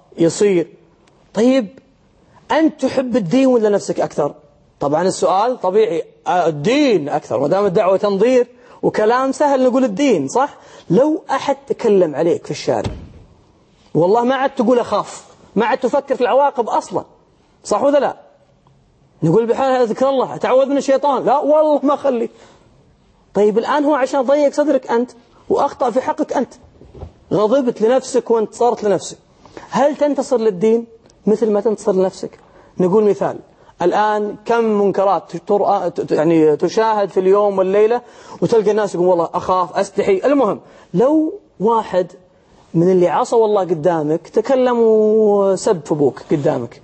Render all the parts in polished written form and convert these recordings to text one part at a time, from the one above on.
يصير. طيب أنت تحب الدين ولا نفسك أكثر؟ طبعا السؤال طبيعي، الدين أكثر، ما دام الدعوة تنظير وكلام سهل نقول الدين، صح؟ لو أحد تكلم عليك في الشارع والله ما عاد تقول أخاف، ما عاد تفكر في العواقب أصلا، صح ولا لا؟ نقول بحال ذكر الله، تعوذ من الشيطان، لا والله ما خلي. طيب الآن هو عشان ضيق صدرك أنت وأخطأ في حقك أنت، غضبت لنفسك وانتصرت لنفسك، هل تنتصر للدين مثل ما تنتصر لنفسك؟ نقول مثال، الآن كم منكرات يعني تشاهد في اليوم والليلة، وتلقى الناس يقول والله أخاف أستحي. المهم لو واحد من اللي عصوا الله قدامك تكلم وسب في أبوك قدامك،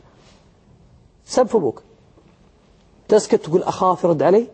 سب في أبوك، تسكت تقول أخاف يرد علي؟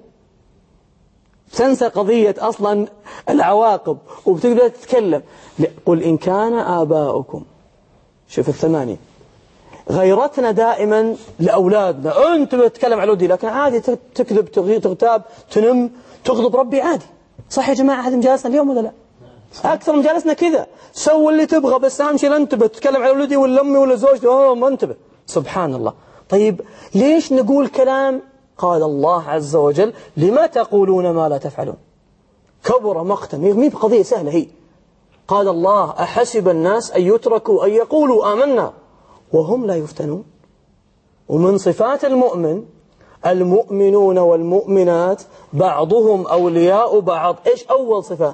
تنسى قضية أصلا العواقب وبتقدر تتكلم. قل إن كان آباؤكم، شوف الثمانية، غيرتنا دائما لأولادنا، أنت بتتكلم على ودي، لكن عادي تكذب تغتاب تنم تغضب ربي عادي، صح يا جماعة؟ هذا مجالسنا اليوم ولا لا؟ أكثر مجالسنا كذا، سوي اللي تبغى بس أهم شيء لا انتبه، تتكلم على ولدي ولا أمي ولا زوجتي ما انتبه، سبحان الله. طيب ليش نقول كلام قال الله عز وجل لما تقولون ما لا تفعلون؟ كبر مقتا، مي بقضية سهلة هي. قال الله أحسب الناس أن يتركوا أن يقولوا آمنا وهم لا يفتنون. ومن صفات المؤمن المؤمنون والمؤمنات بعضهم أولياء بعض. إيش أول صفة؟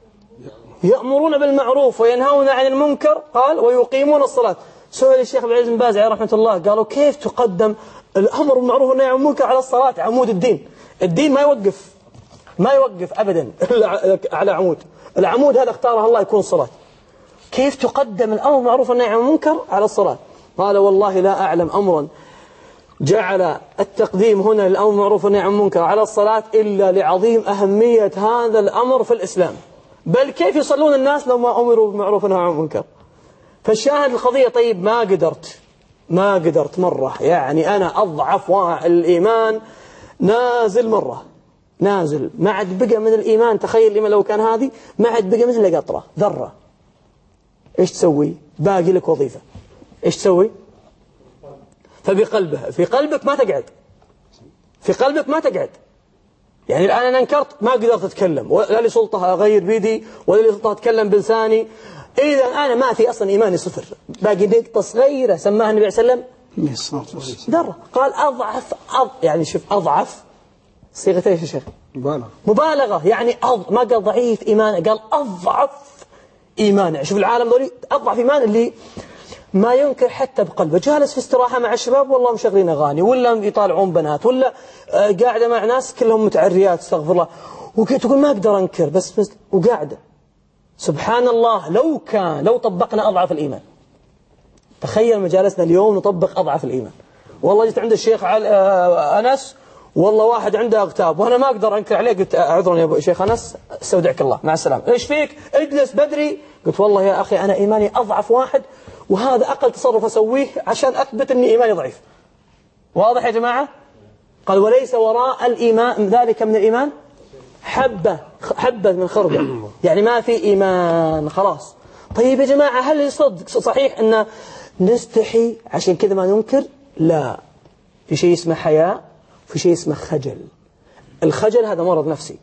يأمرون بالمعروف وينهون عن المنكر، قال ويقيمون الصلاة. سئل الشيخ عبد العزيز بن باز عليه رحمة الله، قالوا كيف تقدم الأمر بالمعروف والنهي عن المنكر على الصلاة؟ عمود الدين، الدين ما يوقف أبدا على عمود، العمود هذا اختاره الله يكون الصلاة. كيف تقدم الأمر بالمعروف والنهي عن المنكر على الصلاة؟ قال والله لا أعلم أمرا جعل التقديم هنا للأمر بالمعروف والنهي عن المنكر على الصلاة إلا لعظيم أهمية هذا الأمر في الإسلام. بل كيف يصلون الناس لو ما أمروا بالمعروف والنهي عن المنكر؟ فالشاهد القضية، طيب ما قدرت مرة، يعني أنا أضعف الإيمان نازل مرة، نازل، ما عاد بقى من الإيمان. تخيل الإيمان لو كان هذه ما عاد بقى مثل قطرة ذرة، إيش تسوي؟ باقي لك وظيفة، إيش تسوي؟ فبقلبها، في قلبك ما تقعد، في قلبك ما تقعد. يعني الآن أنا انكرت ما قدرت أتكلم، ولا لي سلطة أغير بيدي، ولا لي سلطة أتكلم بلساني، إذا أنا ما في أصلا إيماني صفر، باقي نقطة صغيرة سماها النبي صلى الله عليه وسلم ذرة. قال أضعف يعني شوف أضعف صيغة إيش يا شيخ؟ مبالغة، يعني ما قال ضعيف إيمان، قال أضعف إيمان. شوف العالم ذولي أضعف إيمان اللي ما ينكر حتى بقلبه، جالس في استراحة مع الشباب والله مشغلين أغاني، ولا يطالعون بنات، ولا قاعدة مع ناس كلهم متعريات استغفر الله، وتقول ما أقدر أنكر بس وقاعدة. سبحان الله، لو طبقنا أضعف الإيمان، تخيل مجالسنا اليوم نطبق أضعف الإيمان. والله جيت عند الشيخ أنس، والله واحد عنده اغتاب وأنا ما أقدر أنكر عليه، قلت أعذرني يا شيخ أنس استودعك الله مع السلامة، إيش فيك؟ اجلس بدري. قلت والله يا أخي أنا إيماني أضعف واحد، وهذا أقل تصرف أسويه عشان أثبت أني إيماني ضعيف. واضح يا جماعة؟ قال وليس وراء الإيمان ذلك من الإيمان حبة من خردل، يعني ما في إيمان خلاص. طيب يا جماعة، هل صدق صحيح أن نستحي عشان كذا ما ننكر؟ لا، في شيء اسمه حياء، في شيء اسمه خجل. الخجل هذا مرض نفسي،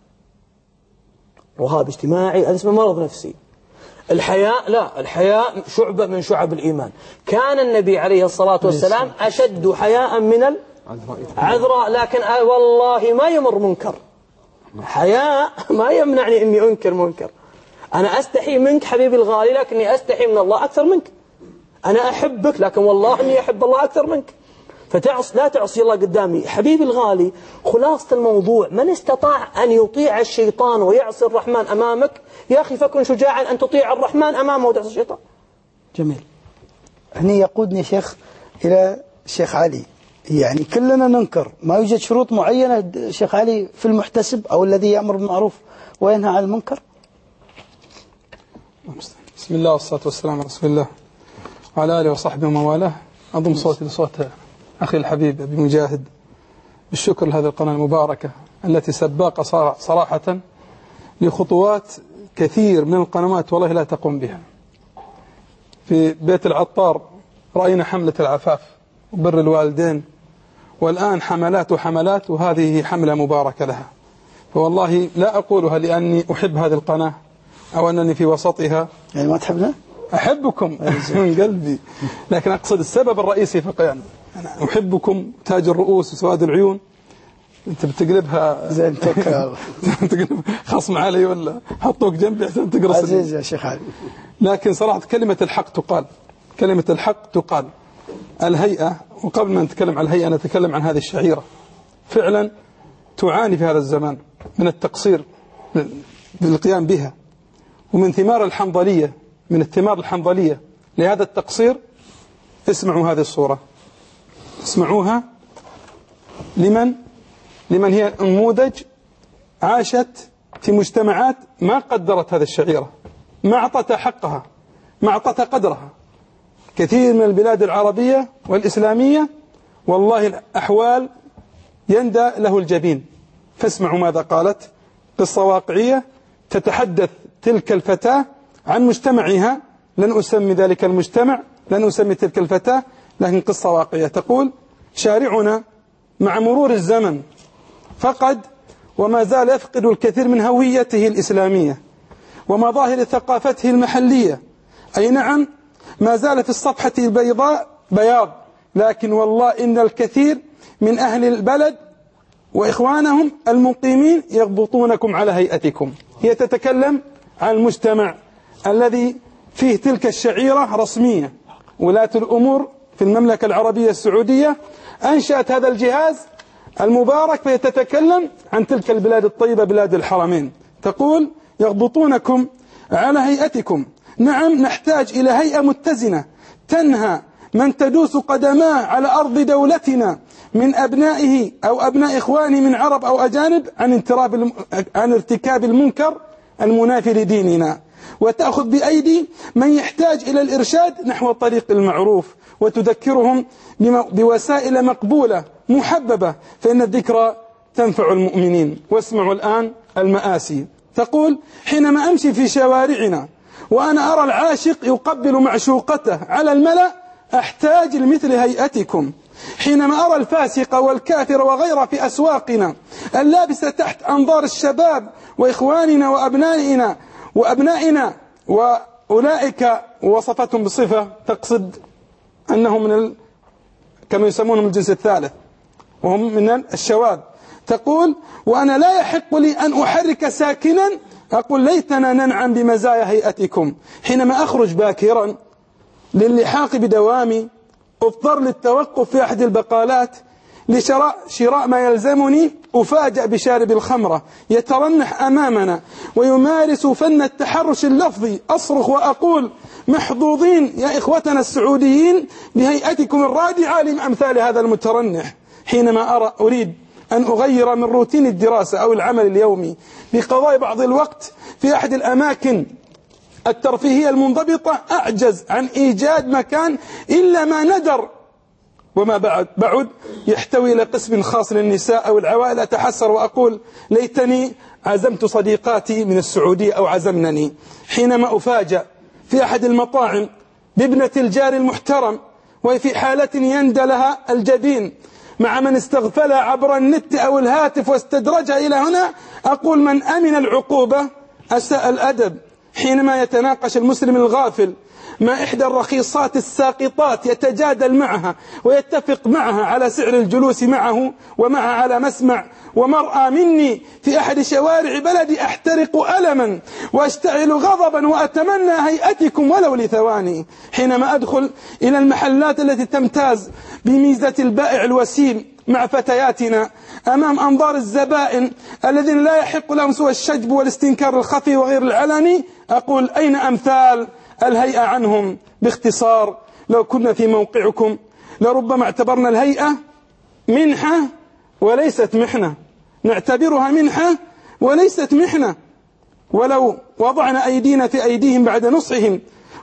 رهاب اجتماعي، هذا اسمه مرض نفسي. الحياء لا، الحياء شعبة من شعب الإيمان. كان النبي عليه الصلاة والسلام أشد حياء من العذراء، لكن والله ما يمر منكر. حياء ما يمنعني أني أنكر منكر. أنا أستحي منك حبيبي الغالي، لكني أستحي من الله أكثر منك. أنا أحبك، لكن والله أني أحب الله أكثر منك. لا تعصي الله قدامي. حبيبي الغالي، خلاصة الموضوع، من استطاع أن يطيع الشيطان ويعصي الرحمن أمامك، يا أخي فكن شجاعا أن تطيع الرحمن أمامه وتعصي الشيطان. جميل. هني يقودني شيخ إلى الشيخ علي، يعني كلنا ننكر، ما يوجد شروط معينة شيخ علي في المحتسب أو الذي يأمر بالمعروف وينهى عن المنكر؟ بسم الله والصلاة والسلام على رسول الله وعلى آله وصحبه ومن والاه. أضم صوتي لصوت أخي الحبيب أبي مجاهد بالشكر لهذه القناة المباركة التي سباق صراحة لخطوات كثير من القنوات والله لا تقوم بها. في بيت العطار رأينا حملة العفاف وبر الوالدين، والآن حملات وحملات، وهذه حملة مباركة لها. فوالله لا أقولها لأني أحب هذه القناة أو أنني في وسطها. يعني ما تحبنا؟ أحبكم من قلبي، لكن أقصد السبب الرئيسي فقيان. أنا أحبكم تاج الرؤوس وسواد العيون. أنت بتقلبها زين توكل على الله. تقلب خصم علي ولا حطوك جنبي عشان تقرص. عزيز يا شيخ علي. لكن صراحة كلمة الحق تقال، كلمة الحق تقال. الهيئة، وقبل ما نتكلم عن الهيئة نتكلم عن هذه الشعيرة، فعلا تعاني في هذا الزمان من التقصير بالقيام بها، ومن ثمار الحنظلية، من الثمار الحنظلية لهذا التقصير. اسمعوا هذه الصورة، اسمعوها لمن هي نموذج عاشت في مجتمعات ما قدرت هذه الشعيرة، ما أعطتها حقها، ما أعطتها قدرها. كثير من البلاد العربية والإسلامية والله الأحوال يندى له الجبين. فاسمعوا ماذا قالت، قصة واقعية تتحدث تلك الفتاة عن مجتمعها، لن أسمي ذلك المجتمع، لن أسمي تلك الفتاة، لكن قصة واقعية. تقول: شارعنا مع مرور الزمن فقد وما زال يفقد الكثير من هويته الإسلامية ومظاهر ثقافته المحلية. أي نعم، ما زال في الصفحة البيضاء بياض، لكن والله إن الكثير من أهل البلد وإخوانهم المقيمين يغبطونكم على هيئتكم. هي تتكلم عن المجتمع الذي فيه تلك الشعيرة رسمية. ولاة الأمور في المملكة العربية السعودية أنشأت هذا الجهاز المبارك، فهي تتكلم عن تلك البلاد الطيبة بلاد الحرمين. تقول: يغبطونكم على هيئتكم. نعم، نحتاج إلى هيئة متزنة تنهى من تدوس قدماه على أرض دولتنا من أبنائه أو أبناء إخوانه من عرب أو أجانب عن ارتكاب المنكر المنافي لديننا، وتأخذ بأيدي من يحتاج إلى الإرشاد نحو الطريق المعروف، وتذكرهم بوسائل مقبولة محببة، فإن الذكرى تنفع المؤمنين. واسمعوا الآن المآسي. تقول: حينما أمشي في شوارعنا وأنا أرى العاشق يقبل معشوقته على الملأ أحتاج لمثل هيئتكم. حينما أرى الفاسق والكافر وغيره في أسواقنا اللابسة تحت أنظار الشباب وإخواننا وأبنائنا وأولئك وصفتهم بصفة تقصد أنهم كما يسمونهم الجنس الثالث وهم من الشواذ. تقول: وأنا لا يحق لي أن أحرك ساكنا أقول ليتنا ننعم بمزايا هيئتكم. حينما أخرج باكرا للحاق بدوامي أضطر للتوقف في أحد البقالات لشراء ما يلزمني، أفاجأ بشارب الخمرة يترنح أمامنا ويمارس فن التحرش اللفظي. أصرخ وأقول: محظوظين يا إخوتنا السعوديين بهيئتكم الرادعة لأمثال هذا المترنح. حينما أريد أن أغير من روتين الدراسة أو العمل اليومي بقضاء بعض الوقت في أحد الأماكن الترفيهية المنضبطة أعجز عن إيجاد مكان إلا ما ندر وما بعد يحتوي إلى قسم خاص للنساء أو العوائل. أتحسر وأقول: ليتني عزمت صديقاتي من السعودية أو عزمنني. حينما أفاجأ في أحد المطاعم بابنة الجار المحترم وهي في حالة يندى لها الجبين مع من استغفلها عبر النت أو الهاتف واستدرجها إلى هنا، أقول: من أمن العقوبة أساء الأدب. حينما يتناقش المسلم الغافل مع إحدى الرخيصات الساقطات يتجادل معها ويتفق معها على سعر الجلوس معه ومعها على مسمع ومرأى مني في أحد شوارع بلدي، أحترق ألما وأشتعل غضبا وأتمنى هيئتكم ولو لثواني. حينما أدخل إلى المحلات التي تمتاز بميزة البائع الوسيم مع فتياتنا أمام أنظار الزبائن الذين لا يحق لهم سوى الشجب والاستنكار الخفي وغير العلني، أقول: أين أمثال الهيئة عنهم؟ باختصار، لو كنا في موقعكم لربما اعتبرنا الهيئة منحة وليست محنة، نعتبرها منحة وليست محنة. ولو وضعنا أيدينا في أيديهم بعد نصحهم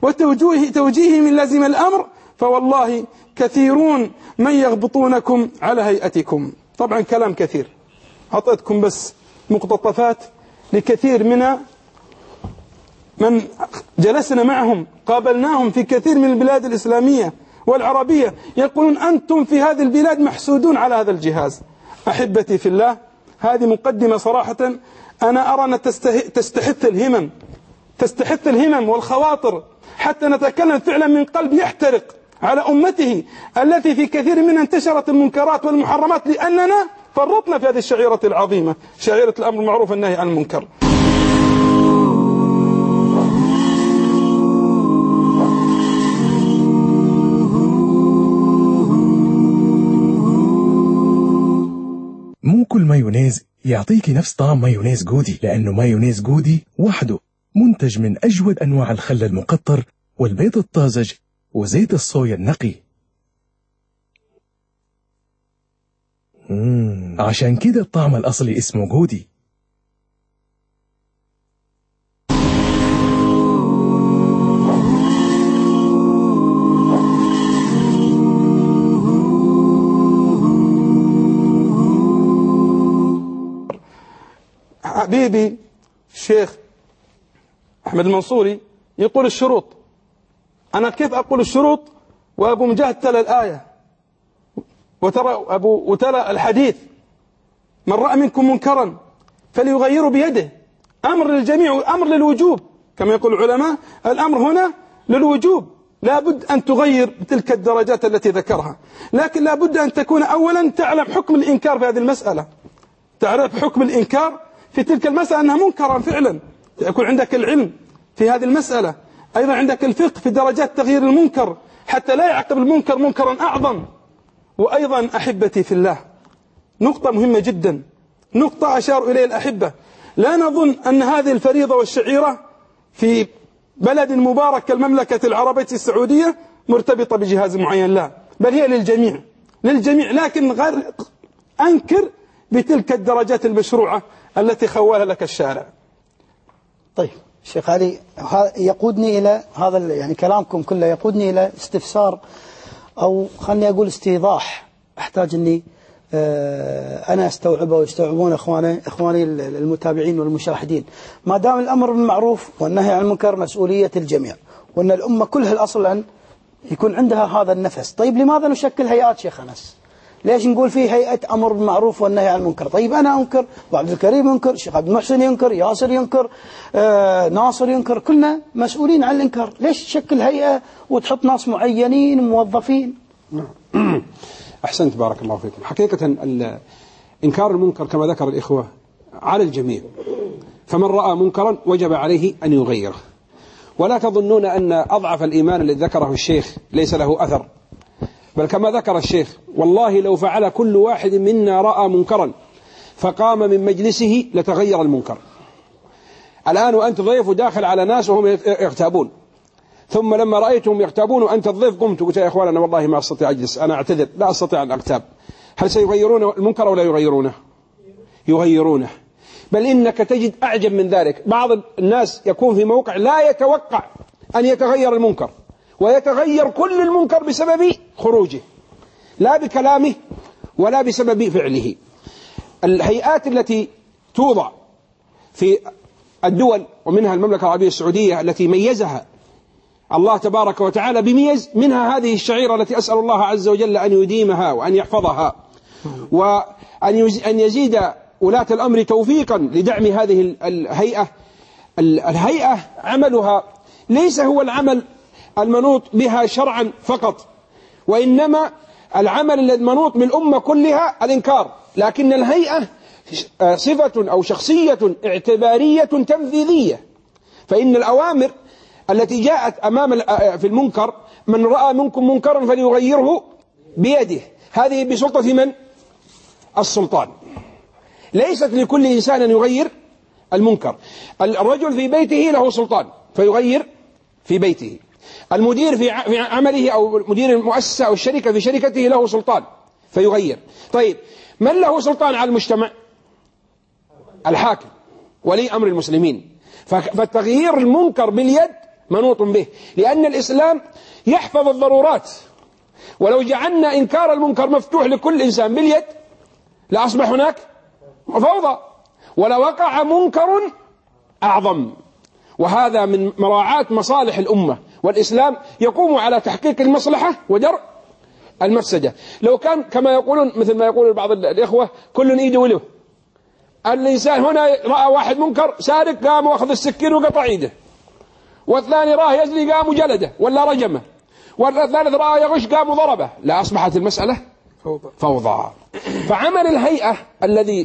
وتوجيههم من لازم الأمر فوالله كثيرون من يغبطونكم على هيئتكم. طبعا كلام كثير، أعطيتكم بس مقتطفات لكثير من جلسنا معهم قابلناهم في كثير من البلاد الإسلامية والعربية يقولون أنتم في هذه البلاد محسودون على هذا الجهاز. أحبتي في الله، هذه مقدمة صراحة أنا أرى أن تستحث الهمم والخواطر حتى نتكلم فعلا من قلب يحترق على أمته التي في كثير منها انتشرت المنكرات والمحرمات لأننا فرطنا في هذه الشعيرة العظيمة، شعيرة الأمر بالمعروف والنهي عن المنكر. مو كل مايونيز يعطيك نفس طعم مايونيز جودي، لأنه مايونيز جودي وحده منتج من أجود أنواع الخل المقطر والبيض الطازج وزيت الصويا النقي. عشان كده الطعم الأصلي اسمه جودي. حبيبي الشيخ أحمد المنصوري يقول الشروط. أنا كيف أقول الشروط وأبو مجاهد تلا الآية وتلا الحديث من رأى منكم منكرا فليغيره بيده، أمر للجميع وأمر للوجوب كما يقول العلماء. الأمر هنا للوجوب، لا بد أن تغير بتلك الدرجات التي ذكرها، لكن لا بد أن تكون أولا تعلم حكم الإنكار في هذه المسألة، تعرف حكم الإنكار في تلك المسألة أنها منكرا فعلا، يكون عندك العلم في هذه المسألة، أيضا عندك الفقه في درجات تغيير المنكر حتى لا يعقب المنكر منكرا أعظم. وأيضا أحبتي في الله، نقطة مهمة جدا، نقطة أشار إليه الأحبة، لا نظن أن هذه الفريضة والشعيرة في بلد مبارك كالمملكة العربية السعودية مرتبطة بجهاز معين، لا، بل هي للجميع، لكن غير أنكر بتلك الدرجات المشروعة التي خولها لك الشارع. طيب شيخ علي، يقودني إلى هذا يعني كلامكم كله يقودني إلى استفسار أو خلني أقول استيضاح أحتاج أني أنا أستوعبه ويستوعبون إخواني المتابعين والمشاهدين. ما دام الأمر بالمعروف والنهي عن المنكر مسؤولية الجميع، وأن الأمة كلها الأصل أن يكون عندها هذا النفس، طيب لماذا نشكل هيئات شيخ أنس؟ ليش نقول في هيئة أمر بالمعروف والنهي عن المنكر؟ طيب أنا أنكر، وعبد الكريم ينكر، الشيخ عبد المحسن ينكر، ياسر ينكر، ناصر ينكر، كلنا مسؤولين عن الإنكار، ليش تشكل هيئة وتحط ناس معينين موظفين؟ أحسنت، بارك الله فيكم. حقيقة إنكار المنكر كما ذكر الإخوة على الجميع، فمن رأى منكرا وجب عليه أن يغيره، ولا تظنون أن أضعف الإيمان الذي ذكره الشيخ ليس له أثر، بل كما ذكر الشيخ والله لو فعل كل واحد منا رأى منكرا فقام من مجلسه لتغير المنكر. الآن وأنت ضيف وداخل على ناس وهم يغتابون، ثم لما رأيتهم يغتابون وأنت الضيف قمت وقلت يا إخوان أنا والله ما أستطيع أجلس، أنا أعتذر لا أستطيع أن أغتاب، هل سيغيرون المنكر ولا يغيرونه؟ يغيرونه. بل إنك تجد أعجب من ذلك، بعض الناس يكون في موقع لا يتوقع أن يتغير المنكر ويتغير كل المنكر بسبب خروجه، لا بكلامه ولا بسبب فعله. الهيئات التي توضع في الدول ومنها المملكة العربية السعودية التي ميزها الله تبارك وتعالى بميز، منها هذه الشعيرة التي أسأل الله عز وجل أن يديمها وأن يحفظها وأن يزيد ولاة الأمر توفيقا لدعم هذه الهيئة. الهيئة عملها ليس هو العمل المنوط بها شرعا فقط، وإنما العمل المنوط بالأمة كلها الإنكار، لكن الهيئة صفة أو شخصية اعتبارية تنفيذية، فإن الأوامر التي جاءت في المنكر من رأى منكم منكرا فليغيره بيده، هذه بسلطة من؟ السلطان، ليست لكل إنسان أن يغير المنكر. الرجل في بيته له سلطان فيغير في بيته، المدير في عمله أو مدير المؤسسة أو الشركة في شركته له سلطان فيغير. طيب من له سلطان على المجتمع؟ الحاكم ولي أمر المسلمين. فالتغيير المنكر باليد منوط به، لأن الإسلام يحفظ الضرورات، ولو جعلنا إنكار المنكر مفتوح لكل إنسان باليد لأصبح هناك فوضى، ولوقع منكر أعظم. وهذا من مراعاة مصالح الأمة، والإسلام يقوم على تحقيق المصلحة ودرء المفسدة. لو كان كما يقولون مثل ما يقول بعض الإخوة كل إيده وله، الإنسان هنا رأى واحد منكر سارق قام واخذ السكين وقطع إيده، والثاني راه يزني قام وجلده ولا رجمه، والثالث رأى يغش قام وضربه، لا أصبحت المسألة فوضى. فعمل الهيئة الذي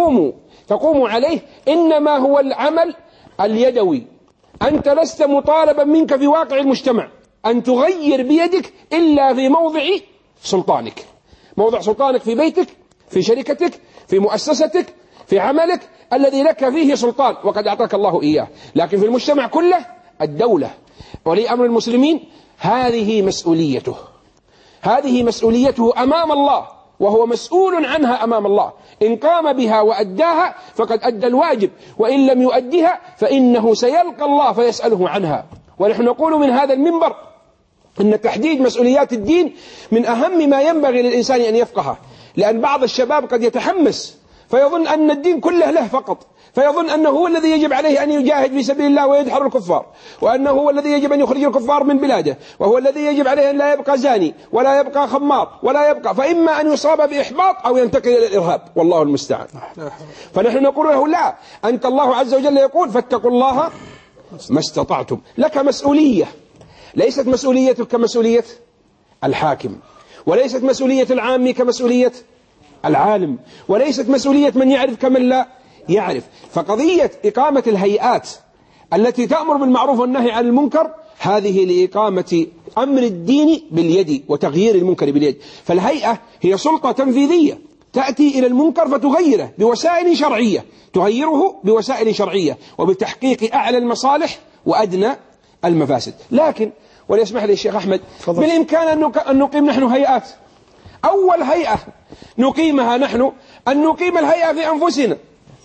تقوم عليه إنما هو العمل اليدوي. أنت لست مطالبا منك في واقع المجتمع أن تغير بيدك إلا في موضع سلطانك، موضع سلطانك في بيتك، في شركتك، في مؤسستك، في عملك الذي لك فيه سلطان وقد أعطاك الله إياه. لكن في المجتمع كله الدولة ولي أمر المسلمين هذه مسؤوليته، هذه مسؤوليته أمام الله، وهو مسؤول عنها أمام الله. إن قام بها وأداها فقد أدى الواجب، وإن لم يؤدها فإنه سيلقى الله فيسأله عنها. ونحن نقول من هذا المنبر أن تحديد مسؤوليات الدين من أهم ما ينبغي للإنسان أن يفقهه، لأن بعض الشباب قد يتحمس فيظن أن الدين كله له فقط، فيظن أنه هو الذي يجب عليه أن يجاهد في سبيل الله ويدحر الكفار، وأنه هو الذي يجب أن يخرج الكفار من بلاده، وهو الذي يجب عليه أن لا يبقى زاني ولا يبقى خمار ولا يبقى، فإما أن يصاب بإحباط أو ينتقل إلى الإرهاب والله المستعان. فنحن نقول له لا، أنت الله عز وجل يقول فاتقوا الله ما استطعتم. لك مسؤولية، ليست مسؤوليتك كمسؤولية الحاكم، وليست مسؤولية العام كمسؤولية العالم، وليست مسؤولية من يعرف كمن لا يعرف. فقضية إقامة الهيئات التي تأمر بالمعروف والنهي عن المنكر هذه لإقامة أمر الدين باليد وتغيير المنكر باليد. فالهيئة هي سلطة تنفيذية تأتي إلى المنكر فتغيره بوسائل شرعية، تغيره بوسائل شرعية وبتحقيق أعلى المصالح وأدنى المفاسد. لكن وليسمح لي الشيخ أحمد بالإمكان أن نقيم نحن هيئات. أول هيئة نقيمها نحن أن نقيم الهيئة في أنفسنا،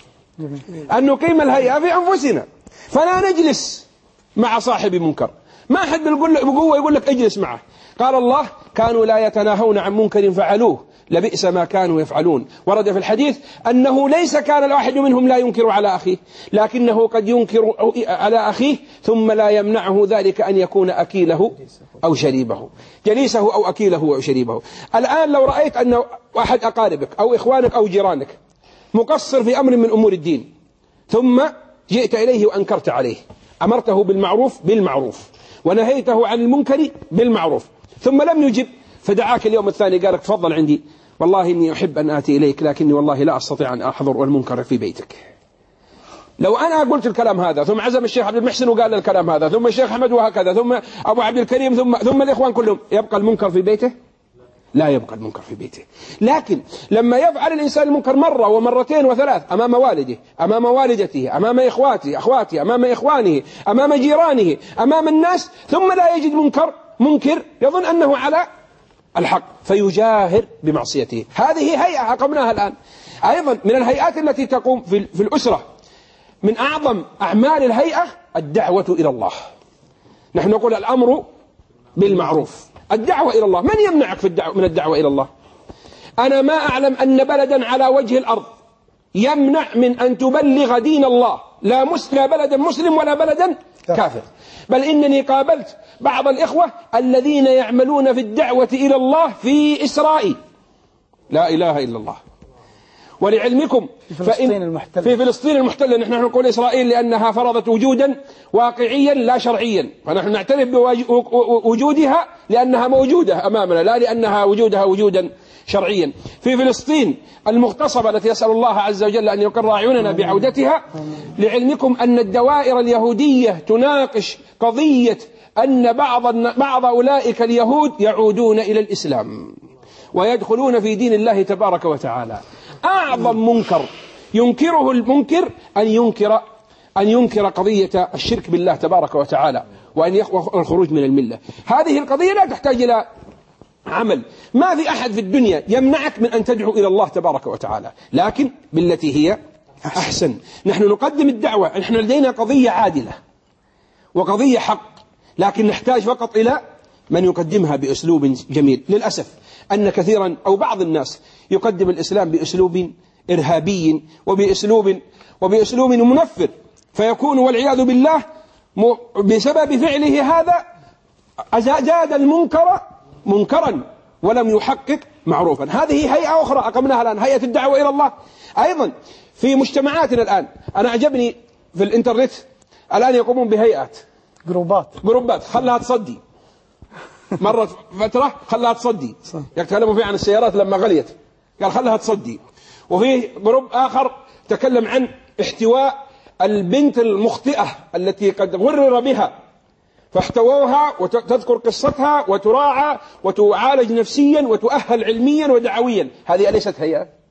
أن نقيم الهيئة في أنفسنا، فلا نجلس مع صاحب منكر. ما أحد بقوة يقول لك اجلس معه. قال الله كانوا لا يتناهون عن منكر فعلوه لبئس ما كانوا يفعلون. ورد في الحديث أنه ليس كان الواحد منهم لا ينكر على أخيه، لكنه قد ينكر على أخيه ثم لا يمنعه ذلك أن يكون أكيله أو شريبه، جليسه أو أكيله أو شريبه. الآن لو رأيت أن أحد أقاربك أو إخوانك أو جيرانك مقصر في أمر من أمور الدين ثم جئت إليه وأنكرت عليه، أمرته بالمعروف ونهيته عن المنكر بالمعروف، ثم لم يجب، فدعاك اليوم الثاني قال لك تفضل عندي، والله إني أحب أن آتي إليك لكني والله لا أستطيع أن أحضر والمنكر في بيتك. لو أنا قلت الكلام هذا ثم عزم الشيخ عبد المحسن وقال الكلام هذا ثم الشيخ أحمد وهكذا ثم أبو عبد الكريم ثم الإخوان كلهم، يبقى المنكر في بيته؟ لا يبقى المنكر في بيته. لكن لما يفعل الإنسان المنكر مرة ومرتين وثلاث أمام والده، أمام والدته، أمام أخواته، أمام إخوانه، أمام جيرانه، أمام الناس، ثم لا يجد منكر يظن أنه على الحق فيجاهر بمعصيته. هذه هيئة أقمناها الآن. أيضا من الهيئات التي تقوم في الأسرة من أعظم أعمال الهيئة الدعوة إلى الله. نحن نقول الأمر بالمعروف، الدعوة إلى الله. من يمنعك من الدعوة إلى الله؟ أنا ما أعلم أن بلدا على وجه الأرض يمنع من أن تبلغ دين الله، لا بلدا مسلم ولا بلدا كافر. بل إنني قابلت بعض الإخوة الذين يعملون في الدعوة إلى الله في إسرائيل، لا إله إلا الله. ولعلمكم في فلسطين المحتلة، نحن نقول إسرائيل لأنها فرضت وجودا واقعيا لا شرعيا، فنحن نعترف بوجودها لأنها موجودة أمامنا لا لأنها وجودها وجودا شرعيا. في فلسطين المغتصبة التي يسأل الله عز وجل أن يقر أعيننا بعودتها، لعلمكم أن الدوائر اليهودية تناقش قضية أن بعض أولئك اليهود يعودون إلى الإسلام ويدخلون في دين الله تبارك وتعالى. أعظم منكر ينكره المنكر أن ينكر قضية الشرك بالله تبارك وتعالى وأن الخروج من الملة. هذه القضية لا تحتاج إلى عمل، ما في أحد في الدنيا يمنعك من أن تدعو إلى الله تبارك وتعالى، لكن بالتي هي أحسن. نحن نقدم الدعوة، نحن لدينا قضية عادلة وقضية حق، لكن نحتاج فقط إلى من يقدمها بأسلوب جميل. للأسف أن كثيرا أو بعض الناس يقدم الإسلام بأسلوب إرهابي وبأسلوب منفر، فيكون والعياذ بالله بسبب فعله هذا زاد المنكر منكرا ولم يحقق معروفا. هذه هيئة أخرى أقمناها الآن، هيئة الدعوة إلى الله. أيضا في مجتمعاتنا الآن، أنا أعجبني في الإنترنت الآن يقومون بهيئات جروبات خلها تصدي. مرة فترة خلها تصدي، يتكلموا فيه عن السيارات لما غليت، قال خلها تصدي. وفي جروب آخر تكلم عن احتواء البنت المخطئة التي قد غرر بها، فاحتووها وتذكر قصتها وتراعى وتعالج نفسيا وتؤهل علميا ودعويا. هذه أليست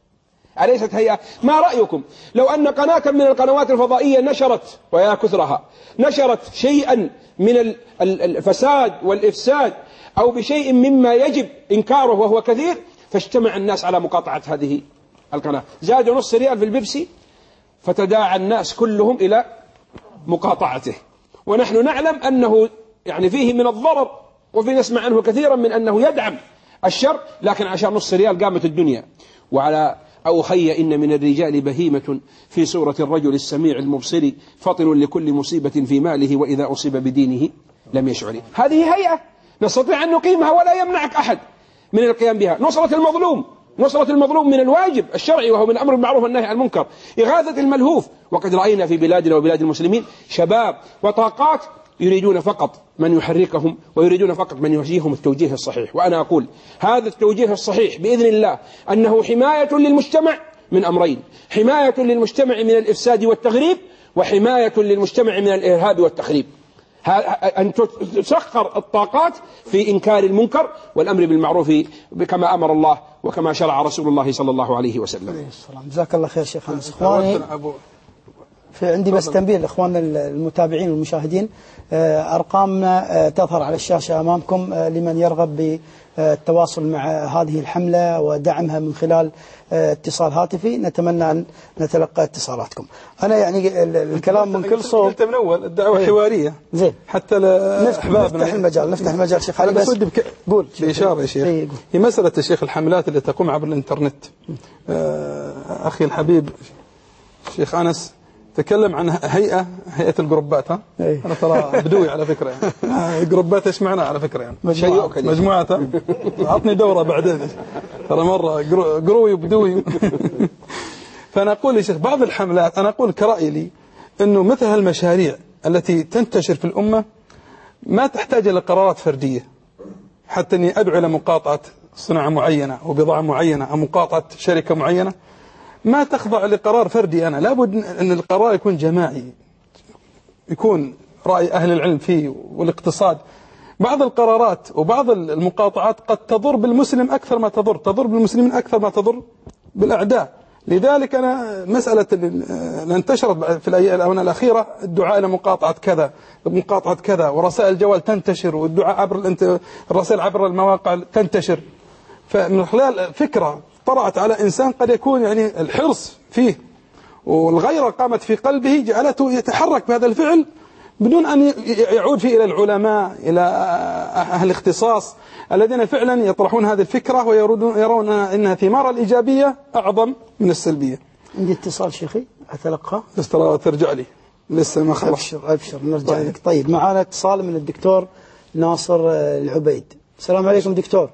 هيئة؟ ما رأيكم لو أن قناة من القنوات الفضائية نشرت، ويا كثرها، نشرت شيئا من الفساد والإفساد أو بشيء مما يجب إنكاره وهو كثير، فاجتمع الناس على مقاطعة هذه القناة، زادوا نص ريال في البيبسي، فتداعى الناس كلهم إلى مقاطعته. ونحن نعلم أنه يعني فيه من الضرر، وفي نسمع عنه كثيرا من أنه يدعم الشر، لكن عشان نص ريال قامت الدنيا. وعلى أو خي إن من الرجال بهيمة في صورة الرجل السميع المبصر، فطن لكل مصيبة في ماله، وإذا أصيب بدينه لم يشعر. هذه هيئة نستطيع أن نقيمها ولا يمنعك أحد من القيام بها. نصرة المظلوم من الواجب الشرعي، وهو من أمر بالمعروف والنهي عن المنكر. إغاثة الملهوف، وقد رأينا في بلادنا وبلاد المسلمين شباب وطاقات يريدون فقط من يحركهم، ويريدون فقط من يوجههم التوجيه الصحيح. وأنا أقول هذا التوجيه الصحيح بإذن الله أنه حماية للمجتمع من أمرين: حماية للمجتمع من الإفساد والتغريب، وحماية للمجتمع من الإرهاب والتخريب. أن تسخر الطاقات في إنكار المنكر والأمر بالمعروف كما أمر الله وكما شرع رسول الله صلى الله عليه وسلم. جزاك الله خير شيخ أنس. إخواني، في عندي بس تنبيه لإخواننا المتابعين والمشاهدين، أرقامنا تظهر على الشاشة أمامكم لمن يرغب بالتواصل مع هذه الحملة ودعمها من خلال اتصال هاتفي. نتمنى أن نتلقى اتصالاتكم. أنا يعني الكلام من كل صوب. قلت من أول الدعوة حوارية زين، حتى نفتح المجال شيخ علي. بس قول بإشارة يا شيخ. هي مسألة الشيخ الحملات اللي تقوم عبر الإنترنت. أخي الحبيب شيخ أنس تكلم عن هيئة الجروبات. أنا ترى بدوي على فكرة يعني. جروبات إيش معناها على فكرة يعني؟ مجموعة. أعطني دورة بعدين، ترى مرة قروي وبدوي. فأنا أقول يا شيخ بعض الحملات، أنا أقول كرأيي لي أنه مثل هالمشاريع التي تنتشر في الأمة ما تحتاج إلى قرارات فردية، حتى أني أدعو إلى مقاطعة صناعة معينة أو بضاعة معينة أو مقاطعة شركة معينة، ما تخضع لقرار فردي. أنا لابد أن القرار يكون جماعي، يكون رأي أهل العلم فيه والاقتصاد. بعض القرارات وبعض المقاطعات قد تضر بالمسلم أكثر ما تضر بالمسلمين أكثر ما تضر بالأعداء. لذلك أنا مسألة اللي انتشرت في الآونة الأخيرة الدعاء إلى مقاطعة كذا ورسائل الجوال تنتشر، والدعاء عبر الرسائل عبر المواقع تنتشر. فمن خلال فكرة طرأت على إنسان قد يكون يعني الحرص فيه والغيرة قامت في قلبه جعلته يتحرك بهذا الفعل بدون أن يعود فيه إلى العلماء، إلى أهل الاختصاص الذين فعلا يطرحون هذه الفكرة ويرون أنها ثمار الإيجابية أعظم من السلبية. عندي اتصال شيخي أتلقى، بس ترجع لي لسه ما خلص. أبشر نرجع لك. طيب معنا اتصال من الدكتور ناصر العبيد. السلام عليكم دكتور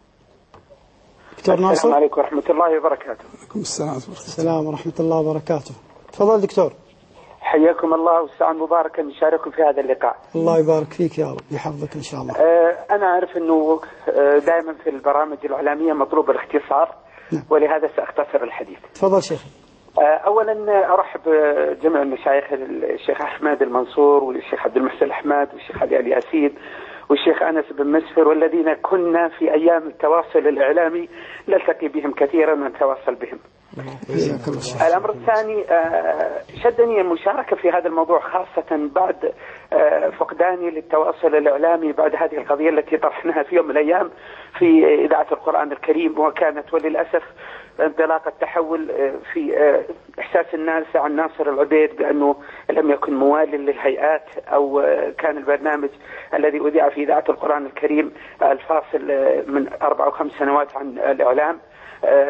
ناصر. السلام عليكم ورحمة الله وبركاته. وعليكم السلام ورحمة الله وبركاته. تفضل دكتور. حياكم الله وسعا مباركا نشارككم في هذا اللقاء. الله يبارك فيك يا رب، يحفظك إن شاء الله. أنا أعرف أنه دائما في البرامج الإعلامية مطلوب الاختصار، ولهذا سأختصر الحديث. تفضل شيخ. أولا أرحب جميع المشايخ، الشيخ أحمد المنصور والشيخ عبد المحسن الأحمد والشيخ علي الياسين والشيخ أنس بن مسفر، والذين كنا في أيام التواصل الإعلامي نلتقي بهم كثيرا ونتواصل بهم. الأمر الثاني، شدني المشاركة في هذا الموضوع خاصة بعد فقداني للتواصل الإعلامي بعد هذه القضية التي طرحناها في يوم من الأيام في إذاعة القرآن الكريم، وكانت وللأسف انطلاقة تحول في إحساس الناس عن ناصر العبيد بأنه لم يكن موالي للهيئات، أو كان البرنامج الذي أذيع في إذاعة القرآن الكريم الفاصل من 4 أو 5 سنوات عن الإعلام،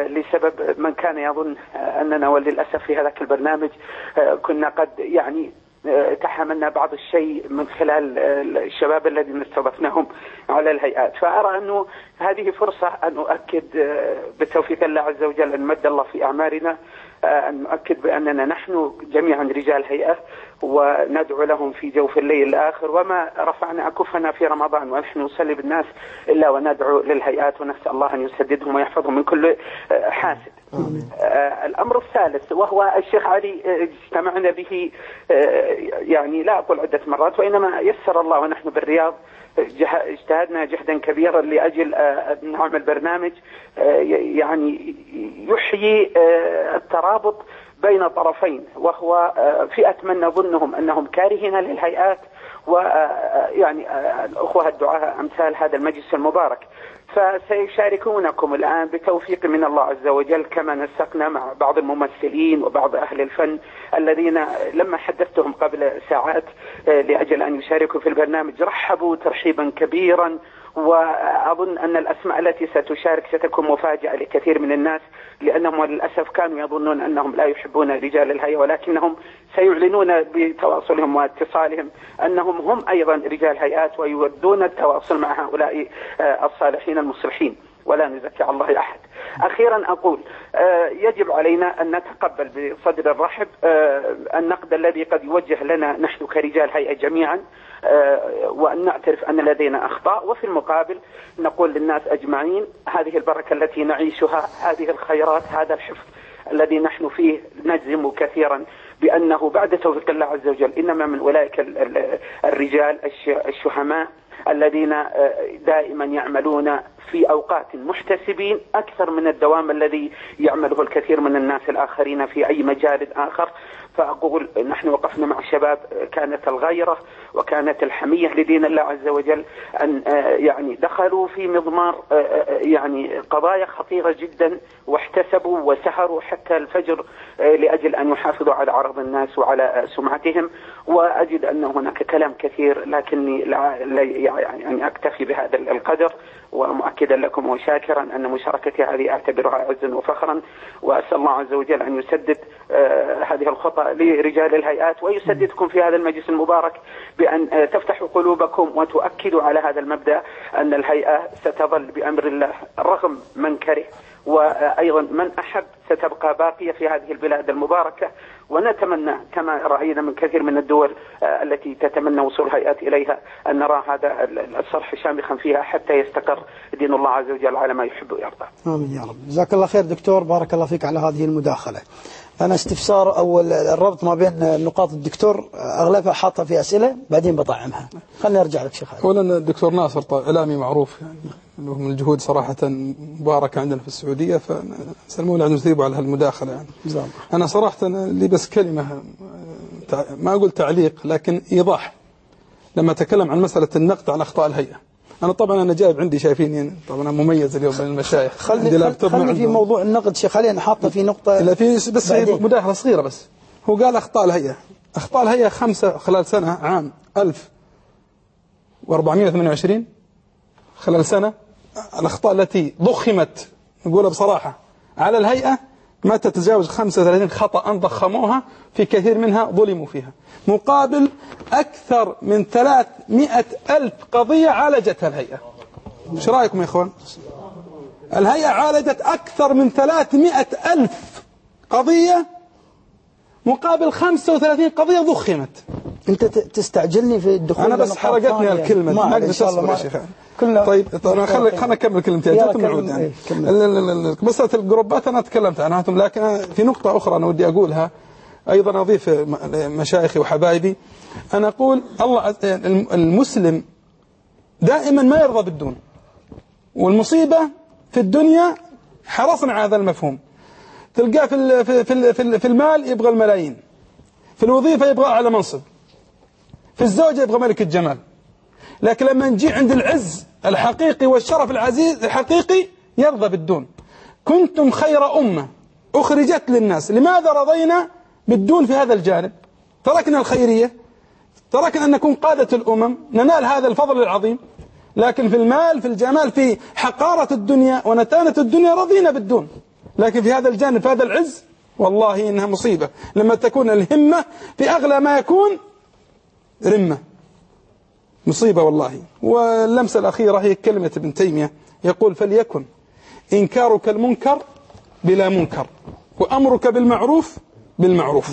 لسبب من كان يظن أننا وللأسف في هذاك البرنامج كنا قد يعني تحملنا بعض الشيء من خلال الشباب الذين استضفناهم على الهيئات. فأرى أنه هذه فرصة أن أؤكد بتوفيق الله عز وجل أن مد الله في أعمارنا، أن نؤكد بأننا نحن جميعا رجال هيئة وندعو لهم في جوف الليل الآخر، وما رفعنا أكفنا في رمضان ونحن نصلي بالناس إلا وندعو للهيئات، ونسأل الله أن يسددهم ويحفظهم من كل حاسد. الأمر الثالث وهو الشيخ علي اجتمعنا به يعني لا أقول عدة مرات، وإنما يسر الله ونحن بالرياض اجتهدنا جهدا كبيرا لأجل أن نعمل برنامج يعني يحيي الترابط بين طرفين، وهو فئة من نظنهم أنهم كارهين للهيئات، ويعني الأخوة الدعاء أمثال هذا المجلس المبارك، فسيشاركونكم الآن بتوفيق من الله عز وجل، كما نسقنا مع بعض الممثلين وبعض أهل الفن الذين لما حدثتهم قبل ساعات لأجل أن يشاركوا في البرنامج رحبوا ترحيبا كبيرا. وأظن أن الأسماء التي ستشارك ستكون مفاجأة لكثير من الناس، لأنهم للأسف كانوا يظنون أنهم لا يحبون رجال الهيئة، ولكنهم سيعلنون بتواصلهم واتصالهم أنهم هم أيضا رجال هيئات ويودون التواصل مع هؤلاء الصالحين المصلحين، ولا نزكي على الله أحد. أخيرا أقول يجب علينا أن نتقبل بصدر الرحب النقد الذي قد يوجه لنا نحن كرجال هيئة جميعا، وأن نعترف أن لدينا أخطاء، وفي المقابل نقول للناس أجمعين هذه البركة التي نعيشها، هذه الخيرات، هذا الحفظ الذي نحن فيه نجزم كثيرا بأنه بعد توفيق الله عز وجل إنما من أولئك الرجال الشهماء الذين دائما يعملون في أوقات محتسبين أكثر من الدوام الذي يعمله الكثير من الناس الآخرين في أي مجال آخر. فأقول نحن وقفنا مع شباب كانت الغيرة وكانت الحمية لدين الله عز وجل أن يعني دخلوا في مضمار يعني قضايا خطيرة جدا، واحتسبوا وسهروا حتى الفجر لأجل أن يحافظوا على عرض الناس وعلى سمعتهم. وأجد أن هناك كلام كثير، لكني يعني أكتفي بهذا القدر، ومؤكدا لكم وشاكرا أن مشاركتي هذه أعتبرها عزا وفخرا، وأسأل الله عز وجل أن يسدد هذه الخطأ لرجال الهيئات، ويسددكم في هذا المجلس المبارك بأن تفتحوا قلوبكم وتؤكدوا على هذا المبدأ أن الهيئة ستظل بأمر الله رغم من كره، وأيضا من أحب ستبقى باقية في هذه البلاد المباركة. ونتمنى كما رأينا من كثير من الدول التي تتمنى وصول الهيئات إليها أن نرى هذا الصرح شامخا فيها حتى يستقر دين الله عز وجل على ما يحب ويرضى. آمين يا رب. جزاك الله خير دكتور، بارك الله فيك على هذه المداخلة. أنا استفسار أول الربط ما بين نقاط الدكتور أغلبها حاطة في أسئلة بعدين بطعمها. خليني أرجع لك شيخ. أولا الدكتور ناصر إعلامي معروف يعني من الجهود صراحة مباركة عندنا في السعودية، فسلمونا أن نثيبوا على هالمداخلة يعني. أنا صراحة لي بس كلمة ما أقول تعليق لكن إيضاح لما تكلم عن مسألة النقد على أخطاء الهيئة. أنا طبعا أنا جايب عندي شايفين يعني طبعا أنا مميز اليوم بين المشايخ. خلني في موضوع النقد شيخ علي، أنا حاطة في نقطة لا في بس مداخلة صغيرة بس. هو قال أخطاء الهيئة، أخطاء الهيئة 5 خلال سنة عام 1428 خلال سنة. الأخطاء التي ضخمت نقولها بصراحة على الهيئة ما تتجاوز 35 خطأ ضخموها، في كثير منها ظلموا فيها، مقابل أكثر من 300,000 قضية عالجتها الهيئة. ايش رأيكم يا إخوان؟ الهيئة عالجت أكثر من 300,000 قضية مقابل 35 قضية ضخمت. أنت تستعجلني في الدخول. أنا بس حرقتني الكلمة ما أقدر أصبر يا شيخ. طيب خلنا نكمل كلمتين جاتهم نعود يعني. مسألة الجروبات أنا تكلمت عنها، لكن في نقطة أخرى أنا ودي أقولها أيضا، أضيف مشايخي وحبايبي. أنا أقول الله المسلم دائما ما يرضى بالدون، والمصيبة في الدنيا حرصنا على هذا المفهوم. تلقاه في المال يبغى الملايين، في الوظيفة يبغى أعلى منصب، في الزوجة يبغى ملك الجمال. لكن لما نجي عند العز الحقيقي والشرف العزيز الحقيقي يرضى بالدون. كنتم خير أمة أخرجت للناس. لماذا رضينا بالدون في هذا الجانب؟ تركنا الخيرية، تركنا أن نكون قادة الأمم ننال هذا الفضل العظيم، لكن في المال في الجمال في حقارة الدنيا ونتانة الدنيا رضينا بالدون. لكن في هذا الجانب في هذا العز والله إنها مصيبة لما تكون الهمة في أغلى ما يكون رمة مصيبة والله. واللمسة الأخيرة هي كلمة ابن تيمية، يقول: فليكن إنكارك المنكر بلا منكر، وأمرك بالمعروف بالمعروف.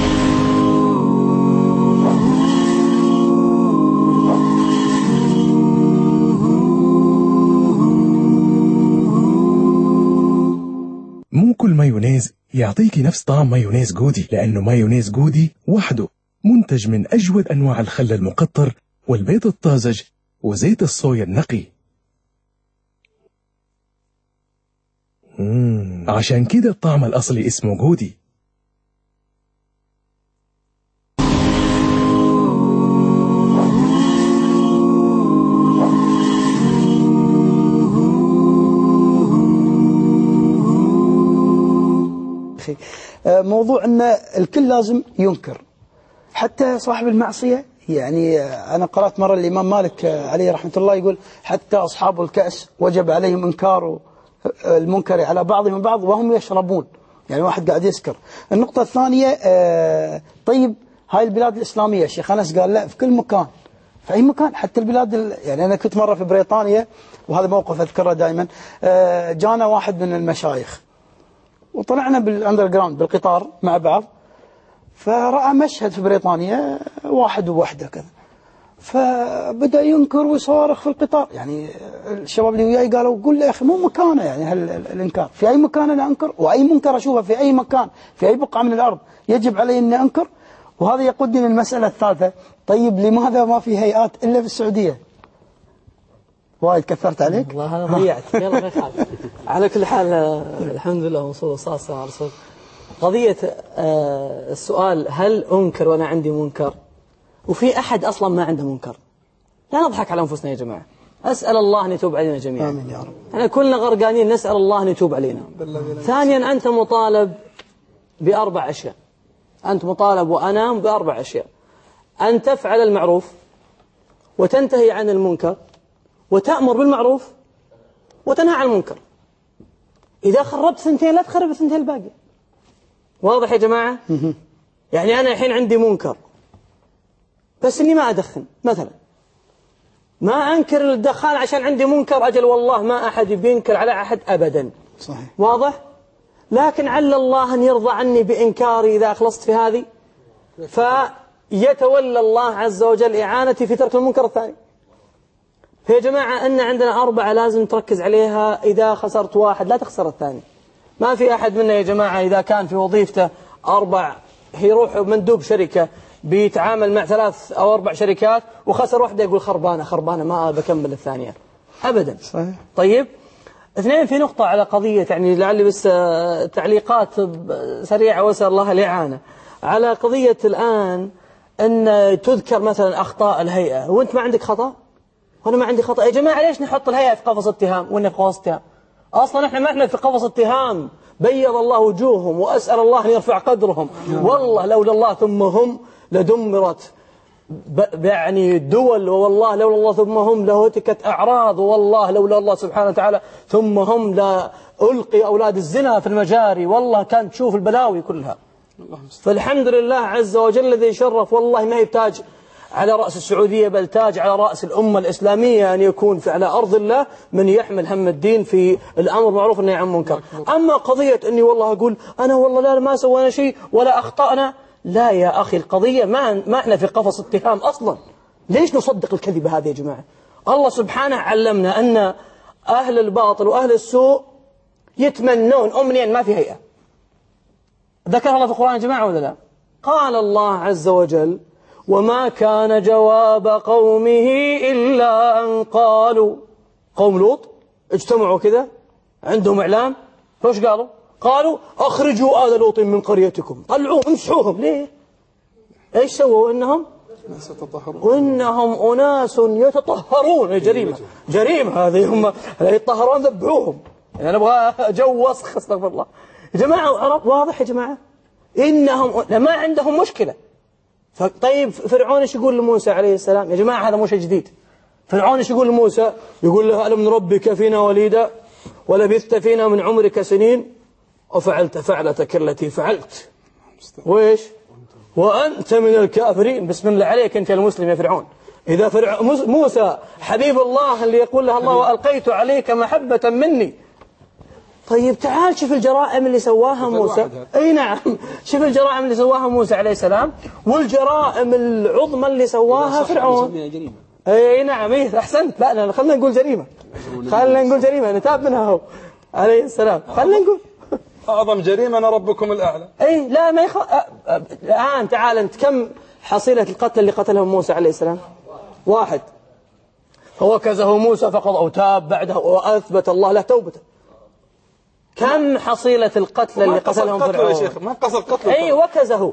مو كل مايونيز يعطيكي نفس طعم مايونيز جودي، لأنه مايونيز جودي وحده منتج من أجود أنواع الخل المقطر والبيض الطازج وزيت الصويا النقي. عشان كده الطعم الأصلي اسمه جودي. موضوع أن الكل لازم ينكر، حتى صاحب المعصية. يعني أنا قرأت مرة الإمام مالك عليه رحمة الله يقول: حتى أصحاب الكأس وجب عليهم إنكار المنكر على بعضهم بعض وهم يشربون. يعني واحد قاعد يسكر. النقطة الثانية، طيب هاي البلاد الإسلامية، الشيخ أنس قال لا، في كل مكان، في أي مكان، حتى البلاد يعني أنا كنت مرة في بريطانيا، وهذا موقف أذكره دائما. جانا واحد من المشايخ وطلعنا بالأندرجراوند بالقطار مع بعض، فرأى مشهد في بريطانيا واحد ووحدة كذا، فبدأ ينكر ويصارخ في القطار. يعني الشباب اللي وياي قالوا: قول له يا أخي مو مكانه، يعني الإنكار في أي مكان أنا أنكر، وأي منكر أشوفه في أي مكان في أي بقعة من الأرض يجب علي أن أنكر. وهذا يقودني للمسألة الثالثة: طيب لماذا ما في هيئات إلا في السعودية؟ وايد كثرت عليك والله هذا ضيعت. يلا ما يخالف. على كل حال الحمد لله والصلاة والسلام على رسول. قضية السؤال هل أنكر وأنا عندي منكر، وفي أحد أصلا ما عنده منكر؟ لا نضحك على أنفسنا يا جماعة. أسأل الله أن يتوب علينا جميعا. آمين يا رب. احنا كلنا غرقانين، نسأل الله أن يتوب علينا. ثانيا، أنت مطالب بأربع أشياء. أنت مطالب وأنا بأربع أشياء: أن تفعل المعروف، وتنتهي عن المنكر، وتأمر بالمعروف، وتنهى عن المنكر. إذا خربت ثنتين لا تخرب الثنتين الباقي. واضح يا جماعة؟ يعني أنا الحين عندي منكر بس إني ما أدخن مثلا، ما أنكر الدخان عشان عندي منكر، أجل والله ما أحد بينكر على أحد أبدا. صحيح. واضح؟ لكن عل الله أن يرضى عني بإنكاري إذا أخلصت في هذه، فيتولى الله عز وجل إعانتي في ترك المنكر الثاني. يا جماعة أن عندنا أربعة لازم تركز عليها، إذا خسرت واحد لا تخسر الثاني. ما في أحد منا يا جماعة إذا كان في وظيفته يروح مندوب شركة بيتعامل مع 3 أو 4 شركات وخسر واحدة يقول خربانة ما بكمل الثانية أبدا. صحيح. طيب، اثنين، في نقطة على قضية يعني لعلي بس تعليقات سريعة وأسأل الله الإعانة على قضية الآن أن تذكر مثلا أخطاء الهيئة وأنت ما عندك خطأ وأنا ما عندي خطأ. يا جماعة ليش نحط الهيئة في قفص اتهام وإنها في قفص اتهام؟ أصلا إحنا في قفص اتهام، بيض الله وجوههم وأسأل الله أن يرفع قدرهم. والله لولا الله ثم هم لدمرت يعني دول، والله لولا الله ثم هم لهتكت أعراض، والله لولا الله سبحانه وتعالى ثم هم لألقي أولاد الزنا في المجاري، والله كانت تشوف البلاوي كلها. فالحمد لله عز وجل الذي شرف، والله ما يبتاج على رأس السعودية بل تاج على رأس الأمة الإسلامية أن يكون على أرض الله من يحمل هم الدين في الأمر معروف والنهي عن منكر. أما قضية أني والله أقول أنا والله لا ما سوينا شيء ولا أخطأنا، لا يا أخي، القضية ما احنا في قفص اتهام أصلا. ليش نصدق الكذبة هذه يا جماعة؟ الله سبحانه علمنا أن أهل الباطل وأهل السوء يتمنون أمنيا ما في هيئة. ذكر الله في القرآن يا جماعة ولا لا؟ قال الله عز وجل: وما كان جواب قومه إلا أن قالوا. قوم لوط اجتمعوا كذا عندهم إعلام، فوش قالوا أخرجوا آل لوط من قريتكم، طلعوهم امسحوهم. ليه؟ ايش سووا؟ وإنهم أناس يتطهرون. جريمة هذه، هم يتطهرون ذبحوهم. يعني نبغى جو وسخ، استغفر الله يا جماعة. واضح يا جماعة؟ إنهم ما عندهم مشكلة. طيب فرعون ايش يقول لموسى عليه السلام؟ يا جماعة هذا مو شيء جديد. فرعون ايش يقول لموسى؟ يقول له: ألم نربك فينا وليدا ولبثت فينا من عمرك سنين وفعلت فعلتك التي فعلت. وإيش؟ وأنت من الكافرين. بسم الله عليك أنت المسلم يا فرعون. إذا موسى حبيب الله اللي يقول له الله وألقيت عليك محبة مني. طيب تعال شوف الجرائم اللي سواها موسى. أي نعم، شوف الجرائم اللي سواها موسى عليه السلام والجرائم العظمى اللي سواها فرعون. أي نعم، أحسنت. لا خلنا نقول جريمة، خلنا نقول جريمة نتاب منها هو عليه السلام. خلنا نقول أعظم جريمة أنا ربكم الأعلى. أي لا ما الآن تعال أنت، كم حصيلة القتل اللي قتلهم موسى عليه السلام؟ 1. فوكزه موسى فقضى أو تاب بعده وأثبت الله له توبته. كم حصيلة القتل اللي قتلهم فرعون؟ يا شيخ ما قصر قتله. أي وكزه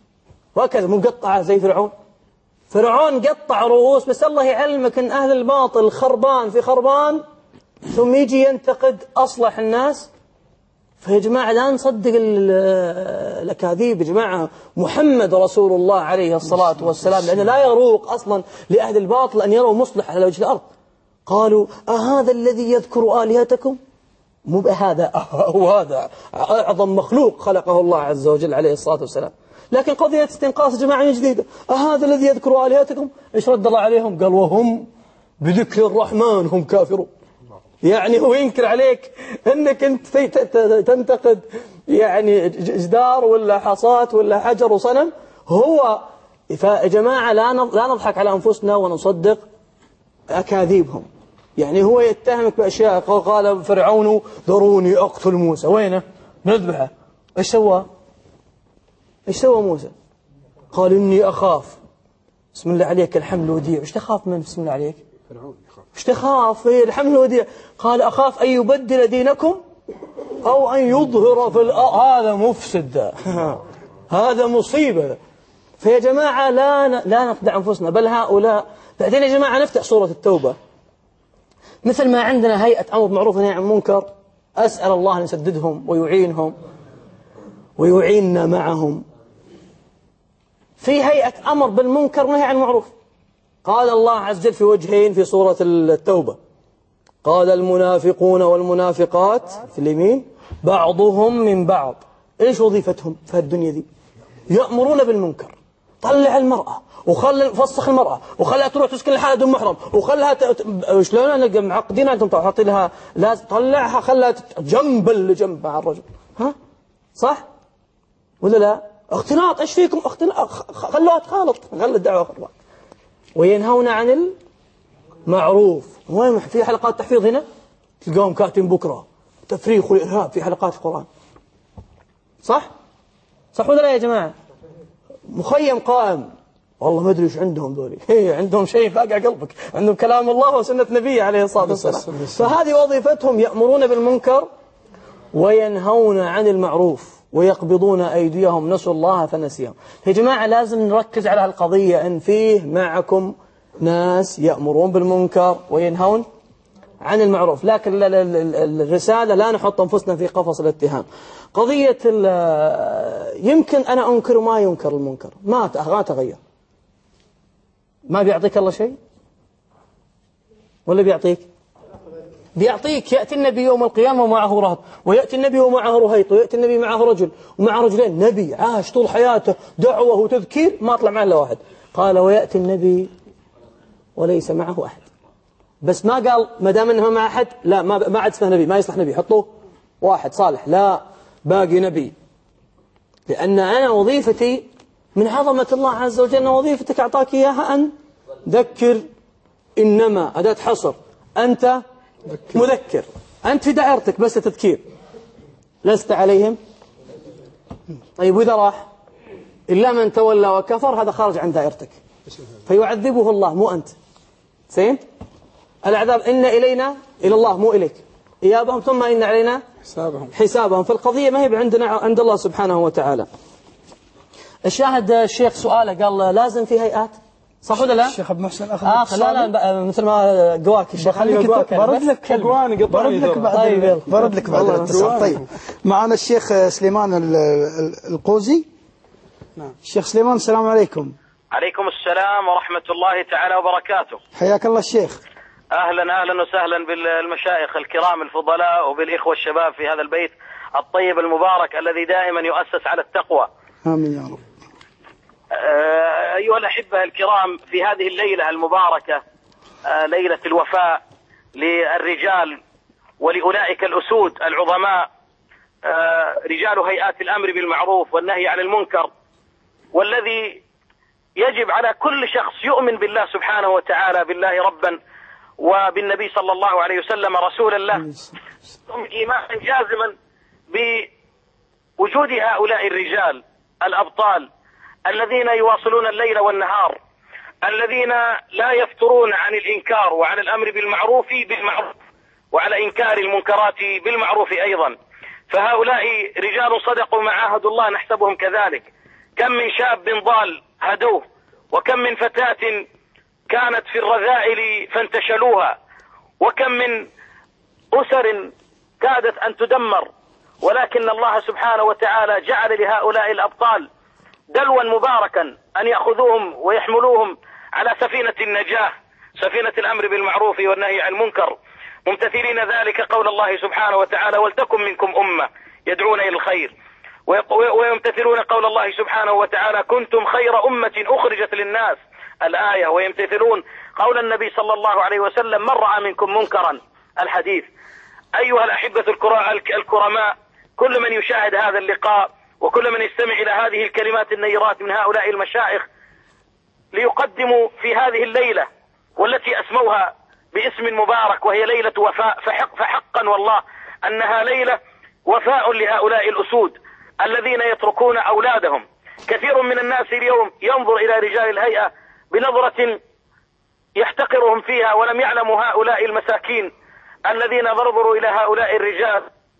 مقطعه زي فرعون. فرعون قطع رؤوس، بس الله يعلمك أن أهل الباطل خربان في خربان، ثم يجي ينتقد أصلح الناس. فيا جماعة لا نصدق الأكاذيب يا جماعة. محمد رسول الله عليه الصلاة والسلام، لأنه لا يروق أصلا لأهل الباطل أن يروا مصلح على وجه الأرض. قالوا أهذا الذي يذكر آلهتكم؟ مو بهذا، هذا أعظم مخلوق خلقه الله عز وجل عليه الصلاة والسلام. لكن قضية استنقاص جماعة جديدة، أهذا الذي يذكر آلهتكم؟ إيش رد الله عليهم؟ قال وهم بذكر الرحمن هم كافرون. يعني هو ينكر عليك أنك أنت تنتقد يعني جدار ولا حصات ولا حجر وصنم. هو فيا جماعة لا نضحك على أنفسنا ونصدق أكاذيبهم. يعني هو يتهمك بأشياء. قال فرعون ذروني أقتل موسى، وينه؟ نذبحه. إيش سوى موسى؟ قال إني أخاف. بسم الله عليك الحمل وديع. إيش تخاف من بسم الله عليك؟ فرعون يخاف. إيش تخاف؟ الحمل وديع. قال أخاف أن يبدل دينكم أو أن يظهر في الأرض. هذا مفسد، هذا مصيبة. فيا جماعة لا نخدع أنفسنا، بل هؤلاء. بعدين يا جماعة نفتح سورة التوبة. مثل ما عندنا هيئة أمر بالمعروف ونهي عن المنكر، أسأل الله أن يسددهم ويعينهم ويعيننا معهم. في هيئة أمر بالمنكر ونهي عن المعروف. قال الله عز وجل في وجهين في سورة التوبة، قال المنافقون والمنافقات في اليمين بعضهم من بعض. إيش وظيفتهم في الدنيا دي؟ يأمرون بالمنكر. طلع المرأة فسخ المرأة وخلها تروح تسكن لحالها دون محرم وخلها شلون انا معقدين انتم تعطي لها لازم طلعها خلها جنب لجنب مع الرجل. ها صح ولا لا؟ اختلاط. ايش فيكم اختلاط؟ خلوها تخالط، خلوا الدعوة خربان. وينهون عن المعروف. وين في حلقات تحفيظ هنا تلقاهم كاتم بكرة تفريخ والإرهاب في حلقات القرآن. صح ولا لا يا جماعة؟ مخيم قائم، والله ما أدري إيش عندهم ذولي. عندهم شيء فاقع قلبك، عندهم كلام الله وسنة نبيه عليه الصلاة والسلام. فهذه وظيفتهم، يأمرون بالمنكر وينهون عن المعروف ويقبضون أيديهم، نسوا الله فنسيهم. يا جماعة لازم نركز على هالقضية، أن فيه معكم ناس يأمرون بالمنكر وينهون عن المعروف، لكن الرسالة لا نحط أنفسنا في قفص الاتهام. قضية يمكن أنا أنكر ما ينكر المنكر، ما تغير. ما بيعطيك الله شيء ولا بيعطيك يأتي النبي يوم القيامة ومعه رهط، ويأتي النبي ومعه رهيط، ويأتي النبي معه رجل ومع رجلين. نبي عاش طول حياته دعوة وتذكير ما طلع معه إلا واحد. قال ويأتي النبي وليس معه أحد. بس ما قال ما دام انه مع أحد لا ما عاد اسمه نبي، ما يصلح نبي، حطوه واحد صالح، لا باقي نبي. لأن أنا وظيفتي من عظمة الله عز وجل أن وظيفتك أعطاك إياها أن ذكر. إنما أداة حصر، أنت مذكر، أنت في دائرتك بس تذكير، لست عليهم. طيب وإذا راح إلا من تولى وكفر، هذا خارج عن دائرتك فيعذبه الله مو أنت. سين العذاب إن إلينا إلى الله مو إليك إيابهم، ثم إن علينا حسابهم. فالقضية ما هي عندنا، عند الله سبحانه وتعالى. الشاهد الشيخ سؤاله قال لازم في هيئات، صح ولا لا؟ الشيخ أبو محسن أخذ لا مثل ما قواك الشيخ برد لك بعد الاتصال. طيب معنا الشيخ سليمان القوزي. نعم الشيخ سليمان، السلام عليكم. عليكم السلام ورحمة الله تعالى وبركاته. حياك الله الشيخ. أهلا وسهلا بالمشايخ الكرام الفضلاء وبالإخوة الشباب في هذا البيت الطيب المبارك الذي دائما يؤسس على التقوى. آمين يا رب. أيها الأحبة الكرام، في هذه الليلة المباركة، ليلة الوفاء للرجال ولأولئك الأسود العظماء، رجال هيئات الأمر بالمعروف والنهي عن المنكر، والذي يجب على كل شخص يؤمن بالله سبحانه وتعالى، بالله ربا وبالنبي صلى الله عليه وسلم رسولا له، إيمانا جازما بوجود هؤلاء الرجال الأبطال الذين يواصلون الليل والنهار، الذين لا يفترون عن الإنكار وعن الأمر بالمعروف وعلى إنكار المنكرات بالمعروف أيضا. فهؤلاء رجال صدقوا ما عاهدوا الله، نحسبهم كذلك. كم من شاب ضال هدوه، وكم من فتاة كانت في الرذائل فانتشلوها، وكم من أسر كادت أن تدمر، ولكن الله سبحانه وتعالى جعل لهؤلاء الأبطال دلوا مباركا أن يأخذوهم ويحملوهم على سفينة النجاة، سفينة الأمر بالمعروف والنهي عن المنكر، ممتثلين ذلك قول الله سبحانه وتعالى: ولتكن منكم أمة يدعون إلى الخير، ويمتثلون قول الله سبحانه وتعالى: كنتم خير أمة أخرجت للناس، الآية، ويمتثلون قول النبي صلى الله عليه وسلم: من رأى منكم منكرا، الحديث. أيها الأحبة الكرماء، كل من يشاهد هذا اللقاء وكل من يستمع إلى هذه الكلمات النيرات من هؤلاء المشايخ ليقدموا في هذه الليلة والتي أسموها باسم مبارك، وهي ليلة وفاء، فحقا والله أنها ليلة وفاء لهؤلاء الأسود الذين يتركون أولادهم. كثير من الناس اليوم ينظر إلى رجال الهيئة بنظرة يحتقرهم فيها، ولم يعلموا هؤلاء المساكين الذين نظروا إلى هؤلاء الرجال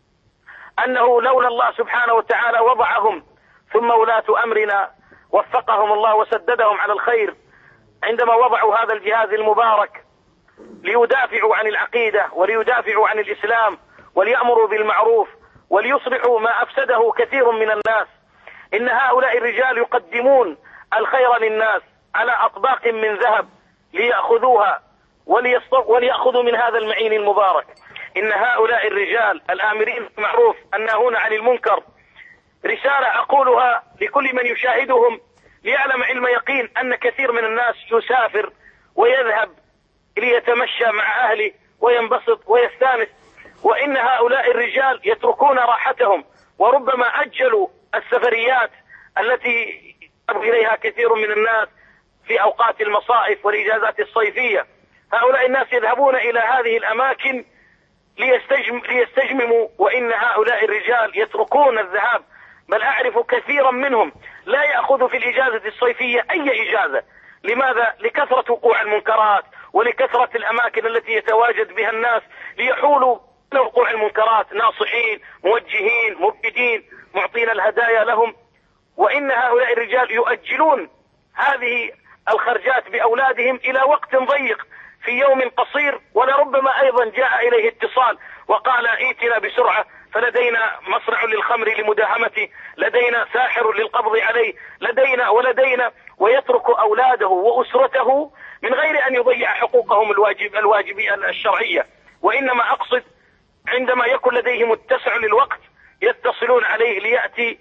أنه لولا الله سبحانه وتعالى وضعهم ثم ولاة أمرنا وفقهم الله وسددهم على الخير عندما وضعوا هذا الجهاز المبارك ليدافعوا عن العقيدة وليدافعوا عن الإسلام وليأمروا بالمعروف وليصلحوا ما أفسده كثير من الناس. إن هؤلاء الرجال يقدمون الخير للناس على أطباق من ذهب ليأخذوها وليأخذوا من هذا المعين المبارك. إن هؤلاء الرجال الآمرين بالمعروف الناهون عن المنكر رسالة أقولها لكل من يشاهدهم ليعلم علم يقين أن كثير من الناس يسافر ويذهب ليتمشى مع أهله وينبسط ويستانس، وإن هؤلاء الرجال يتركون راحتهم وربما أجلوا السفريات التي يذهب إليها كثير من الناس في أوقات المصائف والإجازات الصيفية. هؤلاء الناس يذهبون إلى هذه الأماكن ليستجمموا، وإن هؤلاء الرجال يتركون الذهاب، بل أعرف كثيرا منهم لا يأخذ في الإجازة الصيفية أي إجازة. لماذا؟ لكثرة وقوع المنكرات ولكثرة الأماكن التي يتواجد بها الناس ليحولوا وقوع المنكرات، ناصحين موجهين مبتدين معطين الهدايا لهم. وإن هؤلاء الرجال يؤجلون هذه الخرجات بأولادهم إلى وقت ضيق في يوم قصير، ولربما أيضا جاء إليه اتصال وقال: ائتنا بسرعة، فلدينا مصنع للخمر لمداهمته، لدينا ساحر للقبض عليه، لدينا، ويترك أولاده وأسرته من غير أن يضيع حقوقهم الواجبية الشرعية. وإنما أقصد عندما يكون لديهم التسع للوقت يتصلون عليه ليأتي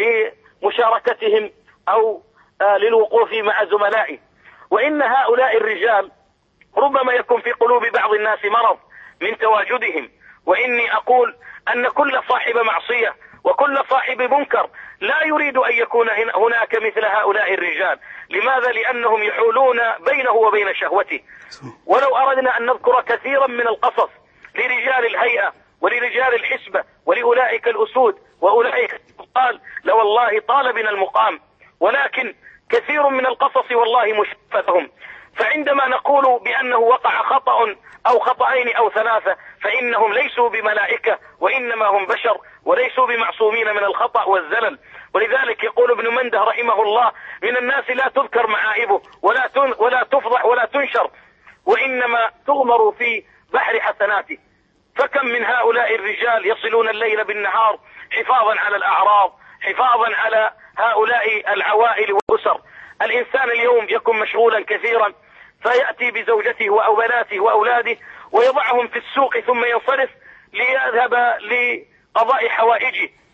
لمشاركتهم أو للوقوف مع زملائه. وإن هؤلاء الرجال ربما يكون في قلوب بعض الناس مرض من تواجدهم، وإني أقول أن كل صاحب معصية وكل صاحب منكر لا يريد أن يكون هناك مثل هؤلاء الرجال. لماذا؟ لأنهم يحولون بينه وبين شهوته. ولو أردنا أن نذكر كثيرا من القصص لرجال الهيئة ولرجال الحسبة ولأولئك الأسود وأولئك الأبطال لوالله طال بنا المقام، ولكن كثير من القصص والله مشفى. فعندما نقول بأنه وقع خطأ أو خطأين أو ثلاثة فإنهم ليسوا بملائكة، وإنما هم بشر وليسوا بمعصومين من الخطأ والزلل. ولذلك يقول ابن منده رحمه الله: من الناس لا تذكر معائبه ولا تفضح ولا تنشر، وإنما تغمر في بحر حسناته. فكم من هؤلاء الرجال يصلون الليل بالنهار حفاظا على الأعراض، حفاظا على هؤلاء العوائل والأسر. الإنسان اليوم يكون مشغولا كثيرا فيأتي بزوجته أو بناته وأولاده ويضعهم في السوق ثم ينصرف ليذهب لقضاء حوائجه،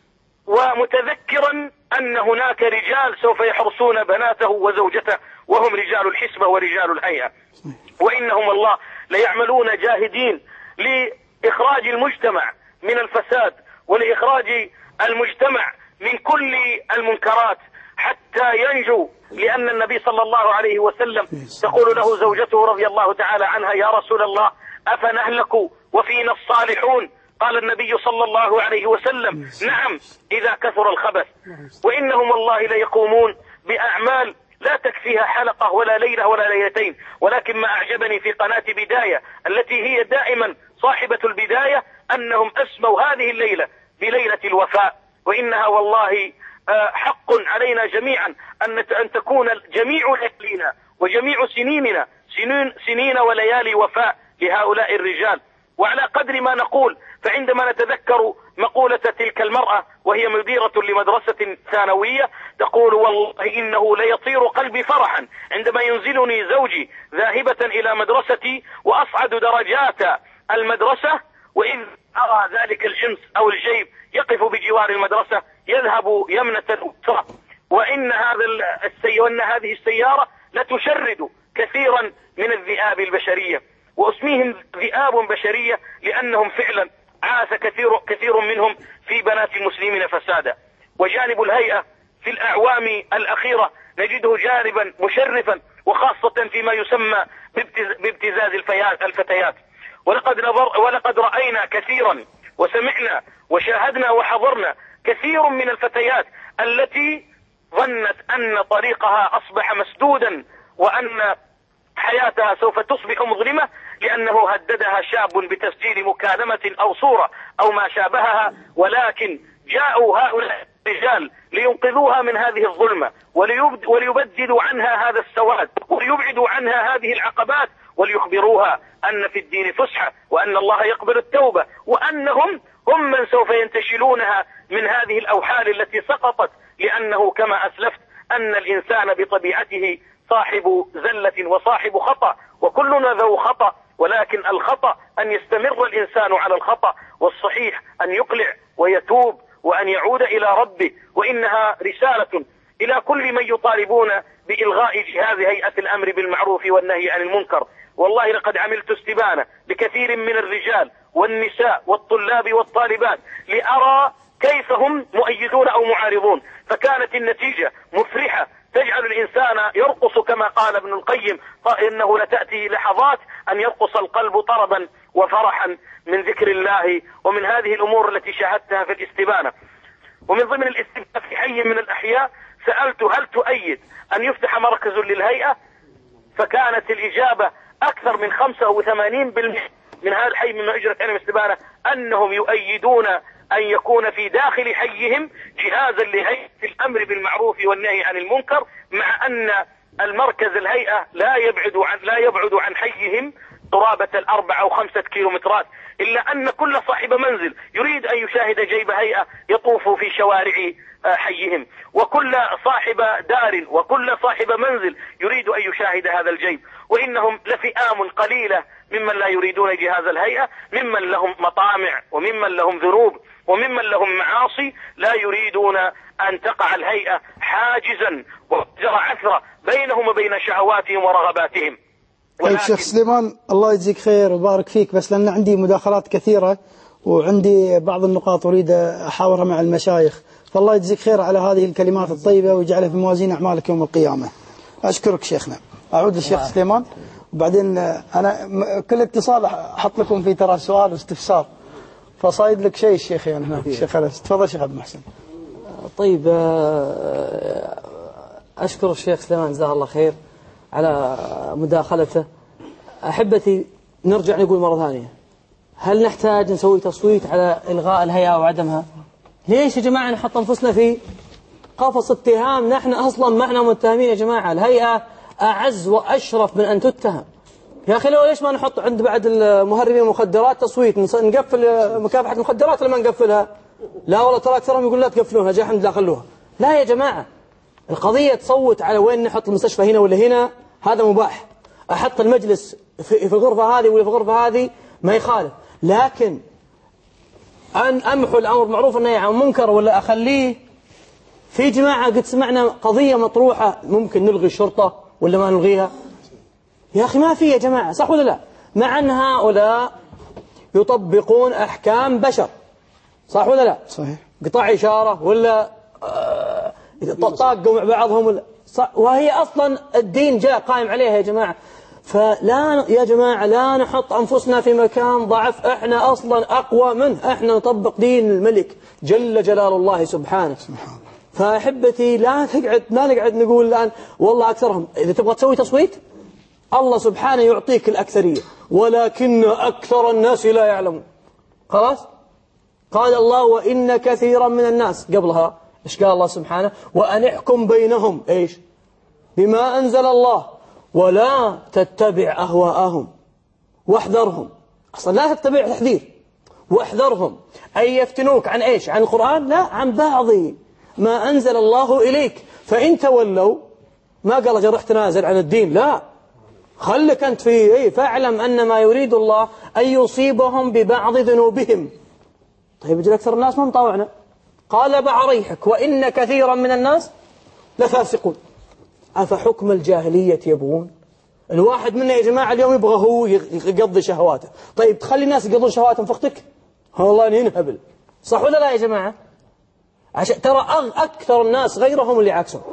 ومتذكرا أن هناك رجال سوف يحرسون بناته وزوجته وهم رجال الحسبة ورجال الهيئة، وإنهم الله ليعملون جاهدين لإخراج المجتمع من الفساد ولإخراج المجتمع من كل المنكرات حتى ينجو. لأن النبي صلى الله عليه وسلم تقول له زوجته رضي الله تعالى عنها: يا رسول الله أفنهلك وفينا الصالحون؟ قال النبي صلى الله عليه وسلم: نعم إذا كثر الخبث. وإنهم والله ليقومون بأعمال لا تكفيها حلقة ولا ليلة ولا ليلتين. ولكن ما أعجبني في قناة بداية التي هي دائما صاحبة البداية أنهم أسموا هذه الليلة بليلة الوفاء. وإنها والله حق علينا جميعا أن تكون جميع ليالينا وجميع سنيننا سنين وليالي وفاء لهؤلاء الرجال. وعلى قدر ما نقول، فعندما نتذكر مقولة تلك المرأة وهي مديرة لمدرسة ثانوية تقول: والله إنه ليطير قلبي فرحا عندما ينزلني زوجي ذاهبة إلى مدرستي وأصعد درجات المدرسة، وإذ أرى ذلك الجنس أو الجيب يقف بجوار المدرسة يذهب يمنة أخرى، وإن هذه السيارة لتشرد كثيرا من الذئاب البشرية، واسميهم ذئاب بشرية لأنهم فعلا عاث كثير منهم في بنات المسلمين فسادا. وجانب الهيئة في الأعوام الأخيرة نجده جانبا مشرفا، وخاصة فيما يسمى بابتزاز الفتيات. ولقد رأينا كثيرا وسمعنا وشاهدنا وحضرنا كثير من الفتيات التي ظنت أن طريقها أصبح مسدودا وأن حياتها سوف تصبح مظلمة لأنه هددها شاب بتسجيل مكالمة أو صورة أو ما شابهها، ولكن جاءوا هؤلاء الرجال لينقذوها من هذه الظلمة وليبددوا عنها هذا السواد وليبعدوا عنها هذه العقبات وليخبروها أن في الدين فسحة وأن الله يقبل التوبة، وأنهم هم من سوف ينتشلونها من هذه الأوحال التي سقطت. لأنه كما أسلفت أن الإنسان بطبيعته صاحب زلة وصاحب خطأ، وكلنا ذو خطأ، ولكن الخطأ أن يستمر الإنسان على الخطأ، والصحيح أن يقلع ويتوب وأن يعود إلى ربه. وإنها رسالة إلى كل من يطالبون بإلغاء جهاز هيئة الأمر بالمعروف والنهي عن المنكر. والله لقد عملت استبانة بكثير من الرجال والنساء والطلاب والطالبات لأرى كيف هم مؤيدون أو معارضون، فكانت النتيجة مفرحة تجعل الإنسان يرقص كما قال ابن القيم: إنه لتأتي لحظات أن يرقص القلب طربا وفرحا من ذكر الله. ومن هذه الأمور التي شاهدتها في الاستبانة، ومن ضمن الاستبانة في حي من الأحياء سألت: هل تؤيد أن يفتح مركز للهيئة؟ فكانت الإجابة أكثر من 85% من هذا الحي مما أجرت عنهم استبانة أنهم يؤيدون أن يكون في داخل حيهم جهازا لهيئة الأمر بالمعروف والنهي عن المنكر، مع أن المركز الهيئة لا يبعد عن حيهم قرابة 4 أو 5 كيلومترات، إلا أن كل صاحب منزل يريد أن يشاهد جيب هيئة يطوف في شوارع حيهم، وكل صاحب دار وكل صاحب منزل يريد أن يشاهد هذا الجيب. وإنهم لفئام قليلة ممن لا يريدون جهاز الهيئة، ممن لهم مطامع وممن لهم ذنوب وممن لهم معاصي لا يريدون أن تقع الهيئة حاجزا وحجر عثرة بينهم وبين شهواتهم ورغباتهم. طيب شيخ سليمان، الله يجزيك خير وبارك فيك، بس لأن عندي مداخلات كثيرة وعندي بعض النقاط أريد أحاورها مع المشايخ، فالله يجزيك خير على هذه الكلمات الطيبة ويجعلها في موازين أعمالك يوم القيامة. أشكرك شيخنا. أعود للشيخ سليمان، وبعدين أنا كل اتصال أحط لكم فيه ترى سؤال واستفسار، فصايد لك شيء الشيخ يعني هناك. الشيخ أنس تفضل شيخ عبد المحسن. طيب، أشكر الشيخ سليمان جزاه الله خير على مداخلته. أحبتي، نرجع نقول مرة ثانية، هل نحتاج نسوي تصويت على إلغاء الهيئة وعدمها؟ ليش يا جماعة نحط أنفسنا في قفص اتهام؟ نحن أصلا ما احنا متهمين يا جماعة، الهيئة أعز وأشرف من أن تتهم. يا أخي ليش ما نحط عند بعد المهربين المخدرات تصويت، نقفل مكافحة المخدرات ولا ما نقفلها؟ لا والله ترى أكثرهم يقول لا تقفلونها، جاء الحمد لله خلوها. لا يا جماعة، القضية تصوت على وين نحط المستشفى هنا ولا هنا، هذا مباح. أحط المجلس في الغرفة هذه ولا في الغرفة هذه ما يخالف، لكن أن أمحو الأمر معروف والنهي عن منكر ولا أخليه؟ في جماعة قد سمعنا قضية مطروحة ممكن نلغي الشرطة ولا ما نلغيها؟ يا أخي ما في يا جماعة، صح ولا لا؟ مع أن هؤلاء يطبقون أحكام بشر، صح ولا لا؟ صحيح. قطاع إشارة ولا طاقوا مع بعضهم ولا وهي أصلا الدين جاء قائم عليها يا جماعة. فلا يا جماعة لا نحط أنفسنا في مكان ضعف، إحنا أصلا أقوى منه، إحنا نطبق دين الملك جل جلال الله سبحانه. فأحبتي لا نقعد نقول الآن والله أكثرهم. إذا تبغى تسوي تصويت الله سبحانه يعطيك الأكثرية، ولكن أكثر الناس لا يعلمون. خلاص قال الله وإن كثيرا من الناس، قبلها إيش قال الله سبحانه؟ وأن احكم بينهم إيش؟ بما أنزل الله ولا تتبع أهواءهم واحذرهم. أصلا لا تتبع تحذير، واحذرهم أن يفتنوك عن إيش؟ عن القرآن؟ لا، عن بعض ما أنزل الله إليك. فإن تولوا ما قال أجل رح تنازل عن الدين، لا، خلك أنت في فاعلم أن ما يريد الله أن يصيبهم ببعض ذنوبهم. طيب يجي أكثر الناس ما مطاوعنا. قال بعريحك وإن كثيرا من الناس لفاسقون. أفحكم الجاهلية يبغون؟ الواحد منا يا جماعة اليوم يبغى هو يقضي شهواته. طيب تخلي الناس يقضون شهواتهم في أختك؟ والله ينهبل، صح ولا لا يا جماعة؟ عشان ترى أكثر الناس غيرهم اللي عكسهم،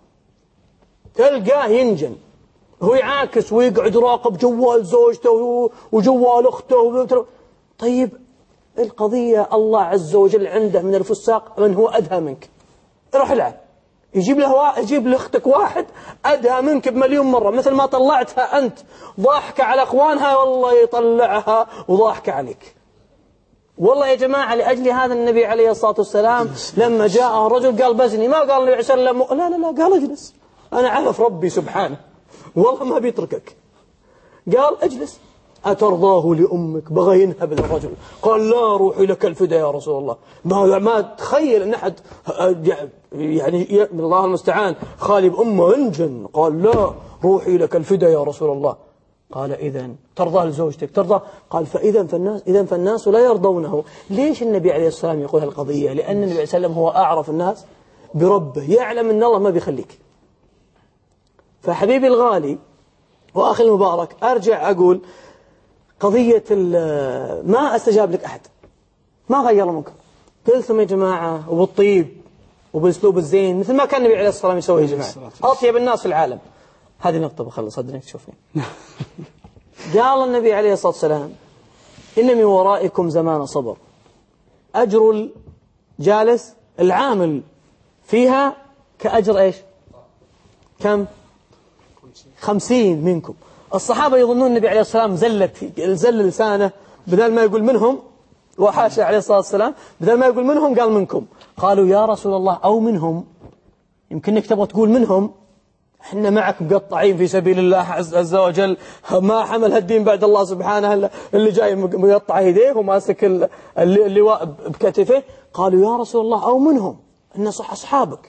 تلقاه ينجن هو يعاكس ويقعد يراقب جوال زوجته وجوال أخته. طيب القضية الله عز وجل عنده من الفساق من هو أدهى منك، روح العب يجيب لأختك واحد أدهى منك بمليون مرة، مثل ما طلعتها أنت ضاحكة على أخوانها والله يطلعها وضاحكة عليك. والله يا جماعة لأجل هذا النبي عليه الصلاة والسلام لما جاء رجل قال بزني، ما قال النبي عليه الصلاة والسلام لا قال اجلس أنا عرف ربي سبحانه والله ما بيتركك، قال اجلس أترضاه لأمك؟ بغى ينهب الرجل، قال لا روحي لك الفداء يا رسول الله. ما تخيل أن أحد يعني الله المستعان خالي بأمه انجن، قال لا روحي لك الفداء يا رسول الله. قال إذن ترضى لزوجتك؟ ترضى؟ قال إذن فالناس لا يرضونه. ليش النبي عليه الصلاة والسلام يقول هالقضية؟ لأن النبي عليه الصلاة والسلام هو أعرف الناس بربه، يعلم أن الله ما بيخليك. فحبيبي الغالي وأخي المبارك أرجع أقول قضية ما استجاب لك أحد، ما غير منكم، قلت لهم يا جماعة وبالطيب وبالأسلوب الزين مثل ما كان النبي عليه الصلاة والسلام يسوي يا جماعة، أطيب الناس في العالم. هذه نقطة بخلص صدرك تشوفين. قال النبي عليه الصلاة والسلام إن من ورائكم زمان صبر، أجر الجالس العامل فيها كأجر إيش؟ كم؟ 50 منكم. الصحابة يظنون النبي عليه الصلاة والسلام زل لسانه، بدل ما يقول منهم وحاشا عليه الصلاة والسلام، بدل ما يقول منهم قال منكم. قالوا يا رسول الله أو منهم، يمكنك تبغى تقول منهم، احنا معك مقطعين في سبيل الله عز وجل، ما حمل هالدين بعد الله سبحانه اللي جاي مقطع يديه وماسك اللواء بكتفه. قالوا يا رسول الله أو منهم، إن صح أصحابك.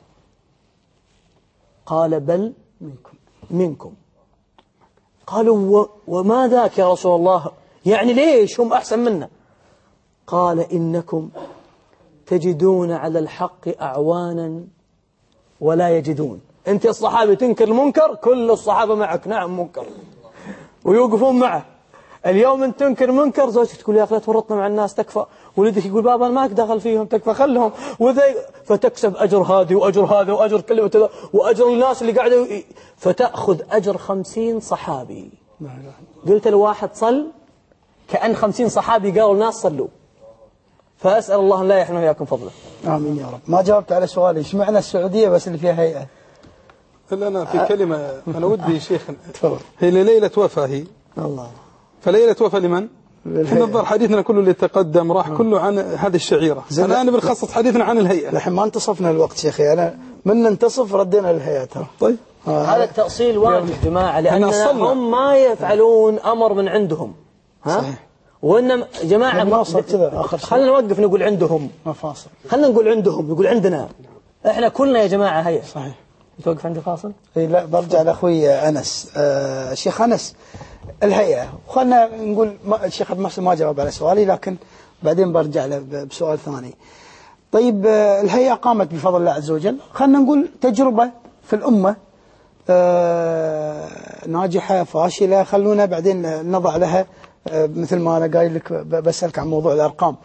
قال بل منكم. قالوا وما ذاك يا رسول الله، يعني ليش هم أحسن منا؟ قال إنكم تجدون على الحق أعوانا ولا يجدون. أنت الصحابي تنكر المنكر، كل الصحابة معك نعم منكر ويوقفون معه. اليوم أنت تنكر منكر، زوجتك تقول يا أخي لا تورطنا مع الناس تكفى، ولدك يقول بابا ما دخل فيهم تكفى خلهم، فتكسب أجر هذه وأجر هذا وأجر كلمة وأجر الناس اللي قاعدوا، فتأخذ أجر 50 صحابي. قلت الواحد صل كأن 50 صحابي قالوا الناس صلوا. فأسأل الله أن لا يحرمنا وإياكم فضله. آمين يا رب. ما جاوبت على سؤالي، إيش معنى السعودية بس اللي فيها هيئة؟ أنا في كلمة أنا ودي شيخ، هي ليلة وفاة هي الله. فليلة وفاة لمن؟ احنا الظاهر حديثنا كله اللي تقدم راح كله عن هذه الشعيرة. الآن بنخصص حديثنا عن الهيئة. الحين ما انتصفنا الوقت شيخي، أنا من ننتصف ردينا الهيئة. طيب هذا التأصيل واجب جماعة، لأن هم ما يفعلون أمر من عندهم. ها؟ صحيح. وإنما جماعة خلنا نوقف نقول عندهم، فاصل. خلنا نقول عندهم، نقول عندنا. احنا كلنا يا جماعة هيئة. صحيح. توقف عندي فاصل؟ إيه لا برجع لأخوي أنس. شيخ أنس، الهيئة خلنا نقول الشيخ عبد المحسن ما جاوب على سؤالي، لكن بعدين برجع له بسؤال ثاني. طيب الهيئة قامت بفضل الله عز وجل، خلنا نقول تجربة في الأمة ناجحة فاشلة، خلونا بعدين نضع لها مثل ما أنا قايل لك بسألك عن موضوع الأرقام.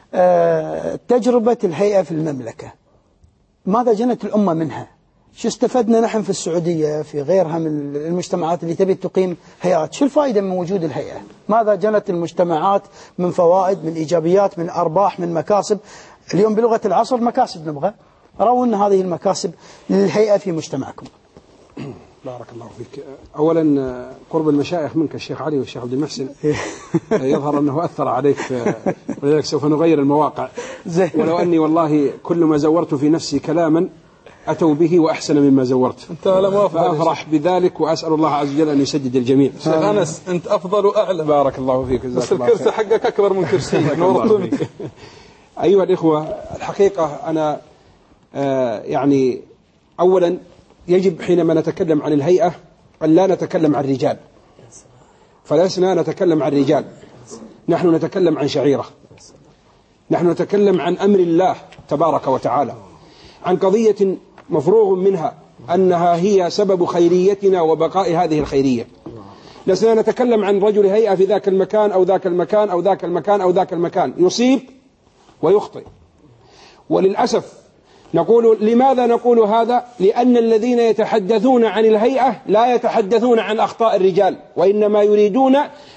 تجربة الهيئة في المملكة ماذا جنت الأمة منها؟ شو استفدنا نحن في السعودية في غيرها من المجتمعات اللي تبي تقيم هيئات؟ شو الفائدة من وجود الهيئة؟ ماذا جنت المجتمعات من فوائد، من إيجابيات، من أرباح، من مكاسب؟ اليوم بلغة العصر مكاسب نبغى، رونا هذه المكاسب للهيئة في مجتمعكم. بارك الله فيك. أولا قرب المشايخ منك الشيخ علي والشيخ عبد المحسن يظهر أنه أثر عليك، ولذلك سوف نغير المواقع. ولو أني والله كل ما زورت في نفسي كلاما أتوا به وأحسن مما زورت، فأفرح بذلك وأسأل الله عز وجل أن يسدد الجميع. شيخ أنس أنت أفضل وأعلى. بارك الله فيك. بس الكرسي حقك أكبر من كرسيك. نورتني. أيها الإخوة، الحقيقة أنا يعني أولا يجب حينما نتكلم عن الهيئة أن لا نتكلم عن رجال، فلسنا نتكلم عن رجال، نحن نتكلم عن شعيرة، نحن نتكلم عن أمر الله تبارك وتعالى، عن قضية مفروغ منها أنها هي سبب خيريتنا وبقاء هذه الخيرية. لسنا نتكلم عن رجل هيئة في ذاك المكان أو ذاك المكان أو ذاك المكان أو ذاك المكان، يصيب ويخطئ. وللأسف نقول، لماذا نقول هذا؟ لأن الذين يتحدثون عن الهيئة لا يتحدثون عن أخطاء الرجال، وإنما يريدون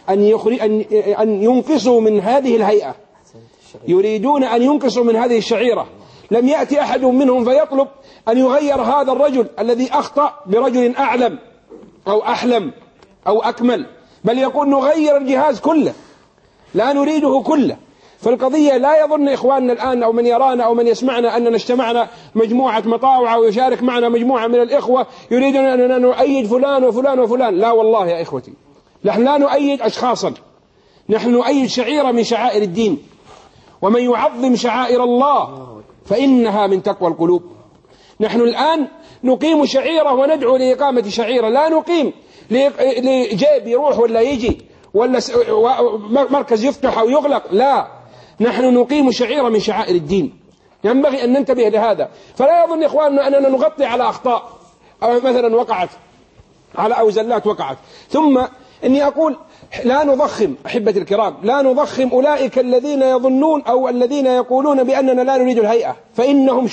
أن ينقصوا من هذه الهيئة، يريدون أن ينقصوا من هذه الشعيرة. لم يأتي أحد منهم فيطلب أن يغير هذا الرجل الذي أخطأ برجل أعلم أو أحلم أو أكمل، بل يقول نغير الجهاز كله، لا نريده كله. فالقضية لا يظن إخواننا الآن أو من يرانا أو من يسمعنا أننا اجتمعنا مجموعة مطاوعة ويشارك معنا مجموعة من الإخوة يريدون أننا نؤيد فلان وفلان وفلان. لا والله يا إخوتي، نحن لا نؤيد أشخاصا، نحن نؤيد شعيرة من شعائر الدين. ومن يعظم شعائر الله فإنها من تقوى القلوب. نحن الآن نقيم شعيرة وندعو لإقامة شعيرة، لا نقيم لجيب يروح ولا يجي ولا مركز يفتح أو يغلق، لا، نحن نقيم شعيرة من شعائر الدين، ينبغي أن ننتبه لهذا. فلا يظن إخواننا أننا نغطي على أخطاء أو مثلا وقعت على أو زلات وقعت. ثم إني أقول لا نضخم، أحبة الكرام، لا نضخم أولئك الذين يظنون أو الذين يقولون بأننا لا نريد الهيئة، فإنهم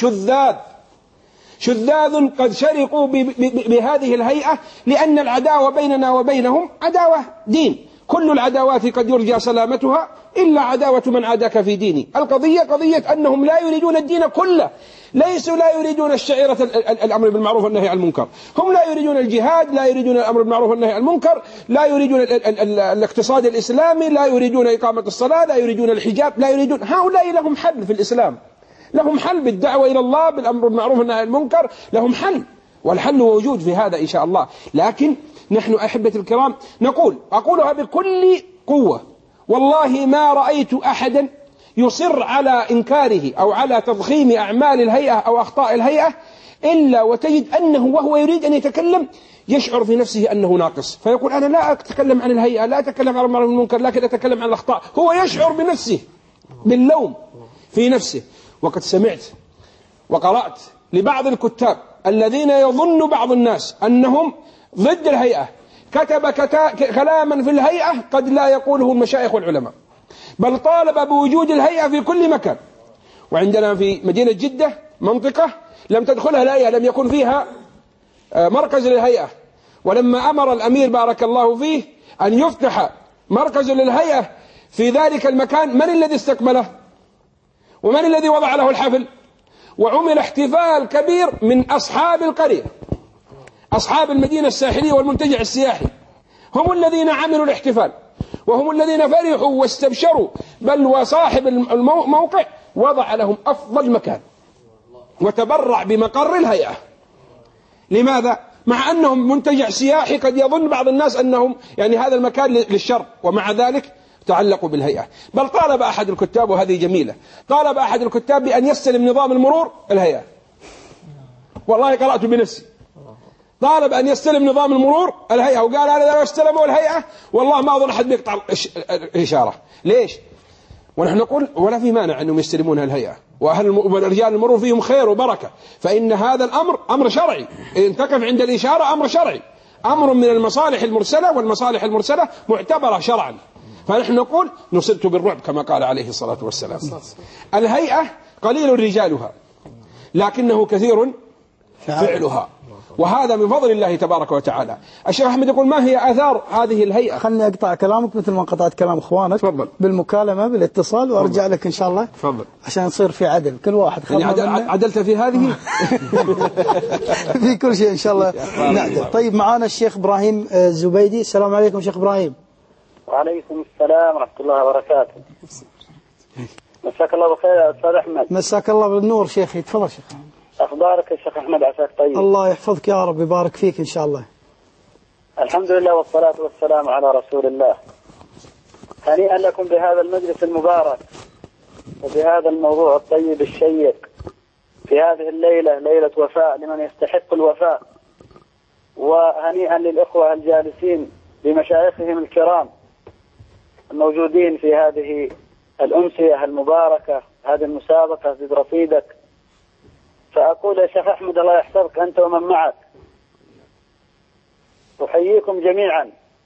شذاذ قد شرقوا بهذه الهيئة، لأن العداوة بيننا وبينهم عداوة دين. كل العداوات قد يرجى سلامتها إلا عداوة من عاداك في ديني. القضية قضية أنهم لا يريدون الدين كله، ليسوا لا يريدون الشعيرة الأمر بالمعروف والنهي عن المنكر، هم لا يريدون الجهاد، لا يريدون الأمر بالمعروف والنهي عن المنكر، لا يريدون الاقتصاد الإسلامي، لا يريدون إقامة الصلاة، لا يريدون الحجاب، لا يريدون. هؤلاء لهم حل في الإسلام، لهم حل بالدعوة إلى الله بالأمر بالمعروف والنهي عن المنكر، لهم حل، والحل موجود في هذا إن شاء الله. لكن نحن أحبة الكرام أقولها بكل قوة، والله ما رأيت أحدا يصر على إنكاره أو على تضخيم أعمال الهيئة أو أخطاء الهيئة إلا وتجد أنه وهو يريد أن يتكلم يشعر في نفسه أنه ناقص، فيقول أنا لا أتكلم عن الهيئة، لا أتكلم عن المعروف والمنكر، لكن أتكلم عن الأخطاء. هو يشعر بنفسه باللوم في نفسه. وقد سمعت وقرأت لبعض الكتاب الذين يظن بعض الناس أنهم ضد الهيئة، كتب كلاما في الهيئة قد لا يقوله المشايخ والعلماء، بل طالب بوجود الهيئة في كل مكان. وعندنا في مدينة جدة منطقة لم تدخلها الهيئة، لم يكن فيها مركز للهيئة، ولما أمر الأمير بارك الله فيه أن يفتح مركز للهيئة في ذلك المكان، من الذي استكمله ومن الذي وضع له الحفل؟ وعمل احتفال كبير من أصحاب القرية، أصحاب المدينة الساحلية والمنتجع السياحي، هم الذين عملوا الاحتفال، وهم الذين فرحوا واستبشروا، بل وصاحب الموقع وضع لهم أفضل مكان وتبرع بمقر الهيئة. لماذا؟ مع أنهم منتجع سياحي قد يظن بعض الناس أنهم يعني هذا المكان للشر، ومع ذلك تعلقوا بالهيئة. بل طالب أحد الكتاب، وهذه جميلة، طالب أحد الكتاب بأن يستلم نظام المرور الهيئة، والله قرأت بنفسي، طالب أن يستلم نظام المرور الهيئة، وقال أنا لو استلموا الهيئة والله ما أظن أحد بيقطع الإشارة. ليش؟ ونحن نقول ولا في مانع أنهم يستلمون الهيئة، والرجال المرور فيهم خير وبركة، فإن هذا الأمر أمر شرعي، إن تقف عند الإشارة أمر شرعي، أمر من المصالح المرسلة، والمصالح المرسلة معتبرة شرعا. فنحن نقول نصرت بالرعب كما قال عليه الصلاة والسلام. الهيئة قليل رجالها لكنه كثير فعلها، وهذا من فضل الله تبارك وتعالى. الشيخ أحمد يقول ما هي آثار هذه الهيئة؟ خلني أقطع كلامك مثل ما قطعت كلام إخوانك. تفضل. بالمكالمة بالاتصال وأرجع لك إن شاء الله. تفضل. عشان يصير في عدل، كل واحد يعني عدلت في هذه في كل شيء إن شاء الله نعدل. طيب معانا الشيخ إبراهيم الزبيدي. السلام عليكم شيخ إبراهيم. وعليكم السلام ورحمة الله وبركاته. مساك الله بخير يا أستاذ أحمد. مساك الله بالنور شيخي، تفضل شيخ. أخبارك يا شيخ أحمد؟ عساك طيب. الله يحفظك يا رب، يبارك فيك إن شاء الله. الحمد لله والصلاة والسلام على رسول الله. هنيئا لكم بهذا المجلس المبارك وبهذا الموضوع الطيب الشيق في هذه الليلة، ليلة وفاء لمن يستحق الوفاء. وهنيئا للإخوة الجالسين بمشايخهم الكرام الموجودين في هذه الأمسية المباركة، هذه المسابقة زد رصيدك. فأقول يا شيخ أحمد الله يحفظك أنت ومن معك، أحييكم جميعا.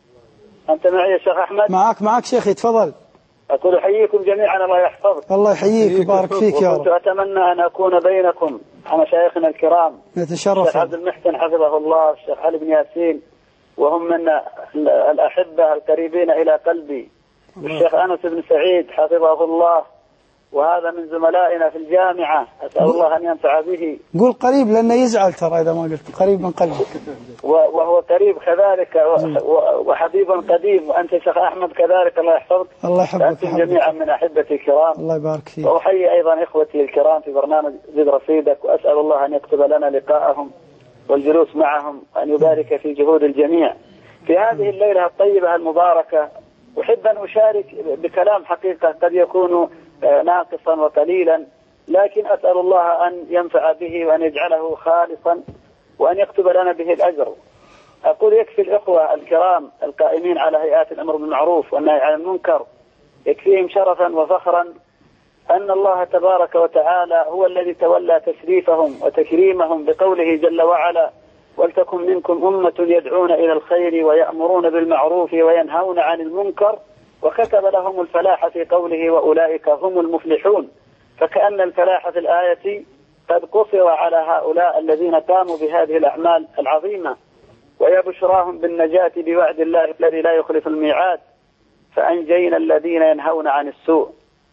أنت معي يا شيخ أحمد؟ معك شيخي، تفضل. أقول أحييكم جميعا الله يحفظك. الله يحييك ويبارك فيك يا رب. وكنت أتمنى أن أكون بينكم مع مشايخنا الكرام، نتشرف. الشيخ عبد المحسن حفظه الله، الشيخ علي بن ياسين، وهم من الأحبة القريبين إلى قلبي، والشيخ أنس بن سعيد حفظه الله، وهذا من زملائنا في الجامعة، أسأل الله أن ينفع به. قول قريب لأنه يزعل ترى إذا ما قلت قريب من قلبك. وهو قريب كذلك وحبيب قديم، وأنت شيخ أحمد كذلك الله يحفظك. الله يحفظك. أنتم جميعا من أحبتي الكرام. الله يبارك فيك. وأحيي أيضا إخوتي الكرام في برنامج زد رصيدك، وأسأل الله أن يكتب لنا لقاءهم والجلوس معهم، وأن يبارك في جهود الجميع في هذه الليلة الطيبة المباركة. أحب أن أشارك بكلام حقيقة قد يكون ناقصا وقليلا، لكن أسأل الله أن ينفع به وأن يجعله خالصا وأن يكتب لنا به الأجر. أقول يكفي الإخوة الكرام القائمين على هيئات الأمر بالمعروف والنهي عن المنكر، يكفيهم شرفا وفخرا أن الله تبارك وتعالى هو الذي تولى تشريفهم وتكريمهم بقوله جل وعلا: ولتكن منكم أمة يدعون إلى الخير ويأمرون بالمعروف وينهون عن المنكر، وكتب لهم الفلاح في قوله وأولئك هم المفلحون. فكأن الفلاح في الآية قد قصر على هؤلاء الذين قاموا بهذه الأعمال العظيمة، ويا بشراهم بالنجاة بوعد الله الذي لا يخلف الميعاد، فأنجينا الذين ينهون عن السوء.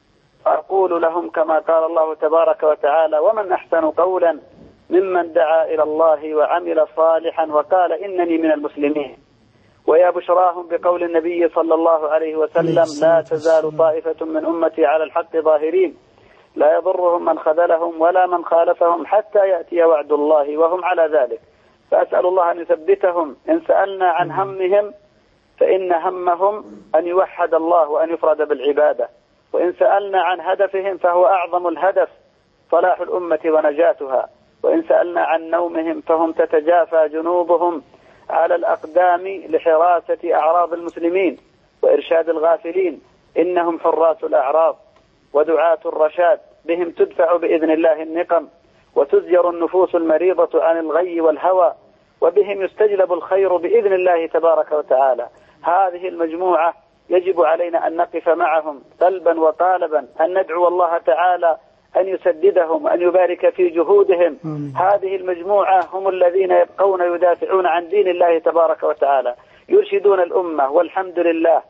أقول لهم كما قال الله تبارك وتعالى: ومن أحسن قولا ممن دعا إلى الله وعمل صالحا وقال إنني من المسلمين. ويا بشراهم بقول النبي صلى الله عليه وسلم: لا تزال طائفة من أمتي على الحق ظاهرين لا يضرهم من خذلهم ولا من خالفهم حتى يأتي وعد الله وهم على ذلك. فأسأل الله أن يثبتهم. إن سألنا عن همهم فإن همهم أن يوحد الله وأن يفرد بالعبادة، وإن سألنا عن هدفهم فهو أعظم الهدف صلاح الأمة ونجاتها، وإن سألنا عن نومهم فهم تتجافى جنوبهم على الأقدام لحراسة أعراض المسلمين وإرشاد الغافلين. إنهم حراس الأعراض ودعاة الرشاد، بهم تدفع بإذن الله النقم وتزجر النفوس المريضة عن الغي والهوى، وبهم يستجلب الخير بإذن الله تبارك وتعالى. هذه المجموعة يجب علينا أن نقف معهم قلبا وقالبا، أن ندعو الله تعالى أن يسددهم وأن يبارك في جهودهم. هذه المجموعة هم الذين يبقون يدافعون عن دين الله تبارك وتعالى، يرشدون الأمة، والحمد لله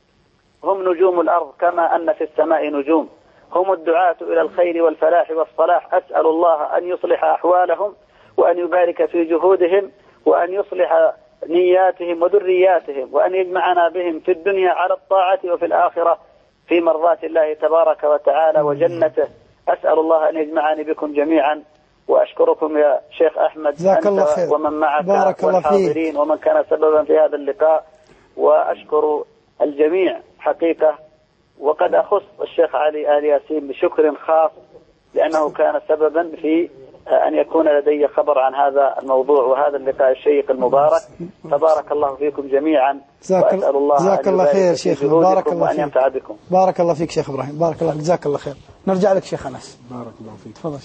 هم نجوم الأرض كما أن في السماء نجوم، هم الدعاة إلى الخير والفلاح والصلاح. أسأل الله أن يصلح أحوالهم وأن يبارك في جهودهم وأن يصلح نياتهم وذرياتهم، وأن يجمعنا بهم في الدنيا على الطاعة وفي الآخرة في مرضاة الله تبارك وتعالى وجنته. أسأل الله أن يجمعني بكم جميعا، وأشكركم يا شيخ أحمد أنت ومن معك والحاضرين ومن كان سببا في هذا اللقاء، وأشكر الجميع حقيقة. وقد أخص الشيخ علي آل ياسين بشكر خاص لأنه كان سببا في أن يكون لدي خبر عن هذا الموضوع وهذا اللقاء الشيق المبارك. فبارك الله فيكم جميعا، وأسأل الله جزاك الله خير شيخ، بارك الله وأن ينفع بكم. بارك الله فيك شيخ إبراهيم، بارك الله، جزاك الله خير. نرجع لك شيخ أنس. بارك الله فيك. تفضل.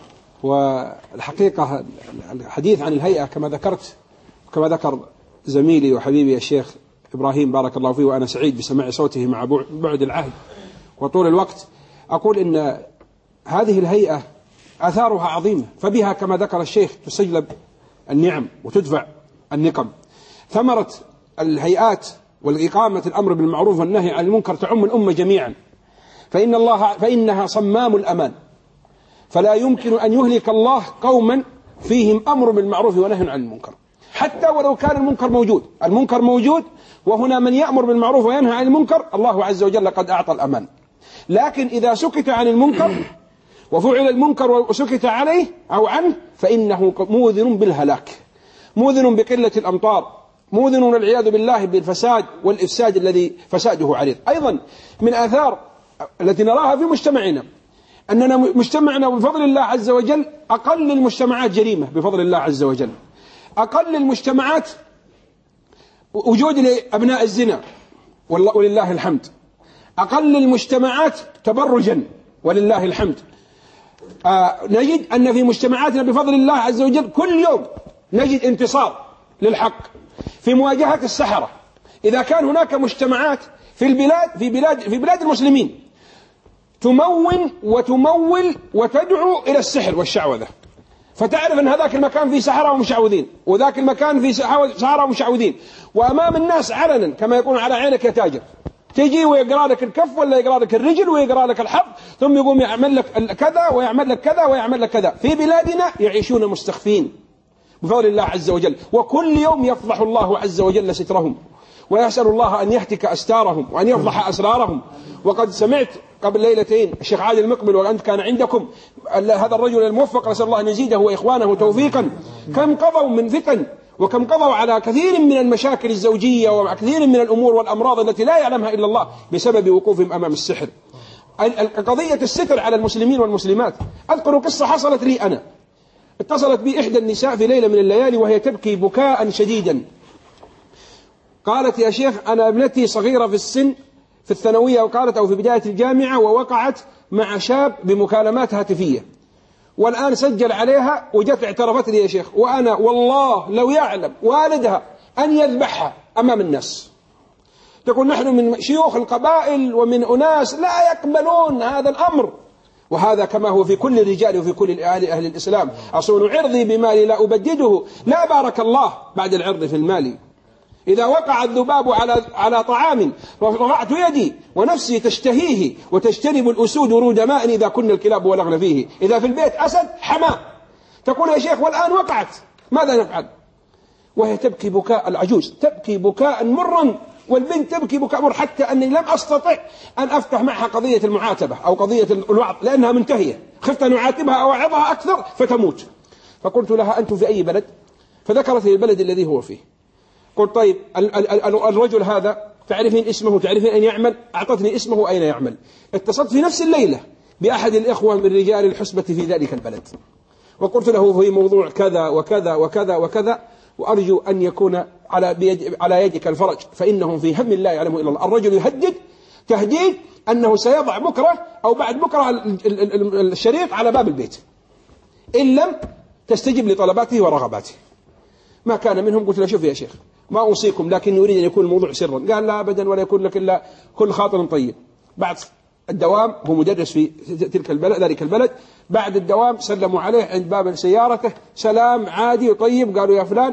والحقيقة الحديث عن الهيئة كما ذكرت وكما ذكر زميلي وحبيبي الشيخ إبراهيم بارك الله فيه، وأنا سعيد بسماع صوته مع بعد العهد وطول الوقت، أقول إن هذه الهيئة آثارها عظيمة، فبها كما ذكر الشيخ تسجلب النعم وتدفع النقم. ثمرة الهيئات والإقامة الأمر بالمعروف والنهي عن المنكر تعم الأمة جميعا، فإنها صمام الأمان، فلا يمكن أن يهلك الله قوما فيهم أمر بالمعروف ونهي عن المنكر، حتى ولو كان المنكر موجود وهنا من يأمر بالمعروف وينهى عن المنكر، الله عز وجل قد أعطى الأمان. لكن إذا سكت عن المنكر وفعل المنكر وسكت عليه أو عنه فإنه موذن بالهلاك، موذن بقلة الأمطار، موذن والعياذ بالله بالفساد والإفساد الذي فساده عريض. أيضا من آثار التي نراها في مجتمعنا أننا مجتمعنا بفضل الله عز وجل أقل المجتمعات جريمة بفضل الله عز وجل، أقل المجتمعات وجود لأبناء الزنا ولله الحمد، أقل المجتمعات تبرجا ولله الحمد. نجد أن في مجتمعاتنا بفضل الله عز وجل كل يوم نجد انتصار للحق في مواجهة السحرة. إذا كان هناك مجتمعات في بلاد المسلمين تمون وتمول وتدعو إلى السحر والشعوذة، فتعرف أن هذاك المكان فيه سحرة ومشعوذين وذاك المكان فيه سحرة ومشعوذين، وأمام الناس علنا كما يقولون على عينك يا تاجر، تجي ويقرأ لك الكف ولا يقرأ لك الرجل ويقرأ لك الحظ، ثم يقوم يعمل لك كذا ويعمل لك كذا ويعمل لك كذا. في بلادنا يعيشون مستخفين بفضل الله عز وجل، وكل يوم يفضح الله عز وجل سترهم، ويسأل الله أن يهتك أستارهم وأن يفضح أسرارهم. وقد سمعت قبل ليلتين الشيخ عادل المقبل وأنت كان عندكم هذا الرجل الموفق، نسأل الله أن يزيده وإخوانه توفيقا، كم قضوا من فتن وكم قضوا على كثير من المشاكل الزوجية وكثير من الأمور والأمراض التي لا يعلمها إلا الله بسبب وقوفهم أمام السحر. قضية الستر على المسلمين والمسلمات، أذكر قصة حصلت لي أنا، اتصلت بي إحدى النساء في ليلة من الليالي وهي تبكي بكاء شديدا، قالت يا شيخ أنا ابنتي صغيرة في السن في الثانوية وقالت أو في بداية الجامعة، ووقعت مع شاب بمكالمات هاتفية، والآن سجل عليها وجت اعترفت لي يا شيخ، وأنا والله لو يعلم والدها أن يذبحها أمام الناس. تقول نحن من شيوخ القبائل ومن أناس لا يقبلون هذا الأمر، وهذا كما هو في كل الرجال وفي كل أهل الإسلام. أصون عرضي بمالي لا أبدده، لا بارك الله بعد العرض في المال. إذا وقع الذباب على طعام رفعت يدي ونفسي تشتهيه، وتجتنب الأسود ورود ماء إذا كن الكلاب ولغن فيه. إذا في البيت أسد حماه. تقول يا شيخ والآن وقعت ماذا نفعل؟ وهي تبكي بكاء، العجوز تبكي بكاء مرا، والبنت تبكي بكاء مر، حتى أني لم أستطع أن أفتح معها قضية المعاتبة أو قضية الوعظ لأنها منتهية، خفت أن أعاتبها أو أوعظها أكثر فتموت. فقلت لها أنتم في أي بلد؟ فذكرت لي البلد الذي هو فيه. قلت طيب الرجل هذا تعرفين اسمه، تعرفين أين يعمل؟ أعطتني اسمه أين يعمل. اتصلت في نفس الليلة بأحد الإخوة من رجال الحسبة في ذلك البلد، وقلت له في موضوع كذا وكذا وكذا وكذا، وأرجو أن يكون على يدك الفرج، فإنهم في هم لا يعلمه إلا الله. الرجل يهدد تهديد أنه سيضع بكرة أو بعد بكرة الشريط على باب البيت إن لم تستجب لطلباته ورغباته. ما كان منهم. قلت له شوف يا شيخ ما أوصيكم، لكن نريد أن يكون الموضوع سرا. قال لا أبدا ولا يكون لك إلا كل خاطر طيب. بعد الدوام، هو مدرس في ذلك البلد، بعد الدوام سلموا عليه عند باب سيارته سلام عادي وطيب، قالوا يا فلان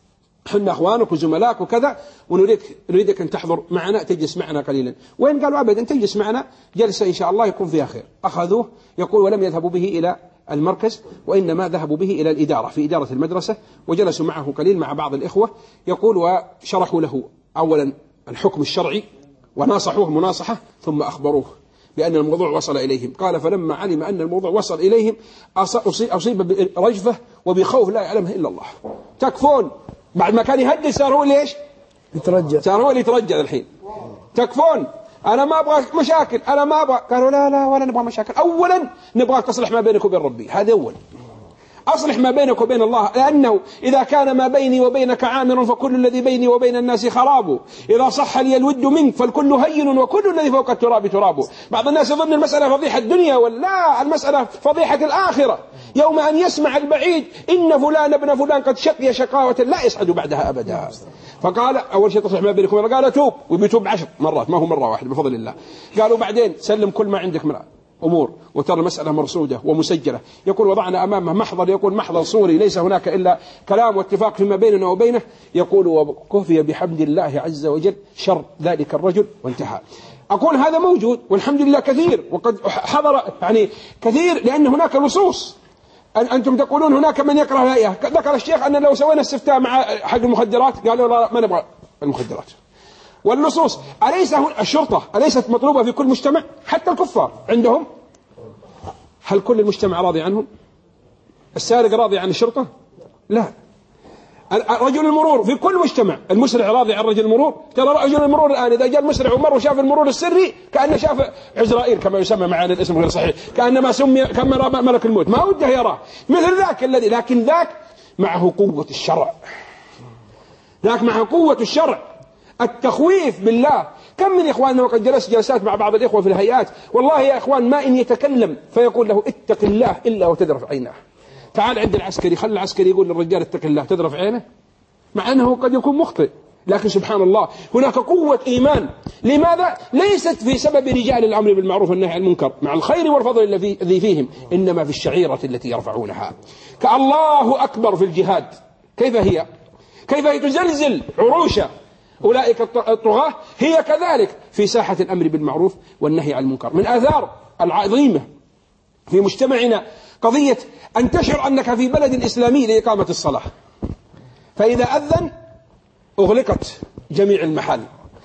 حنا أخوانك وزملاك وكذا، ونريدك أن تحضر معنا تجلس معنا قليلا. وين؟ قالوا أبدا تجلس معنا جلسة إن شاء الله يكون فيها خير. أخذوه يقول ولم يذهبوا به إلى المركز، وإنما ذهبوا به إلى الإدارة في إدارة المدرسة، وجلسوا معه قليل مع بعض الإخوة. يقول وشرحوا له أولا الحكم الشرعي وناصحوه مناصحة، ثم أخبروه بأن الموضوع وصل إليهم. قال فلما علم أن الموضوع وصل إليهم أصيب برجفة وبخوف لا يعلمه إلا الله. تكفون بعد ما كان يهدد صار هو ليش يترجى، صار هو اللي يترجى الحين. تكفون أنا ما أبغى مشاكل، أنا ما أبغى. قالوا لا ولا نبغى مشاكل، أولا نبغى تصلح ما بينك وبين ربي، هذا أصلح ما بينك وبين الله، لأنه إذا كان ما بيني وبينك عامر فكل الذي بيني وبين الناس خراب، إذا صح لي الود منك فالكل هين وكل الذي فوق التراب تراب. بعض الناس يظن المسألة فضيحة الدنيا، ولا المسألة فضيحة الآخرة، يوم أن يسمع البعيد إن فلان ابن فلان قد شقي شقاوة لا يسعد بعدها أبدا. فقال أول شيء تصلح ما بينكم، قال توب، وبيتوب 10 مرات ما هو مرة واحدة بفضل الله. قالوا بعدين سلم كل ما عندك من أمور، وترى المسألة مرصودة ومسجلة. يقول وضعنا أمامه محضر، يقول محضر صوري ليس هناك إلا كلام واتفاق فيما بيننا وبينه. يقول وكفي بحمد الله عز وجل شر ذلك الرجل وانتهى. أقول هذا موجود والحمد لله كثير، وقد حضر يعني كثير، لأن هناك نصوص. أنتم تقولون هناك من يكره الهيئة. ذكر الشيخ أن لو سوينا استفتاء مع حق المخدرات قالوا لا ما نبغى المخدرات. والنصوص أليس الشرطة أليست مطلوبة في كل مجتمع؟ حتى الكفار عندهم. هل كل المجتمع راضي عنهم؟ السارق راضي عن الشرطة؟ لا. رجل المرور في كل مجتمع، المسرع راضي عن رجل المرور؟ ترى رجل المرور الآن إذا جاء المسرع ومر وشاف المرور السري كأنه شاف عزرائيل كما يسمى معنا الاسم غير صحيح، كأنما سمي كما ملك الموت، ما وده يراه مثل ذاك الذي، لكن ذاك معه قوة الشرع، ذاك معه قوة الشرع، التخويف بالله. كم من إخواننا وقد جلست جلسات مع بعض الإخوة في الهيئات، والله يا إخوان ما إن يتكلم فيقول له اتق الله إلا وتذرف عينه. تعال عند العسكري، خلي العسكري يقول للرجال اتق الله، تذرف عينه، مع أنه قد يكون مخطئ، لكن سبحان الله هناك قوة إيمان. لماذا؟ ليست في سبب رجال الأمر بالمعروف والنهي عن المنكر مع الخير والفضل الذي فيهم، إنما في الشعيرة التي يرفعونها. كالله أكبر في الجهاد، كيف هي؟ كيف هي تزلزل عروش أولئك الطغاة؟ هي كذلك في ساحة الأمر بالمعروف والنهي عن المنكر. من آثار العظيمة في مجتمعنا قضية أن تشعر أنك في بلد إسلامي لإقامة الصلاة، فإذا أذن أغلقت جميع المحال،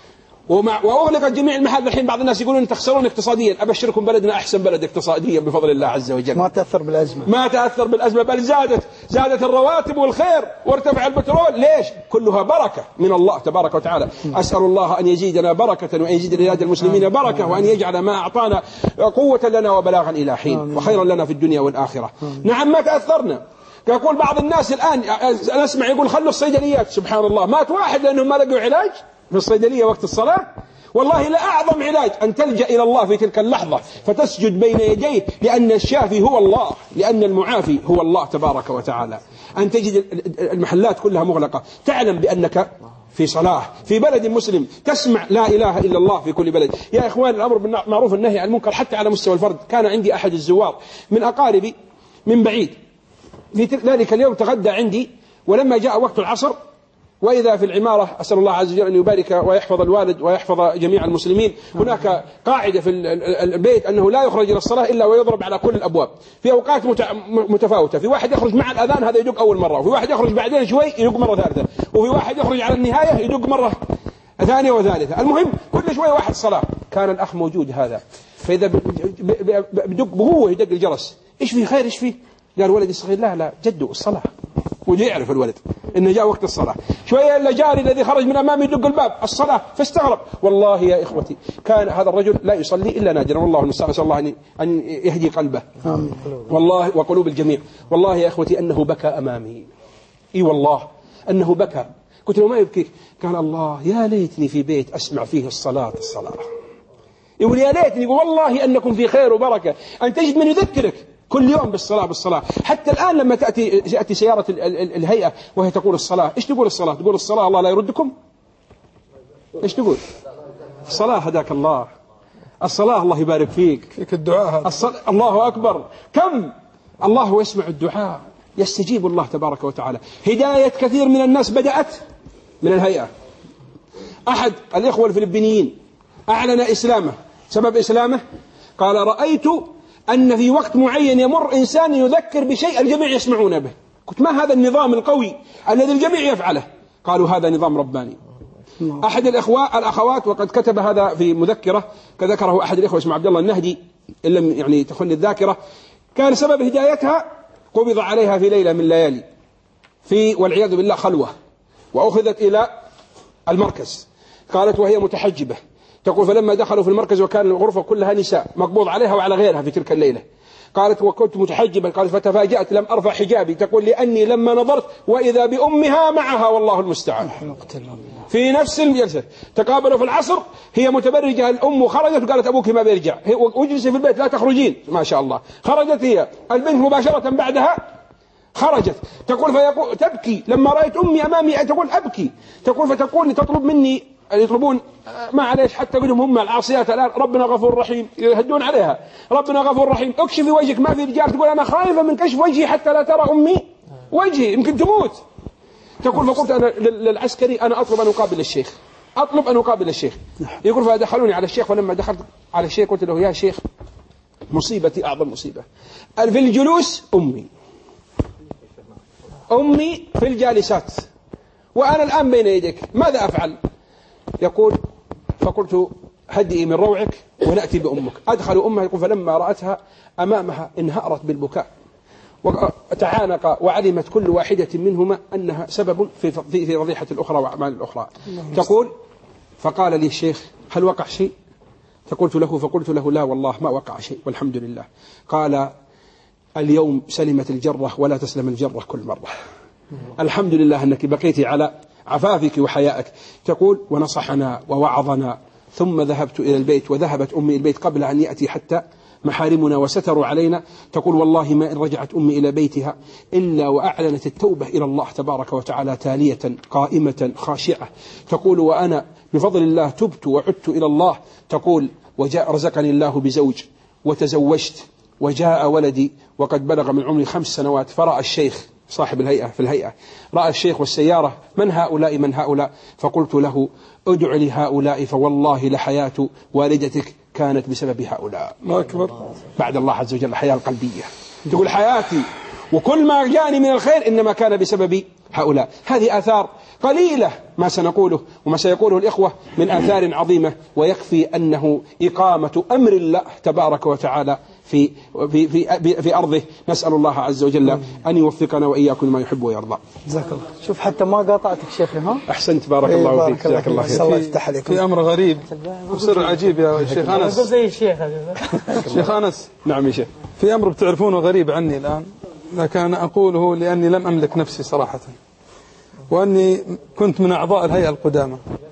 وأغلقت جميع المحال. الحين بعض الناس يقولون تخسرون اقتصاديا، أبشركم بلدنا أحسن بلد اقتصاديا بفضل الله عز وجل. ما تأثر بالأزمة، ما تأثر بالأزمة، بل زادت الرواتب والخير وارتفع البترول. ليش؟ كلها بركة من الله تبارك وتعالى. أسأل الله أن يزيدنا بركة وأن يزيد بلاد المسلمين بركة، وأن يجعل ما أعطانا قوة لنا وبلاغا إلى حين وخيرا لنا في الدنيا والآخرة. نعم ما تأثرنا. يقول بعض الناس الآن نسمع يقول خلوا الصيدليات، سبحان الله مات واحد لأنهم ما لقوا علاج في الصيدلية وقت الصلاة. والله لا أعظم علاج أن تلجأ إلى الله في تلك اللحظة فتسجد بين يديه، لأن الشافي هو الله، لأن المعافي هو الله تبارك وتعالى. أن تجد المحلات كلها مغلقة، تعلم بأنك في صلاة في بلد مسلم، تسمع لا إله إلا الله في كل بلد. يا إخوان الأمر بالمعروف والنهي عن المنكر حتى على مستوى الفرد. كان عندي أحد الزوار من أقاربي من بعيد، في ذلك اليوم تغدى عندي، ولما جاء وقت العصر وإذا في العمارة، أسأل الله عز وجل أن يبارك ويحفظ الوالد ويحفظ جميع المسلمين، هناك قاعدة في البيت أنه لا يخرج إلى الصلاة إلا ويضرب على كل الأبواب في أوقات متفاوتة. في واحد يخرج مع الأذان هذا يدق أول مرة، وفي واحد يخرج بعدين شوي يدق مرة ثالثة، وفي واحد يخرج على النهاية يدق مرة ثانية وثالثة. المهم كل شوي واحد صلاة. كان الأخ موجود هذا، فإذا بدق بقوة يدق الجرس، إيش في خير إيش فيه؟ قال ولدي الصغير لا جدوا الصلاة، وجاء يعرف الولد إنه جاء وقت الصلاة. شوية إلا جاري الذي خرج من أمامي يدق الباب الصلاة، فاستغرب. والله يا إخوتي كان هذا الرجل لا يصلي إلا نادرا، والله المستعان، نسأل الله أن يهدي قلبه والله وقلوب الجميع. والله يا إخوتي أنه بكى أمامي، إي والله أنه بكى. قلت له ما يبكيك؟ قال الله يا ليتني في بيت أسمع فيه الصلاة. يقول يا ليتني، والله أنكم في خير وبركة أن تجد من يذكرك كل يوم بالصلاة. حتى الآن لما تأتي سيارة الهيئة وهي تقول الصلاة، إيش تقول الصلاة؟ تقول الصلاة الله لا يردكم. إيش تقول الصلاة؟ هداك الله. الصلاة الله يبارك فيك الدعاء هذا. الله أكبر. كم الله يسمع الدعاء، يستجيب الله تبارك وتعالى. هداية كثير من الناس بدأت من الهيئة. أحد الإخوة الفلبينيين أعلن إسلامه. سبب إسلامه قال رأيت أن في وقت معين يمر إنسان يذكر بشيء الجميع يسمعون به. قلت ما هذا النظام القوي الذي الجميع يفعله؟ قالوا هذا نظام رباني. أحد الأخوات وقد كتب هذا في مذكرة، كذكره أحد الإخوة اسمه عبد الله النهدي إن لم يعني تخل الذاكرة، كان سبب هدايتها قبض عليها في ليلة من الليالي والعياذ بالله خلوة، وأخذت إلى المركز. قالت وهي متحجبة، تقول فلما دخلوا في المركز وكان الغرفة كلها نساء مقبوض عليها وعلى غيرها في تلك الليلة، قالت وكنت متحجبا، قالت فتفاجأت لم أرفع حجابي، تقول لأني لما نظرت وإذا بأمها معها والله المستعان في نفس الجلسة. تقابلوا في العصر، هي متبرجة، الأم خرجت وقالت أبوك ما بيرجع، واجلسي في البيت لا تخرجين، ما شاء الله. خرجت هي، البنت مباشرة بعدها خرجت، تقول فيقول تبكي لما رأيت أمي أمامي، تقول أبكي، تقول فتقول تطلب مني، يطلبون معليش حتى منهم هم العاصيات الآن، ربنا غفور رحيم، يهدون عليها، ربنا غفور رحيم، اكشفي وجهك ما في رجال، تقول أنا خايفة من كشف وجهي حتى لا ترى أمي وجهي يمكن تموت. تقول فقلت أنا للعسكري أنا أطلب أن أقابل الشيخ، أطلب أن أقابل الشيخ. يقول فدخلوني على الشيخ، ولما دخلت على الشيخ قلت له يا شيخ مصيبتي أعظم مصيبة في الجلوس، أمي في الجالسات وأنا الآن بين يديك، ماذا أفعل؟ يقول فقلت هدئي من روعك ونأتي بأمك. أدخل أمها، يقول فلما رأتها أمامها انهارت بالبكاء وتعانق، وعلمت كل واحدة منهما أنها سبب في رضيحة الأخرى وأعمال الأخرى. تقول فقال لي الشيخ هل وقع شيء؟ فقلت له لا والله ما وقع شيء والحمد لله. قال اليوم سلمت الجرة ولا تسلم الجرة كل مرة، الحمد لله أنك بقيت على عفافك وحيائك. تقول ونصحنا ووعظنا، ثم ذهبت إلى البيت، وذهبت أمي البيت قبل أن يأتي حتى محارمنا وستروا علينا. تقول والله ما إن رجعت أمي إلى بيتها إلا وأعلنت التوبة إلى الله تبارك وتعالى تالية قائمة خاشعة. تقول وأنا بفضل الله تبت وعدت إلى الله. تقول وجاء رزقني الله بزوج وتزوجت وجاء ولدي وقد بلغ من عمري 5 سنوات. فرأى الشيخ صاحب الهيئة في الهيئة، رأى الشيخ والسيارة من هؤلاء؟ فقلت له ادع لهؤلاء فوالله لحياة والدتك كانت بسبب هؤلاء. الله أكبر. بعد الله عز وجل الحياة القلبية. تقول حياتي وكل ما جاني من الخير إنما كان بسبب هؤلاء. هذه آثار قليلة ما سنقوله وما سيقوله الإخوة من آثار عظيمة، ويكفي أنه إقامة أمر الله تبارك وتعالى في في في في أرضه. نسأل الله عز وجل أن يوفقنا وإياكم ما يحب ويرضى. جزاك الله. شوف حتى ما قاطعتك شيخي. ها أحسنت بارك الله فيك. جزاك الله خير. الله يفتح عليكم. في أمر غريب وسر عجيب يا شيخ أنس. زي الشيخ شيخ أنس. نعم يا شيخ. في أمر بتعرفونه غريب عني الآن، لكن أنا أقوله لأني لم أملك نفسي صراحة، وأني كنت من أعضاء الهيئة القدامى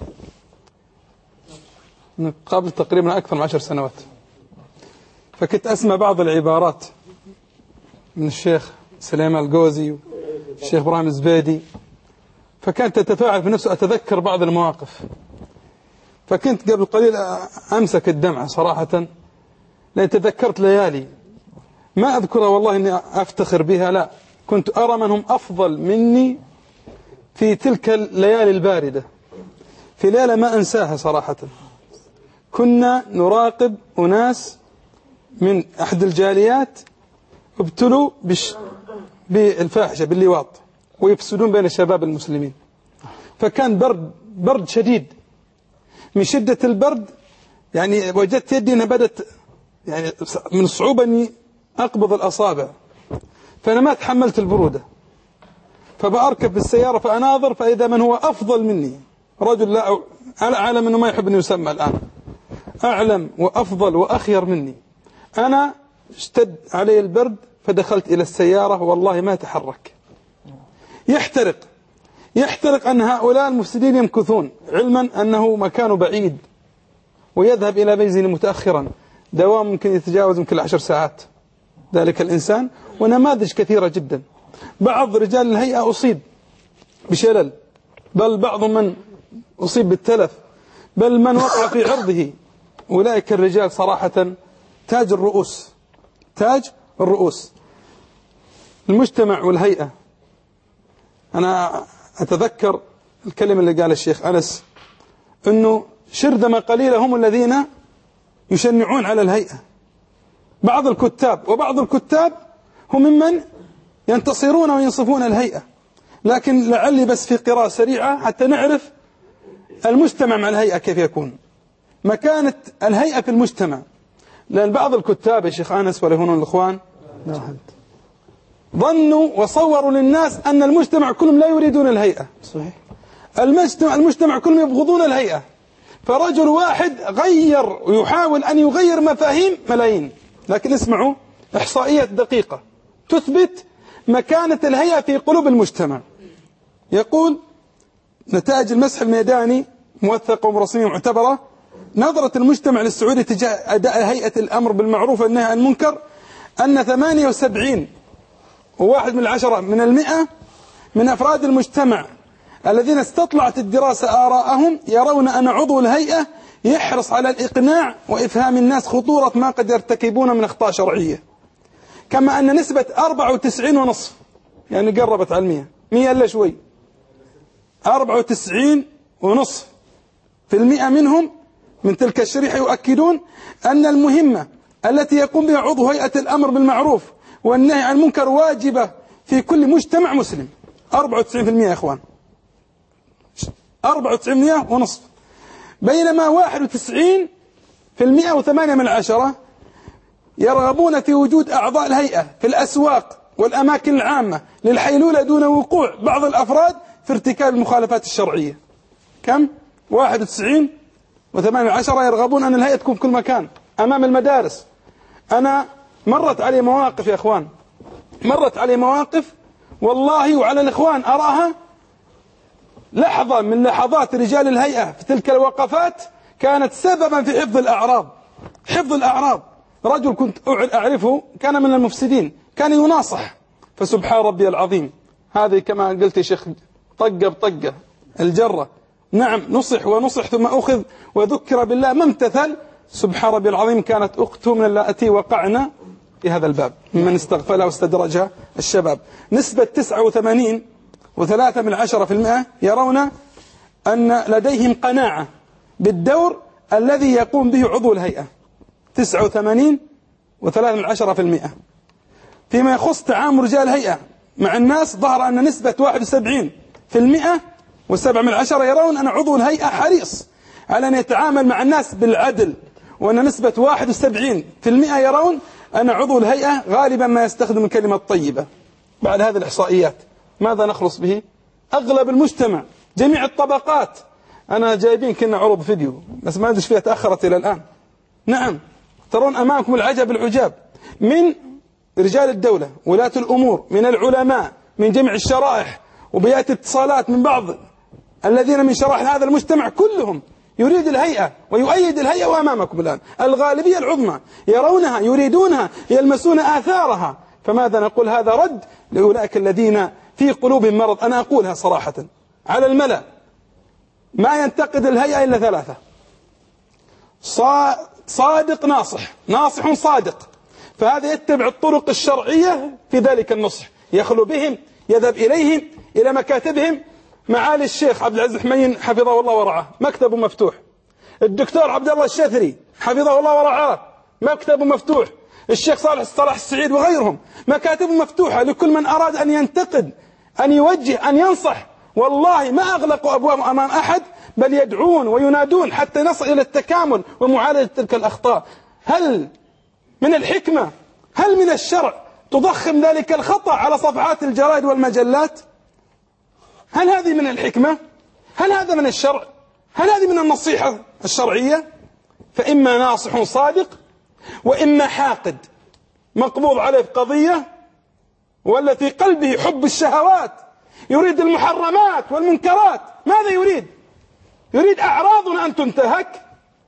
قبل تقريبا أكثر من 10 سنوات. فكنت أسمع بعض العبارات من الشيخ سليمان القوزي والشيخ إبراهيم الزبيدي، فكانت تتفاعل في نفسه. أتذكر بعض المواقف، فكنت قبل قليل أمسك الدمعة صراحة، لأن تذكرت ليالي ما أذكرها والله أني أفتخر بها، لا، كنت أرى من هم أفضل مني في تلك الليالي الباردة. في ليلة ما أنساها صراحة، كنا نراقب أناس من أحد الجاليات ابتلوا بالفاحشة باللواط ويفسدون بين الشباب المسلمين. فكان برد شديد، من شدة البرد يعني وجدت يدي أنها بدت يعني من الصعوبة أني أقبض الأصابع، فأنا ما تحملت البرودة، فبأركب بالسيارة فأناظر فإذا من هو أفضل مني، رجل لا أعلم أنه ما يحب أن يسمى الآن، أعلم وأفضل وأخير مني. أنا اشتد علي البرد فدخلت إلى السيارة والله ما تحرك، يحترق أن هؤلاء المفسدين يمكثون، علما أنه مكانه بعيد ويذهب إلى بنزين متأخرا، دوام ممكن يتجاوز يمكن 10 ساعات ذلك الإنسان. ونماذج كثيرة جدا. بعض رجال الهيئة أصيب بشلل، بل بعض من أصيب بالتلف، بل من وقع في عرضه. أولئك الرجال صراحة تاج الرؤوس المجتمع والهيئة. أنا أتذكر الكلمة اللي قال الشيخ أنس، أنه شرذمة قليلة هم الذين يشنعون على الهيئة. بعض الكتاب هم ممن ينتصرون وينصفون الهيئة. لكن لعلي بس في قراءة سريعة حتى نعرف المجتمع مع الهيئة كيف يكون، مكانة الهيئة في المجتمع. لأن بعض الكتاب يا شيخ أنس ولهنا الإخوان ظنوا وصوروا للناس أن المجتمع كلهم لا يريدون الهيئة. صحيح. المجتمع كلهم يبغضون الهيئة. فرجل واحد غير ويحاول أن يغير مفاهيم ملايين. لكن اسمعوا إحصائيات دقيقة تثبت مكانة الهيئة في قلوب المجتمع. يقول نتائج المسح الميداني موثقة ومرسمية ومعتبرة: نظرة المجتمع للسعودي تجاه أداء هيئة الأمر بالمعروف والنهي عن المنكر أن 78.1% من أفراد المجتمع الذين استطلعت الدراسة آراءهم يرون أن عضو الهيئة يحرص على الإقناع وإفهام الناس خطورة ما قد يرتكبون من أخطاء شرعية. كما أن نسبة 94.5، يعني قربت على 100 إلا شوي، 94.5% منهم من تلك الشريحة يؤكدون أن المهمة التي يقوم بها عضو هيئة الأمر بالمعروف والنهي عن المنكر واجبة في كل مجتمع مسلم. 94% يا إخوان، 94.5%. بينما 91.8% يرغبون في وجود أعضاء الهيئة في الأسواق والأماكن العامة للحيلولة دون وقوع بعض الأفراد في ارتكاب المخالفات الشرعية. كم؟ 91.8% يرغبون أن الهيئة تكون في كل مكان، أمام المدارس. أنا مرت علي مواقف يا إخوان، مرت علي مواقف والله وعلى الإخوان أراها لحظة من لحظات رجال الهيئة في تلك الوقفات كانت سببا في حفظ الأعراض. حفظ الأعراض. رجل كنت أعرفه كان من المفسدين، كان يناصح، فسبحان ربي العظيم، هذه كما قلت يا شيخ طقة بطقة الجرة. نعم، نصح ونصح ثم أخذ وذكر بالله ما امتثل. سبحان ربي العظيم، كانت أخته من اللاتي وقعنا في هذا الباب ممن استغفلها واستدرجها الشباب. نسبة 89.3% يرون أن لديهم قناعة بالدور الذي يقوم به عضو الهيئة. 89.3%. فيما يخص تعامل رجال الهيئة مع الناس ظهر أن نسبة 71% و7% يرون أن عضو الهيئة حريص على أن يتعامل مع الناس بالعدل، وأن نسبة 71% يرون أن عضو الهيئة غالبا ما يستخدم الكلمة الطيبة. بعد هذه الإحصائيات ماذا نخلص به؟ أغلب المجتمع، جميع الطبقات. أنا جايبين كنا عروض فيديو بس ما أدري فيها، تأخرت إلى الآن. نعم، ترون أمامكم العجب العجاب من رجال الدولة، ولاة الأمور، من العلماء، من جميع الشرائح، وبيئات اتصالات من بعض الذين من شرائح هذا المجتمع، كلهم يريد الهيئة ويؤيد الهيئة. وأمامكم الآن الغالبية العظمى يرونها، يريدونها، يلمسون آثارها. فماذا نقول؟ هذا رد لأولئك الذين في قلوبهم مرض. أنا أقولها صراحة على الملأ: ما ينتقد الهيئة إلا 3: صادق ناصح، ناصح صادق، فهذا يتبع الطرق الشرعية في ذلك النصح، يخلو بهم، يذهب إليهم إلى مكاتبهم. معالي الشيخ عبد العزيز حمين حفظه الله ورعاه مكتبه مفتوح. الدكتور عبد الله الشاثري حفظه الله ورعاه مكتبه مفتوح. الشيخ صالح السعيد وغيرهم مكاتبه مفتوحة لكل من أراد أن ينتقد، أن يوجه، أن ينصح. والله ما أغلقوا أبواب أمام أحد، بل يدعون وينادون حتى نصل إلى التكامل ومعالجة تلك الأخطاء. هل من الحكمة، هل من الشرع تضخم ذلك الخطأ على صفحات الجرائد والمجلات؟ هل هذه من الحكمة؟ هل هذا من الشرع؟ هل هذه من النصيحة الشرعية؟ فإما ناصح صادق، وإما حاقد مقبوض عليه في قضية، ولا في قلبه حب الشهوات، يريد المحرمات والمنكرات. ماذا يريد؟ يريد أعراضنا أن تنتهك،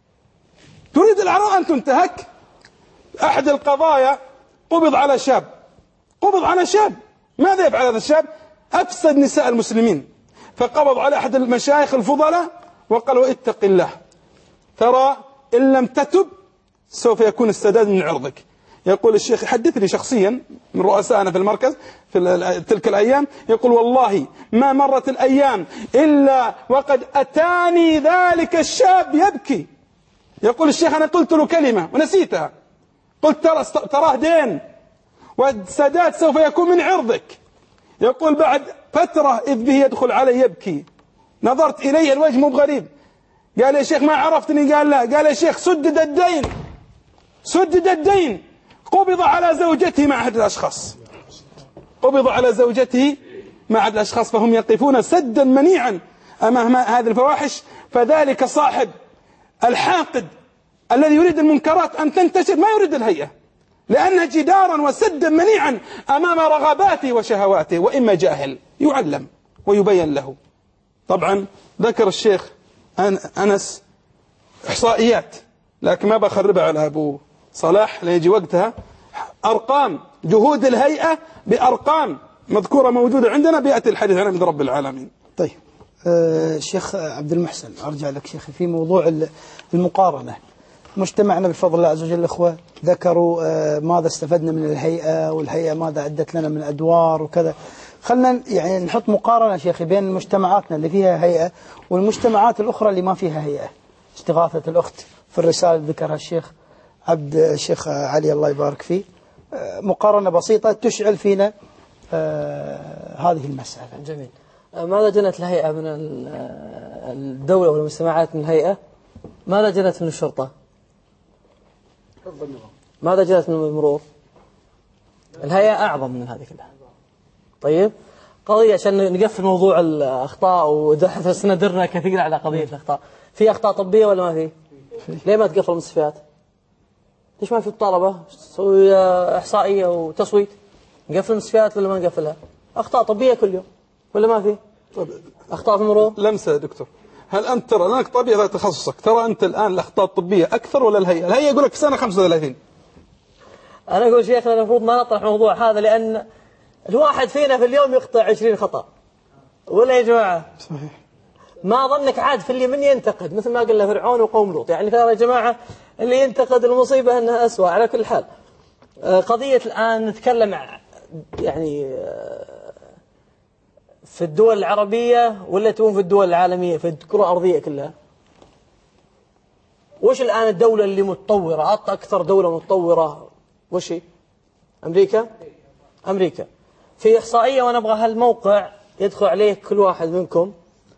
تريد الأعراض أن تنتهك. أحد القضايا قبض على شاب، قبض على شاب. ماذا يفعل هذا الشاب؟ أفسد نساء المسلمين. فقبض على أحد المشايخ الفضلاء وقالوا: اتق الله، ترى إن لم تتب سوف يكون السداد من عرضك. يقول الشيخ، يحدثني شخصيا من رؤسائنا في المركز في تلك الأيام، يقول: والله ما مرت الأيام إلا وقد أتاني ذلك الشاب يبكي. يقول الشيخ: أنا قلت له كلمة ونسيتها، قلت: تراه دين والسداد سوف يكون من عرضك. يقول: بعد فترة إذ به يدخل علي يبكي، نظرت إليه الوجه مو بغريب. قال: يا شيخ ما عرفتني؟ قال: لا. قال: يا شيخ سدد الدين، سدد الدين. قبض على زوجته مع أحد الأشخاص، قبض على زوجته مع أحد الأشخاص، فهم يقفون سدا منيعا أمام هذه الفواحش. فذلك صاحب الحاقد الذي يريد المنكرات أن تنتشر، ما يريد الهيئة، لأن جدارا وسدا منيعا أمام رغباته وشهواته، وإما جاهل يعلم ويبين له. طبعا ذكر الشيخ أنس إحصائيات، لكن ما بخربها على أبو صلاح ليجي وقتها. أرقام جهود الهيئة بأرقام مذكورة موجودة عندنا بيأتي الحديث عنها من رب العالمين. طيب شيخ عبد المحسن، أرجع لك شيخ في موضوع المقارنة. مجتمعنا بفضل الله عز وجل الأخوة ذكروا ماذا استفدنا من الهيئة، والهيئة ماذا أدت لنا من أدوار وكذا. خلنا يعني نحط مقارنة شيخي بين مجتمعاتنا اللي فيها هيئة والمجتمعات الأخرى اللي ما فيها هيئة. استغاثة الأخت في الرسالة اللي ذكرها الشيخ علي الله يبارك فيه، مقارنة بسيطة تشعل فينا هذه المسألة. جميل. ماذا جنت الهيئة من الدولة والمجتمعات من الهيئة؟ ماذا جنت من الشرطة؟ ماذا جنت من المرور؟ الهيئة أعظم من هذه كلها. طيب قضية عشان نقفل موضوع الأخطاء، وسندرنا كثير على قضية الأخطاء. في أخطاء طبية ولا ما في؟ ليه ما تقفل المستشفيات؟ ليش ما في طلبة تسوي إحصائية وتصويت؟ نقفل المستشفيات ولا ما نقفلها؟ أخطاء طبية كل يوم ولا ما في؟ أخطاء في المرور؟ لمسة يا دكتور، هل أنت ترى لأنك طبيعي هذا تخصصك، ترى أنت الآن الأخطاء الطبية أكثر ولا الهيئة؟ الهيئة يقول لك في سنة 35. أنا أقول شيخنا المفروض ما نطرح موضوع هذا، لأن الواحد فينا في اليوم يخطئ 20 خطأ، ولا يا جماعة؟ صحيح. ما ظنك عاد في اللي من ينتقد، مثل ما قلنا فرعون وقوم لوط، يعني ترى يا جماعة اللي ينتقد المصيبة أنها أسوأ. على كل حال قضية الآن نتكلم يعني في الدول العربية ولا تكون في الدول العالمية، في الكرة الأرضية كلها. وش الآن الدولة اللي متطورة، أكثر دولة متطورة وش هي؟ أمريكا. في إحصائية وأنا أبغى هالموقع يدخل عليه كل واحد منكم،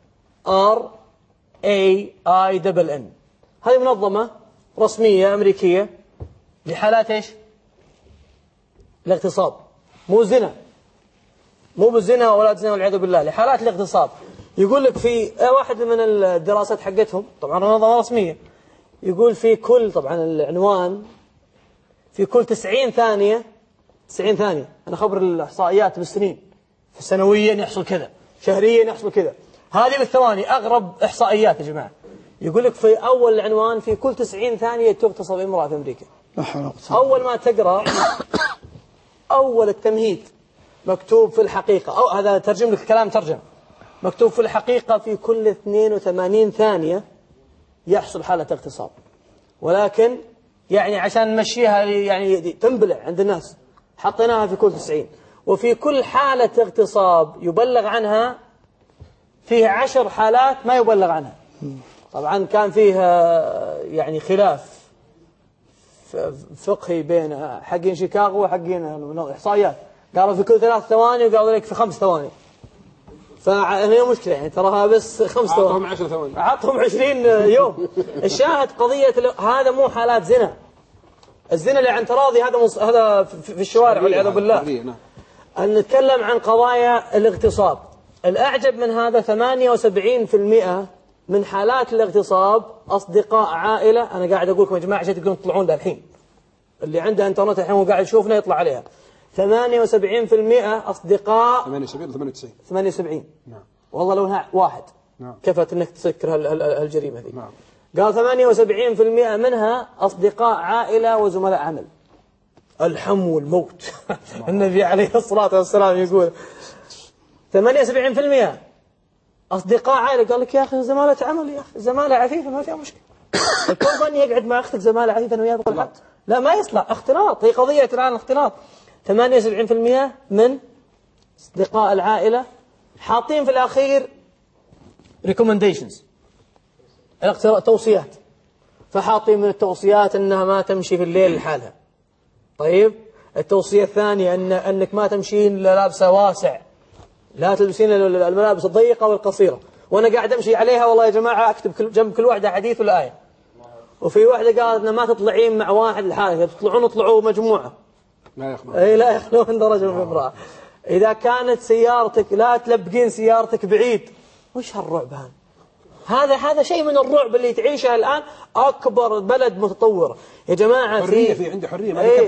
RAINN، هذه منظمة رسمية أمريكية لحالات إيش؟ الاغتصاب، مو زنا، مو بالزنا وأولاد زنا والعياذ بالله، لحالات الاغتصاب. يقول لك في واحد من الدراسات حقتهم، طبعا منظمة رسمية، يقول في كل، طبعا العنوان، في كل 90 ثانية، أنا خبر الإحصائيات بالسنين، سنويا يحصل كذا، شهريا يحصل كذا، هذه بالثواني، أغرب إحصائيات يا جماعة. يقول لك في أول العنوان في كل 90 ثانية تغتصب امرأة في أمريكا. أول ما تقرأ أول التمهيد مكتوب في الحقيقة، أو هذا ترجم لك كلام ترجم، مكتوب في الحقيقة في كل 82 ثانية يحصل حالة اغتصاب. ولكن يعني عشان نمشيها يعني تنبلع عند الناس حطيناها في كل 90، وفي كل حالة اغتصاب يبلغ عنها فيه 10 حالات ما يبلغ عنها. طبعا كان فيها يعني خلاف فقهي بين حقين شيكاغو وحقين الإحصائيات، قالوا في كل 3 ثواني وقالوا لك في 5 ثواني. فهي مشكلة يعني تراها بس 5 ثواني، أعطهم 10 ثواني، أعطهم 20 يوم. الشاهد قضية هذا مو حالات زنا، الزنا اللي عن تراضي هذا في الشوارع والعياذ بالله. أن نتكلم عن قضايا الاغتصاب. الأعجب من هذا 78% من حالات الاغتصاب أصدقاء عائلة. أنا قاعد أقول لكم يا جماعة عشان تقدرون تطلعون لها الحين، اللي عنده انترنت الحين وقاعد يشوفنا يطلع عليها. 78% أصدقاء. 78. نعم. والله لو انها واحد. نعم. كفت انك تسكر هالجريمة ذي. نعم. قال 78% منها أصدقاء عائلة وزملاء عمل. الحم والموت. النبي عليه الصلاة والسلام يقول 78% أصدقاء عائلة. قال لك يا أخي زمالة عمل، يا أخي زمالة عفيفة ما فيها مشكلة. الكل ظني يقعد مع أختك زمالة عفيفة وياه يدخل حد. لا ما يصلح، اختلاط، هي قضية الآن اختلاط. 78% من أصدقاء العائلة حاطين في الأخير recommendations، توصيات، فحاطين من التوصيات أنها ما تمشي في الليل لحالها. طيب التوصية الثانية أنك ما تمشين لابسة واسع، لا تلبسين الملابس الضيقة والقصيرة. وأنا قاعد أمشي عليها والله يا جماعة أكتب جنب كل واحدة حديث ولا آية. وفي واحدة قالت ما تطلعين مع واحد لحالك، تطلعون اطلعوا مجموعة، لا يخلون درجة من امرأة. إذا كانت سيارتك لا تلبقين سيارتك بعيد. وش هالرعب هذا شيء من الرعب اللي تعيشه الآن. أكبر بلد متطور يا جماعة، حرية، في عنده حرية ما كبس.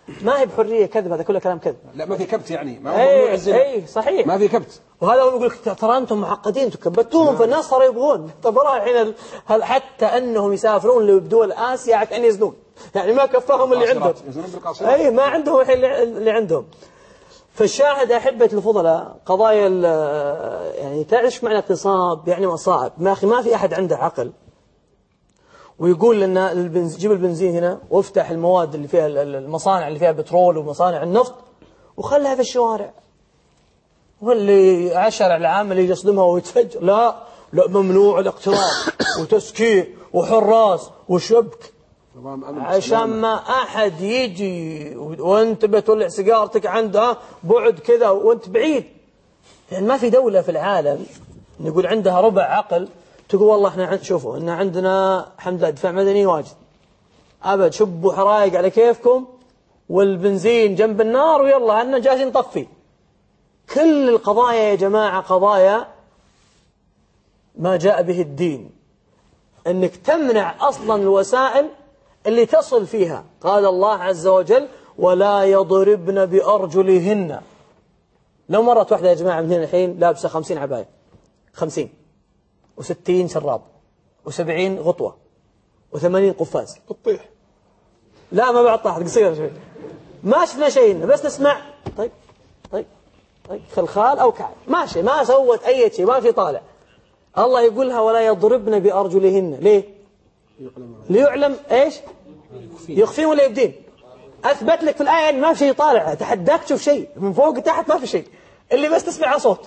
ما هي بحرية، كذب، هذا كله كلام كذب. لا ما في كبت يعني، ما هو ممنوع الزنا. اي صحيح، ما في كبت. وهذا هو يقول لك ترى انتم معقدين تكبتوهم، فالناس صاروا يبغون. طب الحين حتى انهم يسافرون لدول اسيا عشان يزنون، يعني ما كفاهم اللي عندهم. اي ما عندهم الحين اللي عندهم. فالشاهد أحبة الفضلاء قضايا يعني تعرف معنى اغتصاب، يعني مصائب. ما أخي ما في أحد عنده عقل ويقول لنا جيب البنزين هنا وافتح المواد اللي فيها المصانع اللي فيها بترول ومصانع النفط وخلها في الشوارع، واللي على الشارع العام اللي يصدمها ويتفجر. لا ممنوع الاقتراب وتسكير وحراس وشبك عشان ما أحد يجي وانت بتولع سيجارتك عندها بعد كذا وانت بعيد. يعني ما في دولة في العالم نقول عندها ربع عقل تقول والله احنا شوفوا ان عندنا الحمد لله دفاع مدني واجد، ابد شبوا حرايق على كيفكم والبنزين جنب النار ويلا احنا جالسين نطفي. كل القضايا يا جماعة قضايا ما جاء به الدين، انك تمنع اصلا الوسائل اللي تصل فيها. قال الله عز وجل ولا يضربن بأرجلهن. لو مرت واحدة يا جماعة من هنا الحين لابسة 50 عباية، 50 و60 شراب و70 غطوة و80 قفاز بتطيح. لا ما بعد طاحت قصيرة شوي، ما شفنا شيء بس نسمع طيب خلخال أو كعب ماشي، ما سوت أي شيء، ما في طالع. الله يقولها ولا يضربن بأرجلهن. ليه؟ ليعلم ايش؟ يخفين ولا يبدين. اثبت لك في الايه ان ما في شيء طالع، اتحداك تشوف شيء من فوق تحت، ما في شيء، اللي بس تسمع صوت،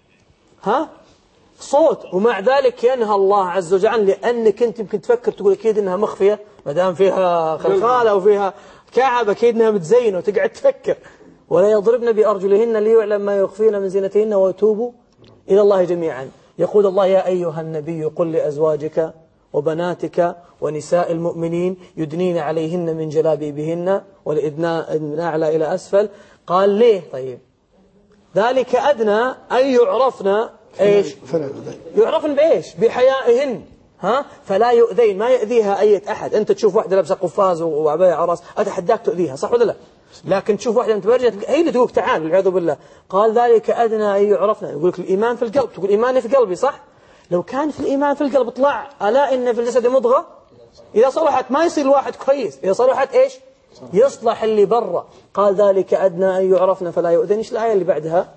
صوت. ومع ذلك ينهى الله عز وجل، لانك انت يمكن تفكر تقول اكيد انها مخفيه ما دام فيها خلخاله وفيها كعب اكيد انها متزينه، وتقعد تفكر. ولا يضربن بارجلهن ليعلم ما يخفين من زينتهن ويتوبوا الى الله جميعا. يقول الله يا ايها النبي قل لازواجك وبناتك ونساء المؤمنين يدنين عليهن من جلابيبهن والإدناء أعلى إلى أسفل. قال ليه؟ طيب ذلك أدنى أن يعرفن إيش؟ يعرفن بإيش؟ بحيائهن، فلا يؤذين، ما يؤذيها أي أحد. أنت تشوف واحدة لابسة قفاز وعباية عراس أتحداك تؤذيها، صح ولا لا؟ لكن تشوف واحدة متبرجة هي اللي تقولك تعال والعياذ بالله. قال ذلك أدنى أن يعرفن، يقول لك الإيمان في القلب، تقول إيماني في قلبي، صح؟ لو كان في الإيمان في القلب طلع ألا إن في الجسد مضغة إذا صلحت ما يصير الواحد كويس، إذا صلحت إيش؟ يصلح اللي برا. قال ذلك أدنى أن يعرفن فلا يؤذن. إيش الآية اللي بعدها؟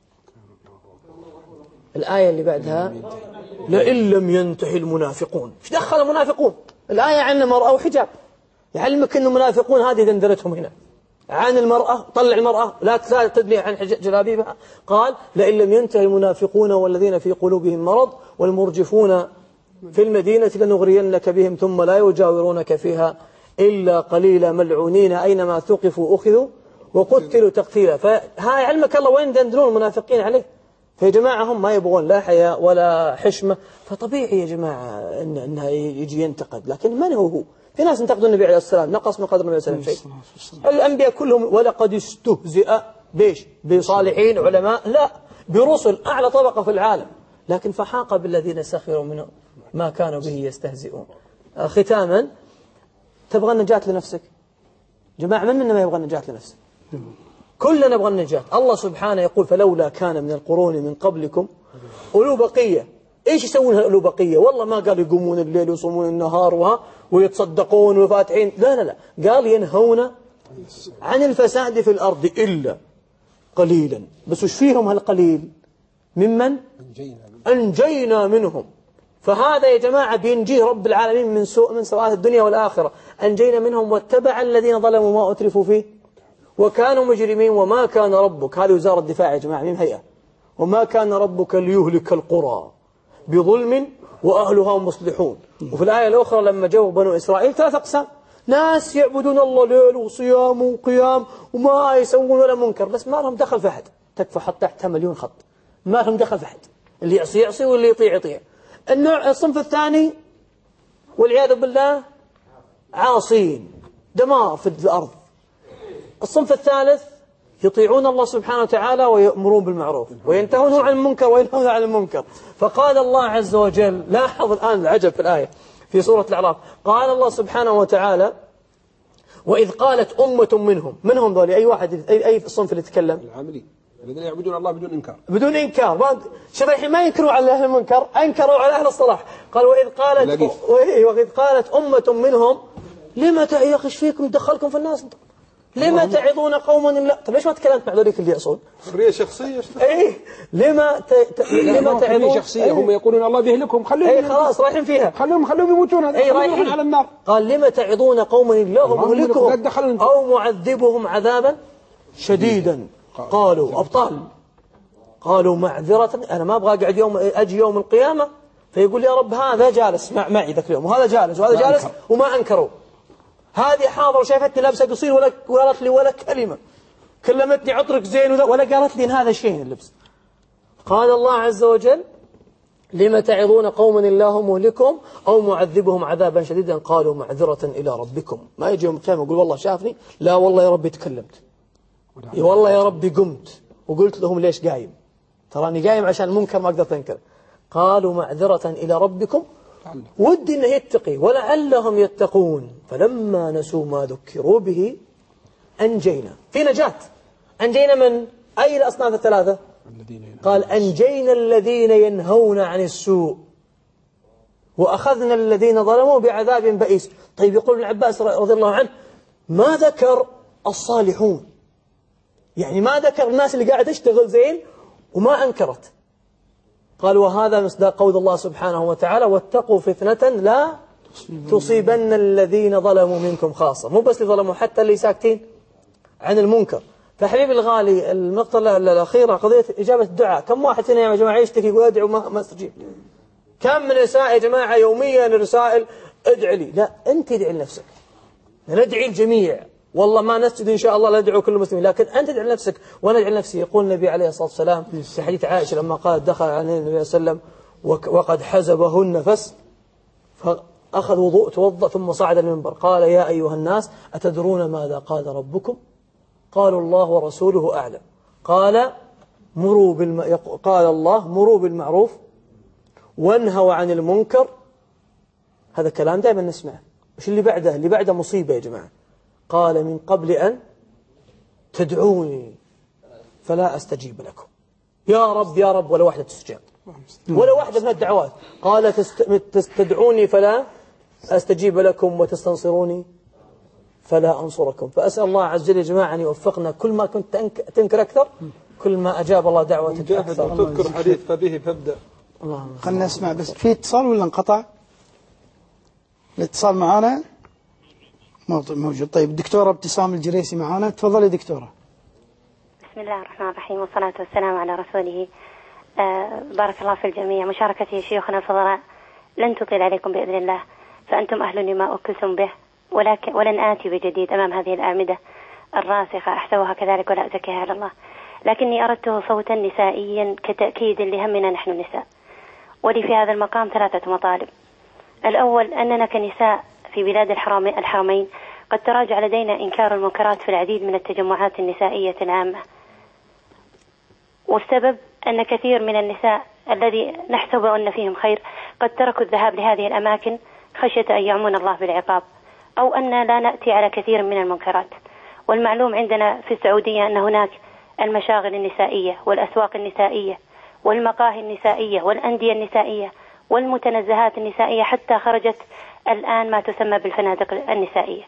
الآية اللي بعدها لئن لم ينتهي المنافقون. إيش دخل المنافقون؟ الآية عن المرأة وحجاب، يعلمك أن المنافقون هذه دندرتهم هنا عن المرأة. طلع المرأة لا تدلي عن جلابيبها. قال لئن لم ينتهي المنافقون والذين في قلوبهم مرض والمرجفون في المدينة لنغرينك بهم ثم لا يجاورونك فيها إلا قليلا ملعونين أينما ثقفوا أخذوا وقتلوا تقتيلا. فهاي علمك الله وين دندرون المنافقين عليه. فيا جماعة هم ما يبغون لا حياء ولا حشمة، فطبيعي يا جماعة إنها يجي ينتقد. لكن من هو؟ في ناس ينتقدون النبي عليه السلام، نقص من قدر النبي عليه السلام شيء. الأنبياء كلهم ولقد استهزئ بيش بصالحين علماء، لا برسل أعلى طبقة في العالم، لكن فحاق بالذين سخروا منهم ما كانوا به يستهزئون. ختاما، تبغى النجاة لنفسك جماعة؟ من منا ما يبغى النجاة لنفسه؟ كلنا نبغى النجاة. الله سبحانه يقول فلولا كان من القرون من قبلكم أولو بقية. إيش يسوون هالأولو بقية؟ والله ما قال يقومون الليل ويصومون النهار ويتصدقون وفاتحين، لا قال ينهون عن الفساد في الأرض إلا قليلا. بس وش فيهم هالقليل؟ ممن أنجينا منهم. فهذا يا جماعة بينجيه رب العالمين من سوءات الدنيا والآخرة. أنجينا منهم واتبع الذين ظلموا ما أترفوا فيه وكانوا مجرمين وما كان ربك. هذه وزارة الدفاع يا جماعة، من هيئة. وما كان ربك ليهلك القرى بظلم وأهلها مصلحون. وفي الآية الأخرى لما جو بنو إسرائيل 3 أقسام: ناس يعبدون الله ليل وصيام وقيام وما يسوون ولا منكر، بس ما لهم دخل في أحد. تكفى حط تحتها 1,000,000 خط، ما لهم دخل في أحد. اللي يعصي يعصي واللي يطيع يطيع. الصنف الثاني والعياذ بالله عاصين، دمار في الأرض. الصنف الثالث يطيعون الله سبحانه وتعالى ويأمرون بالمعروف وينتهون عن المنكر وينهون عن المنكر. فقال الله عز وجل، لاحظ الآن العجب في الآية في سورة الأعراف، قال الله سبحانه وتعالى: وإذ قالت أمة منهم ذولي أي واحد أي صنف اللي يتكلم؟ العاملين الذين يعبدون الله بدون إنكار. بدون إنكار. شوف الحين ما ينكروا على أهل المنكر، أنكروا على أهل الصلاح. قال وإذ قالت أمة منهم لما يا أخي إيش فيكم دخلكم في الناس؟ لما تعظون قوما لا. طيب ليش ما تكلمت مع ذوليك اللي يعصون؟ حرية شخصية. لما تعظون شخصية. هم يقولون الله بيهلكهم، خليهم خلاص رايحين فيها، خليهم يموتون، رايحين على النار. قال لما تعظون قوما الله مهلكهم أو معذبهم عذابا شديدا. قالوا أبطال، قالوا معذرة، أنا ما أبغى أقعد أجي يوم القيامة فيقول يا رب هذا جالس معي ذاك اليوم وهذا جالس وهذا جالس وما أنكروا. هذه حاضر شافتني لابسة قصير ولا قالت لي ولا كلمة، كلمتني عطرك زين ولا قالت لي إن هذا شيء اللبس. قال الله عز وجل لما تعظون قوما الله مهلكهم أو معذبهم عذابا شديدا قالوا معذرة إلى ربكم. ما يجي يوم القيامة يقول والله شافني، لا والله يا ربي تكلمت، والله يا ربي قمت وقلت لهم ليش قايم، تراني قايم عشان المنكر ما أقدر أنكر. قالوا معذرة إلى ربكم ودي أنه يتقي ولعلهم يتقون فلما نسوا ما ذكروا به أنجينا. في نجاة، أنجينا من أي الأصناف الثلاثة؟ قال أنجينا الذين ينهون عن السوء وأخذنا الذين ظلموا بعذاب بئيس. طيب يقول ابن عباس رضي الله عنه ما ذكر الصالحون، يعني ما ذكر الناس اللي قاعد تشتغل زين وما أنكرت. قال وهذا مصداق قول الله سبحانه وتعالى واتقوا فتنة لا تصيبن الذين ظلموا منكم خاصة. مو بس اللي ظلموا، حتى اللي ساكتين عن المنكر. فحبيبي الغالي النقطة الأخيرة قضية إجابة الدعاء. كم واحد فينا يا جماعة يشتكي يقول أدعو ما استجيب؟ كم من رسائل يا جماعة يوميا رسائل ادعي لي. لا، أنت ادعي لنفسك، ندعي الجميع، والله ما نسجد إن شاء الله لا ندعو كل المسلمين، لكن أنت ادعي لنفسك وأنا أدعي لنفسي. يقول النبي عليه الصلاة والسلام في حديث عائشة لما قال دخل عليه النبي صلى الله عليه وسلم وقد حزبه النفس فأخذ وضوء توضأ ثم صعد المنبر قال يا أيها الناس أتدرون ماذا قال ربكم؟ قالوا الله ورسوله أعلم. قال قال الله مروا بالمعروف وانهوا عن المنكر. هذا كلام دائما نسمعه. وش اللي بعده؟ اللي بعده مصيبة يا جماعة. قال من قبل أن تدعوني فلا أستجيب لكم. يا رب يا رب ولا واحدة تستجاب، ولا واحدة من الدعوات. قال تستدعوني فلا أستجيب لكم وتستنصروني فلا أنصركم. فأسأل الله عز وجل يا جماعة أن يوفقنا. كل ما كنت تنكر أكثر كل ما أجاب الله دعوتك أكثر. تذكر حديث فبه فابدأ. خلنا نسمع بس. في اتصال ولا انقطع؟ الاتصال معانا موجود. طيب الدكتورة ابتسام الجريسي معانا، تفضلي دكتورة. بسم الله الرحمن الرحيم والصلاة والسلام على رسوله. بارك الله في الجميع. مشاركتي شيوخنا الفضلاء لن تطيل عليكم بإذن الله، فأنتم أهل لما أكلتم به، ولن آتي بجديد أمام هذه الأعمدة الراسخة أحسوها كذلك ولا أزكيها على الله. لكني أردته صوتا نسائيا كتأكيد لهمنا نحن النساء. ولي في هذا المقام 3 مطالب. الأول أننا كنساء في بلاد الحرمين قد تراجع لدينا إنكار المنكرات في العديد من التجمعات النسائية العامة، والسبب أن كثير من النساء الذي نحسب أن فيهم خير قد تركوا الذهاب لهذه الأماكن خشية أن يعمون الله بالعقاب، أو أن لا نأتي على كثير من المنكرات. والمعلوم عندنا في السعودية أن هناك المشاغل النسائية والأسواق النسائية والمقاهي النسائية والأندية النسائية والمتنزهات النسائية، حتى خرجت الآن ما تسمى بالفنادق النسائية.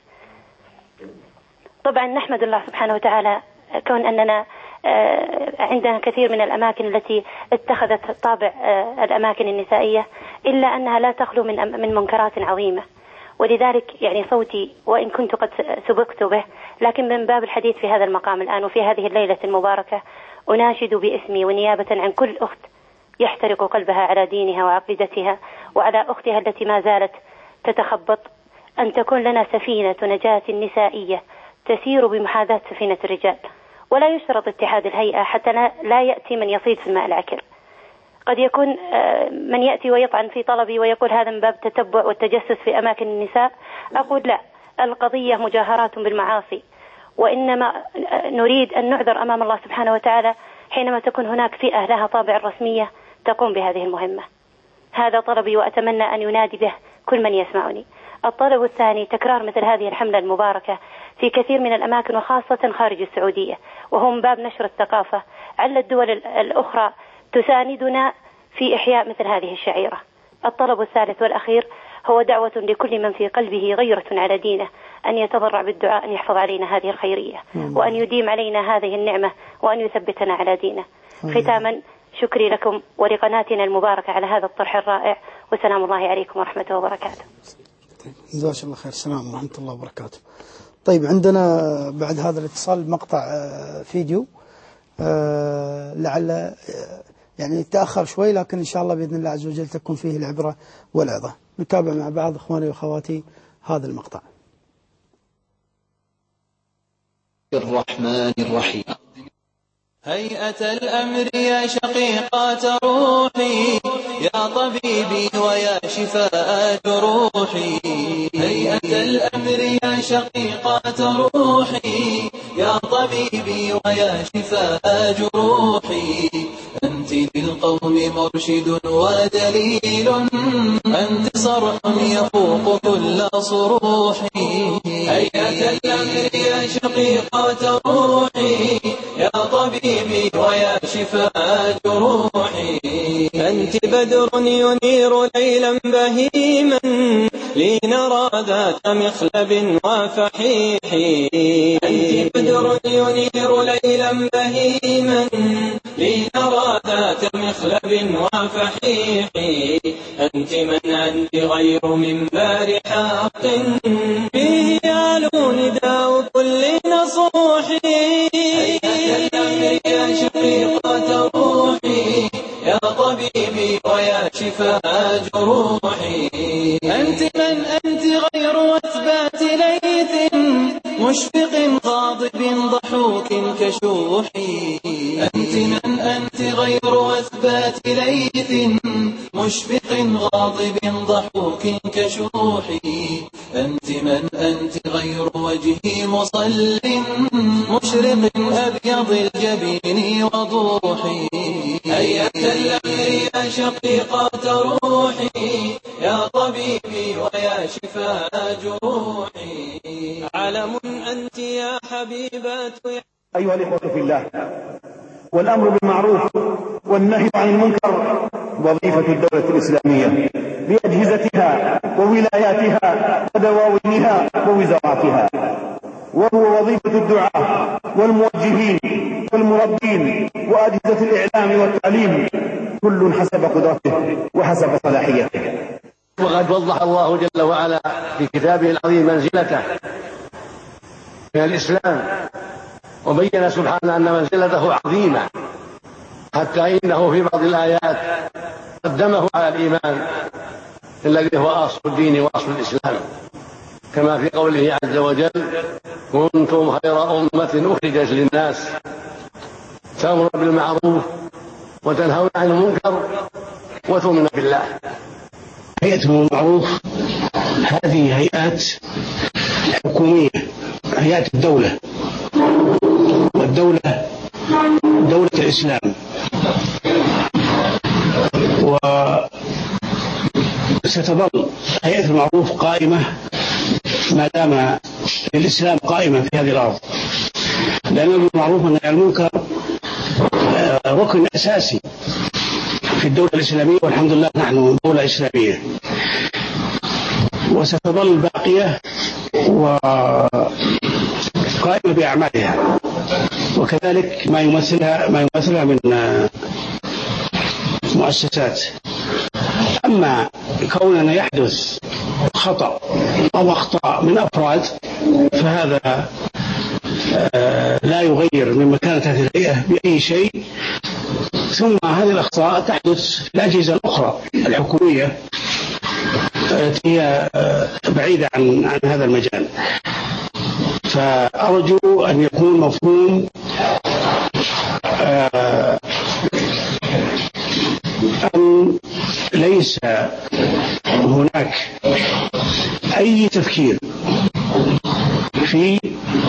طبعا نحمد الله سبحانه وتعالى كون أننا عندنا كثير من الأماكن التي اتخذت طابع الأماكن النسائية، إلا أنها لا تخلو من منكرات عظيمة. ولذلك يعني صوتي وإن كنت قد سبقت به، لكن من باب الحديث في هذا المقام الآن وفي هذه الليلة المباركة أناشد باسمي ونيابة عن كل أخت يحترق قلبها على دينها وعقيدتها، وعلى أختها التي ما زالت تتخبط، أن تكون لنا سفينة نجاة نسائية تسير بمحاذاة سفينة الرجال. ولا يشترط اتحاد الهيئة حتى لا يأتي من يصيد في الماء العكر. قد يكون من يأتي ويطعن في طلبي ويقول هذا من باب التتبع والتجسس في أماكن النساء. أقول لا، القضية مجاهرات بالمعاصي، وإنما نريد أن نعذر أمام الله سبحانه وتعالى حينما تكون هناك فئة لها طابع الرسمية تقوم بهذه المهمة. هذا طلبي، وأتمنى أن ينادي به كل من يسمعني. الطلب الثاني تكرار مثل هذه الحملة المباركة في كثير من الأماكن وخاصة خارج السعودية، وهو من باب نشر الثقافة، على الدول الأخرى تساندنا في إحياء مثل هذه الشعيرة. الطلب الثالث والأخير هو دعوة لكل من في قلبه غيرة على دينه أن يتضرع بالدعاء أن يحفظ علينا هذه الخيرية وأن يديم علينا هذه النعمة وأن يثبتنا على دينه. ختاما شكري لكم ولقناتنا المباركة على هذا الطرح الرائع، وسلام الله عليكم ورحمة وبركاته. جزاك الله خير. السلام ورحمة الله وبركاته. طيب عندنا بعد هذا الاتصال مقطع فيديو لعل يعني تأخر شوي، لكن إن شاء الله بإذن الله عز وجل تكون فيه العبرة والعظة. نتابع مع بعض إخواني وأخواتي هذا المقطع. الرحمن الرحيم. هيئة الأمر يا شقيقات روحي، يا طبيبي ويا شفاء جروحي. هيئة الأمر يا شقيقات روحي، يا طبيبي ويا شفاء جروحي. أنت للقوم مرشد ودليل، أنت صرح يفوق كل صروحي. هيئة الأمر يا شقيقات روحي، يا طبيبي ويا شفاء جروحي. أنت بدر ينير ليلا بهيما، لنرى ذات مخلب وفحيح. أنت بدر ينير ليلا بهيما، لنرى ذات مخلب وفحيح. أنت من أنت غير منبر حق، فيه يعلو نداء كل نصوح. يا شقيقة روحي، يا طبيبي ويا شفاء جروحي. أنت من أنت غير وثبات ليث، مشفق غاضب ضحوك كشوحي. أنت من أنت غير وثبات ليث، مشفق غاضب ضحوك كشوحي. أنت من أنت غير وجهي مصل، مشرق أبيض الجبين وضوحي. هيئة الأمر يا شقيقات روحي، يا طبيبي ويا شفاء جروحي. علم أنت يا حبيبات. أيها الإخوة في الله، والأمر بالمعروف والنهي عن المنكر وظيفة الدولة الإسلامية بأجهزتها وولاياتها ودواوينها ووزاراتها، وهو وظيفة الدعاة والموجهين والمربين وأجهزة الإعلام والتعليم، كل حسب قدرته وحسب صلاحيته. وقد وضح الله جل وعلا في كتابه العظيم منزلته من الإسلام، وبين سبحانه أن منزلته عظيمة، حتى إنه في بعض الآيات قدمه على الإيمان الذي هو أصل الدين وأصل الإسلام، كما في قوله عز وجل: كنتم خير أمة أخرجت للناس تأمرون بالمعروف وتنهون عن المنكر وتؤمنون بالله. هيئة المعروف هذه هيئات حكومية، هيئات الدولة، والدولة دولة الإسلام، وستظل هيئة المعروف قائمة ما دام الإسلام قائما في هذه الأرض، لأن المعروف والنهي عن المنكر ركن أساسي في الدولة الإسلامية، والحمد لله نحن دولة إسلامية، وستظل باقية وقائمة بأعمالها، وكذلك ما يمثلها من مؤسسات. أما كوننا يحدث خطأ أو أخطاء من أفراد فهذا لا يغير من مكانة هذه الهيئة بأي شيء. ثم هذه الأخطاء تحدث في الأجهزة الأخرى الحكومية التي هي بعيدة عن هذا المجال. فأرجو أن يكون مفهوم أن ليس هناك أي تفكير في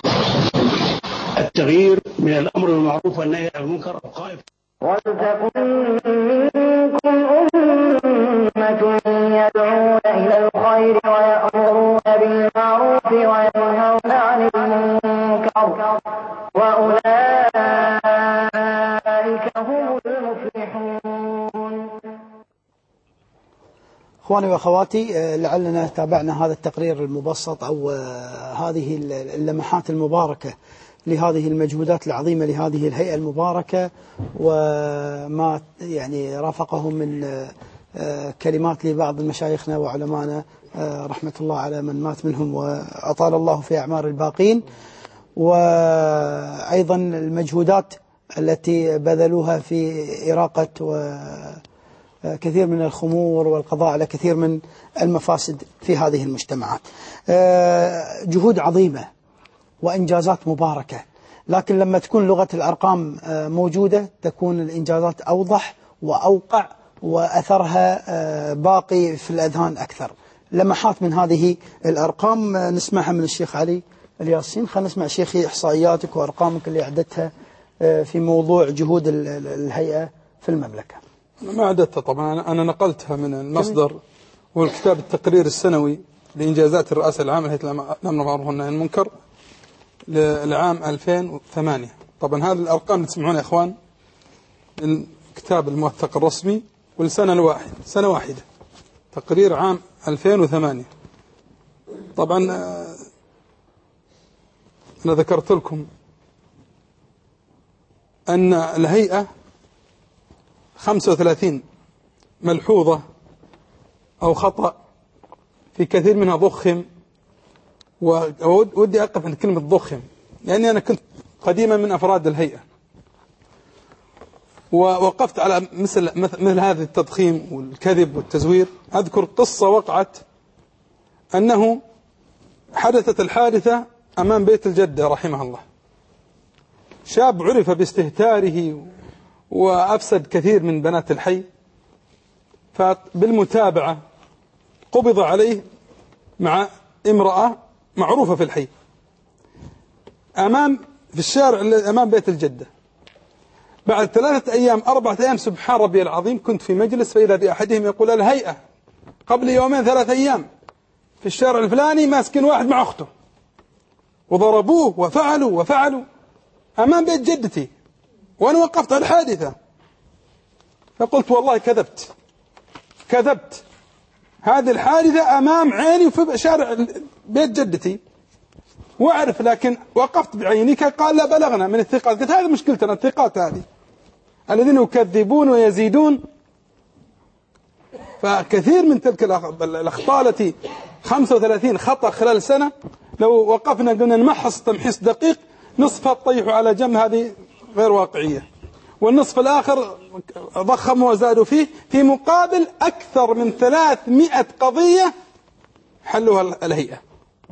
التغيير من الأمر بالمعروف والنهي عن المنكر القائم. ولتكن منكم أمة يدعون إلى الخير ويأمرون إخواني وأخواتي، لعلنا تابعنا هذا التقرير المبسط أو هذه اللمحات المباركة لهذه المجهودات العظيمة لهذه الهيئة المباركة، وما يعني رافقه من كلمات لبعض مشايخنا وعلمائنا رحمة الله على من مات منهم وأطال الله في أعمار الباقين، وأيضا المجهودات التي بذلوها في إراقة وكثير من الخمور والقضاء على كثير من المفاسد في هذه المجتمعات. جهود عظيمة وإنجازات مباركة، لكن لما تكون لغة الأرقام موجودة تكون الإنجازات أوضح وأوقع وأثرها باقي في الأذهان أكثر. لمحات من هذه الأرقام نسمعها من الشيخ علي الياسين. خلينا نسمع شيخي إحصائياتك وأرقامك اللي عدتها في موضوع جهود الهيئة في المملكة. ما عدتها طبعا، أنا نقلتها من المصدر والكتاب التقرير السنوي لإنجازات الرئاسة العامة لهيئة الأمر بالمعروف والنهي عن المنكر للعام 2008. طبعا هذه الأرقام اللي تسمعونها يا إخوان الكتاب الموثق الرسمي والسنة الواحد سنة واحدة تقرير عام 2008. طبعا أنا ذكرت لكم أن الهيئة 35 ملحوظة أو خطأ في كثير منها ضخم، ودي أقف عند كلمة ضخم لأني أنا كنت قديما من أفراد الهيئة ووقفت على مثل هذا التضخيم والكذب والتزوير. أذكر قصة وقعت أنه حدثت الحادثة أمام بيت الجدة رحمه الله، شاب عرف باستهتاره وأفسد كثير من بنات الحي، فبالمتابعة قبض عليه مع امرأة معروفة في الحي في الشارع أمام بيت الجدة. بعد 3 أيام 4 أيام سبحان ربي العظيم كنت في مجلس فإذا بأحدهم يقول الهيئة قبل 2 3 أيام في الشارع الفلاني ماسكين واحد مع أخته وضربوه وفعلوا أمام بيت جدتي وأنا وقفت على الحادثة. فقلت والله كذبت، هذه الحادثة أمام عيني في شارع بيت جدتي وأعرف، لكن وقفت بعيني. قال لا بلغنا من الثقات. قلت هذه مشكلتنا الثقات هذه الذين يكذبون ويزيدون. فكثير من تلك الأخطاء التي 35 خطأ خلال سنة لو وقفنا قلنا نمحص تمحيص دقيق نصفها تطيح على جنب، هذه غير واقعية، والنصف الآخر ضخموا وزادوا فيه في مقابل أكثر من 300 قضية حلوها الهيئة.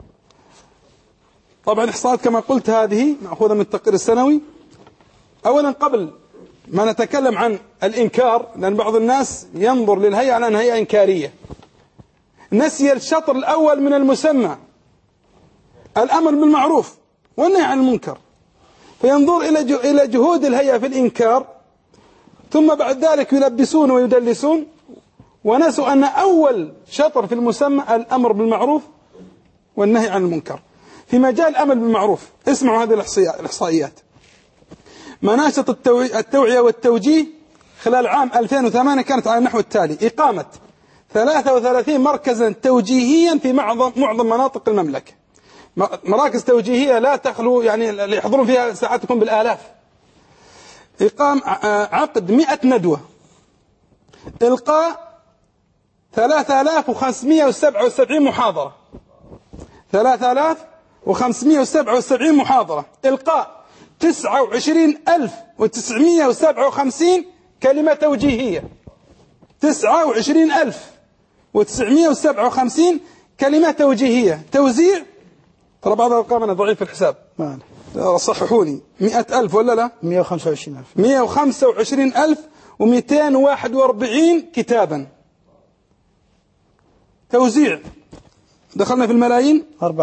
طبعا الإحصاءات كما قلت هذه مأخوذة من التقرير السنوي. أولا قبل ما نتكلم عن الإنكار، لأن بعض الناس ينظر للهيئة على أنها هيئة إنكارية، نسي الشطر الأول من المسمى الأمر بالمعروف والنهي عن المنكر، فينظر إلى جهود الهيئة في الإنكار، ثم بعد ذلك يلبسون ويدلسون، ونسوا أن أول شطر في المسمى الأمر بالمعروف والنهي عن المنكر. في مجال الأمر بالمعروف اسمعوا هذه الإحصائيات. مناشط التوعية والتوجيه خلال عام 2008 كانت على النحو التالي: إقامة 33 مركزا توجيهيا في معظم مناطق المملكة، مراكز توجيهية لا تخلو يعني اللي يحضرون فيها ساعات تكون بالآلاف. عقد 100 ندوة، إلقاء 3577 محاضرة، 3577 محاضرة، إلقاء 29957 كلمة توجيهية، 29957 كلمة توجيهية. توزيع، ترى بعض الأرقام أنا ضعيف في الحساب صححوني، 100,000 ولا لا؟ 125,000 125,241 كتابا. توزيع دخلنا في الملايين،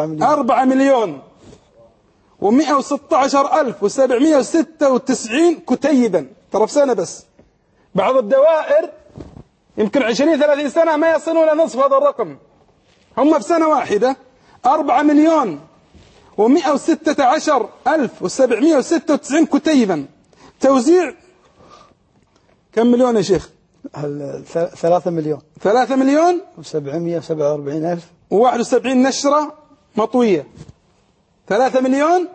4,116,796 كتيبا، ترى في سنة بس. بعض الدوائر يمكن 20-30 سنة ما يصلون إلى نصف هذا الرقم، هم في سنة واحدة 4,116,796 كتيبا. توزيع كم مليون يا شيخ؟ 3 مليون 3 مليون و747,000 و71 نشرة مطوية. 3 مليون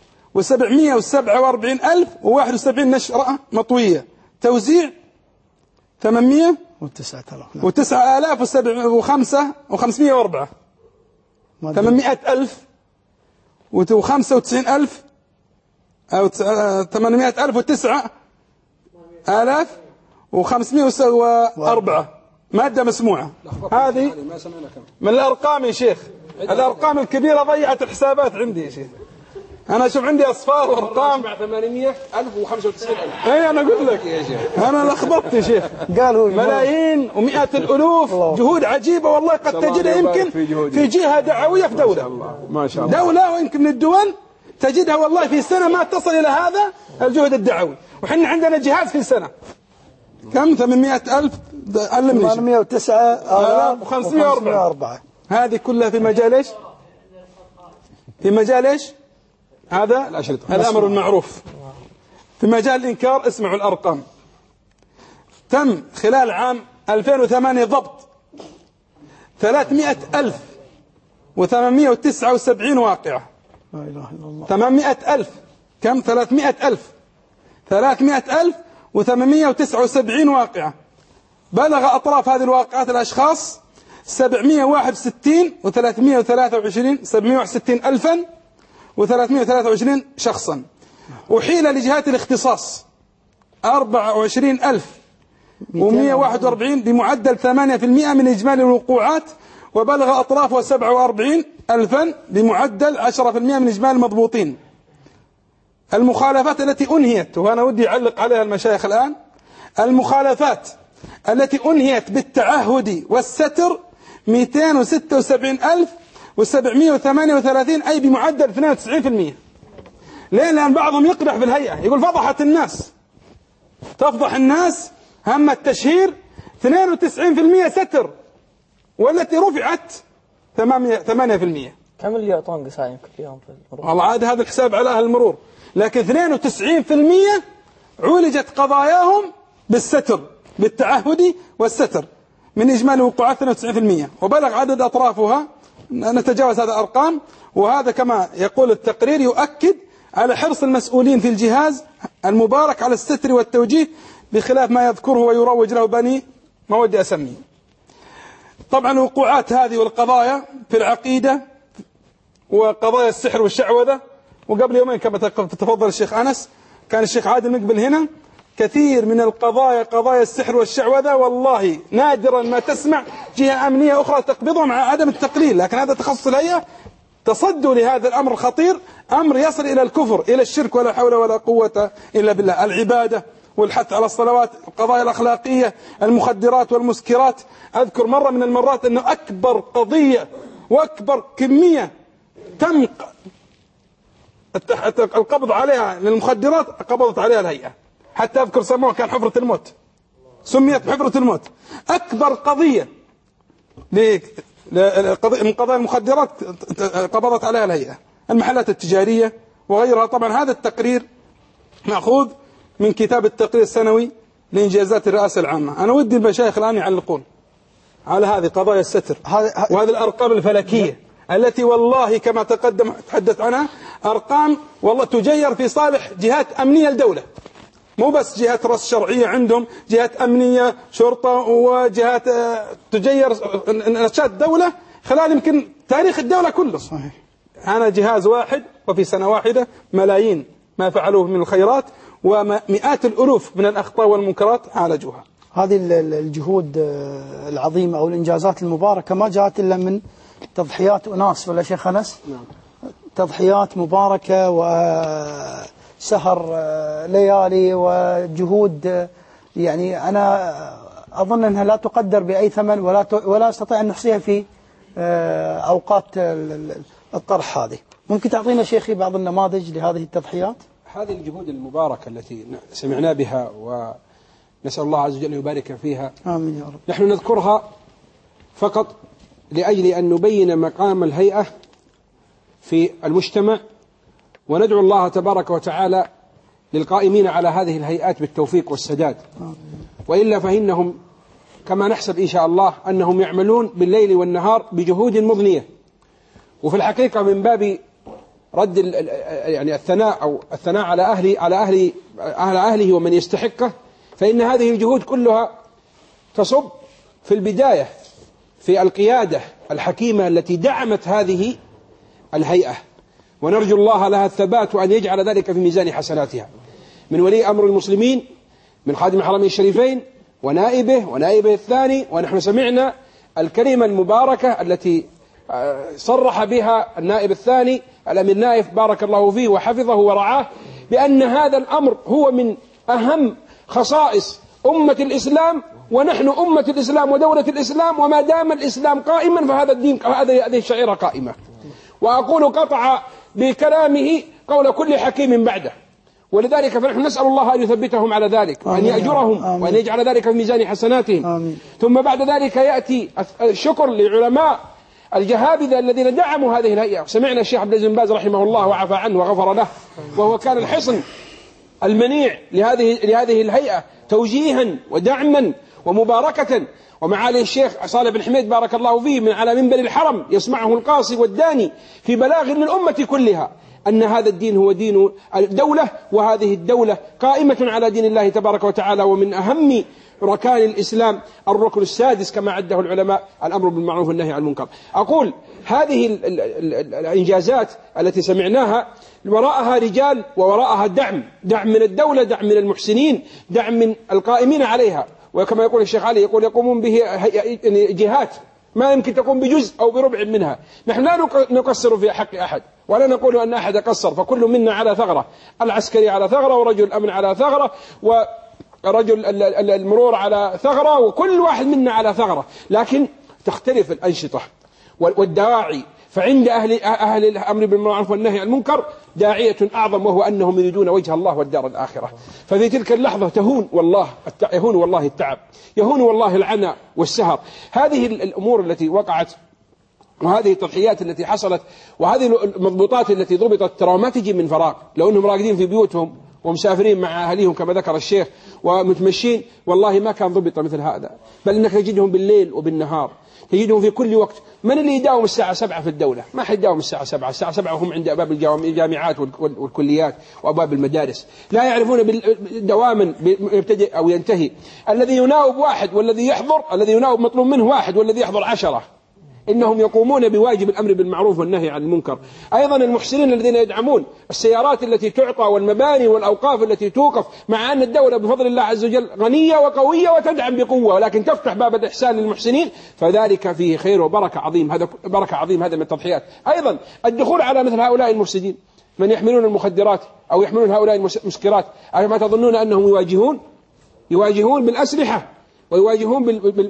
و747,000 و71 نشرة مطوية. توزيع 809,504 800,000 و95,000 أو 800,009,504 مادة مسموعة. هذه من الأرقام يا شيخ، الأرقام الكبيرة ضيعت الحسابات عندي يا شيخ. أنا شوف عندي أصفار وأرقام 800,000 و95,000. أي أنا أقول لك يا شيخ، أنا لخبطت يا شيخ. قالوا ملايين ومئات الألوف، جهود عجيبة والله قد تجدها يمكن في جهة دعوية في دولة، ما شاء الله، دولة ويمكن من الدول تجدها والله في سنة ما تصل إلى هذا الجهد الدعوي. وحنا عندنا جهاز في سنة كم؟ 800,000 809,504. هذه كلها في مجال ايش؟ في مجال ايش؟ هذا الأمر بالمعروف. في مجال الإنكار اسمعوا الأرقام. تم خلال عام 2008 ضبط 300,879 واقعة. لا إله إلا الله. 800,000 كم؟ 300,879 واقعة. بلغ أطراف هذه الواقعات الأشخاص 761 و323 761,000 و323 شخصا. وحيل لجهات الاختصاص 24,141 بمعدل 8% من إجمالي الوقوعات، وبلغ أطرافها 47,000 بمعدل 10% من إجمالي المضبوطين. المخالفات التي أنهيت، وأنا ودي أعلق عليها المشايخ الآن، المخالفات التي أنهيت بالتعهد والستر 276,738 أي بمعدل 92%. ليه؟ لأن بعضهم يقدح في الهيئة يقول فضحت الناس، تفضح الناس، هم التشهير 92% ستر، والتي رفعت 8%. كم اللي يعطون قسايم كل يوم في المرور؟ والله عاد هذا الحساب على أهل المرور، لكن 92% عولجت قضاياهم بالستر، بالتعهد والستر من إجمالي وقوعات 92%، وبلغ عدد أطرافها نتجاوز هذا الأرقام. وهذا كما يقول التقرير يؤكد على حرص المسؤولين في الجهاز المبارك على الستر والتوجيه، بخلاف ما يذكره ويروج له بني ما ودي أسميه. طبعا الوقوعات هذه والقضايا في العقيدة وقضايا السحر والشعوذة، وقبل يومين كما تفضل الشيخ أنس كان الشيخ عادل مقبل هنا، كثير من القضايا قضايا السحر والشعوذة والله نادرا ما تسمع جهة أمنية أخرى تقبضها مع عدم التقليل، لكن هذا تخصص الهيئة. تصدوا لهذا الأمر الخطير، أمر يصل إلى الكفر، إلى الشرك، ولا حول ولا قوة إلا بالله. العبادة والحث على الصلوات، القضايا الأخلاقية، المخدرات والمسكرات. أذكر مرة من المرات أنه أكبر قضية وأكبر كمية تم القبض عليها للمخدرات قبضت عليها الهيئة، حتى أذكر سموها كان حفرة الموت، سميت بحفرة الموت. أكبر قضية من قضايا المخدرات قبضت عليها الهيئة، المحلات التجارية وغيرها. طبعا هذا التقرير مأخوذ من كتاب التقرير السنوي لإنجازات الرئاسة العامة. أنا ودي المشايخ الآن يعلقون على هذه قضايا الستر وهذه الأرقام الفلكية التي والله كما تحدث عنها أرقام والله تجير في صالح جهات أمنية الدولة، مو بس جهات رأس شرعية، عندهم جهات أمنية شرطة وجهات تجير نشاط الدولة خلال يمكن تاريخ الدولة كله. صحيح. أنا جهاز واحد وفي سنة واحدة ملايين ما فعلوه من الخيرات ومئات الألوف من الأخطاء والمنكرات عالجوها. هذه الجهود العظيمة أو الإنجازات المباركة ما جاءت إلا من تضحيات أناس، ولا شيخ أنس؟ نعم. تضحيات مباركة وسهر ليالي وجهود، يعني أنا أظن أنها لا تقدر بأي ثمن ولا أستطيع أن نحصيها في أوقات الطرح هذه. ممكن تعطينا شيخي بعض النماذج لهذه التضحيات؟ هذه الجهود المباركة التي سمعنا بها ونسأل الله عز وجل يبارك فيها. آمين يا رب. نحن نذكرها فقط لأجل أن نبين مقام الهيئة في المجتمع، وندعو الله تبارك وتعالى للقائمين على هذه الهيئات بالتوفيق والسداد. وإلا فإنهم كما نحسب إن شاء الله أنهم يعملون بالليل والنهار بجهود مضنية. وفي الحقيقة من باب رد يعني الثناء أو الثناء على أهله ومن يستحقه، فإن هذه الجهود كلها تصب في البداية في القيادة الحكيمة التي دعمت هذه الهيئة، ونرجو الله لها الثبات وأن يجعل ذلك في ميزان حسناتها، من ولي أمر المسلمين، من خادم الحرمين الشريفين ونائبه الثاني. ونحن سمعنا الكلمة المباركة التي صرح بها النائب الثاني الأمير نايف بارك الله فيه وحفظه ورعاه، بأن هذا الأمر هو من أهم خصائص أمة الإسلام، ونحن أمة الإسلام ودولة الإسلام، وما دام الإسلام قائما فهذا الدين، هذه الشعيرة قائمة. وأقول قطع بكلامه قول كل حكيم بعده، ولذلك فنحن نسأل الله أن يثبتهم على ذلك وأن يأجرهم وأن يجعل ذلك في ميزان حسناتهم. ثم بعد ذلك يأتي الشكر لعلماء الجهابذة الذين دعموا هذه الهيئة. سمعنا الشيخ عبد العزيز بن باز رحمه الله وعفى عنه وغفر له، وهو كان الحصن المنيع لهذه الهيئة توجيها ودعما ومباركة. ومعالي الشيخ صالح بن حميد بارك الله فيه من على منبر الحرم يسمعه القاصي والداني في بلاغ للأمة كلها أن هذا الدين هو دين الدولة، وهذه الدولة قائمة على دين الله تبارك وتعالى. ومن أهم ركان الإسلام الركن السادس كما عده العلماء الأمر بالمعروف والنهي عن المنكر. أقول هذه الإنجازات التي سمعناها وراءها رجال ووراءها دعم من الدولة، دعم من المحسنين، دعم من القائمين عليها. وكما يقول الشيخ علي يقومون به جهات ما يمكن تقوم بجزء أو بربع منها. نحن لا نقصر في حق أحد ولا نقول أن أحد قصر، فكل منا على ثغرة، العسكري على ثغرة، ورجل الأمن على ثغرة، ورجل المرور على ثغرة، وكل واحد منا على ثغرة، لكن تختلف الأنشطة والدواعي. فعند أهل الأمر بالمعروف والنهي عن المنكر داعية أعظم، وهو أنهم يريدون وجه الله والدار الآخرة. ففي تلك اللحظة يهون والله التعب، يهون والله العناء والسهر. هذه الأمور التي وقعت وهذه التضحيات التي حصلت وهذه المضبوطات التي ضبطت ترى ما تجي من فراغ. لو أنهم راقدين في بيوتهم ومسافرين مع أهليهم كما ذكر الشيخ ومتمشين والله ما كان ضبط مثل هذا، بل أنك تجدهم بالليل وبالنهار، تجدهم في كل وقت. من اللي يداوم الساعة 7 في الدولة؟ ما حد يداوم الساعة 7. الساعة 7 وهم عند أبواب الجامعات والكليات وأبواب المدارس، لا يعرفون دواما يبتدئ أو ينتهي. الذي يناوب واحد والذي يحضر، الذي يناوب مطلوب منه واحد والذي يحضر 10. إنهم يقومون بواجب الأمر بالمعروف والنهي عن المنكر. أيضا المحسنين الذين يدعمون السيارات التي تعطى والمباني والأوقاف التي توقف، مع أن الدولة بفضل الله عز وجل غنية وقوية وتدعم بقوة، ولكن تفتح باب الإحسان للمحسنين، فذلك فيه خير وبركة عظيم. هذا بركة عظيم، هذا من التضحيات. أيضا الدخول على مثل هؤلاء المفسدين من يحملون المخدرات أو يحملون هؤلاء المسكرات، ما تظنون أنهم يواجهون بالأسلحة ويواجهون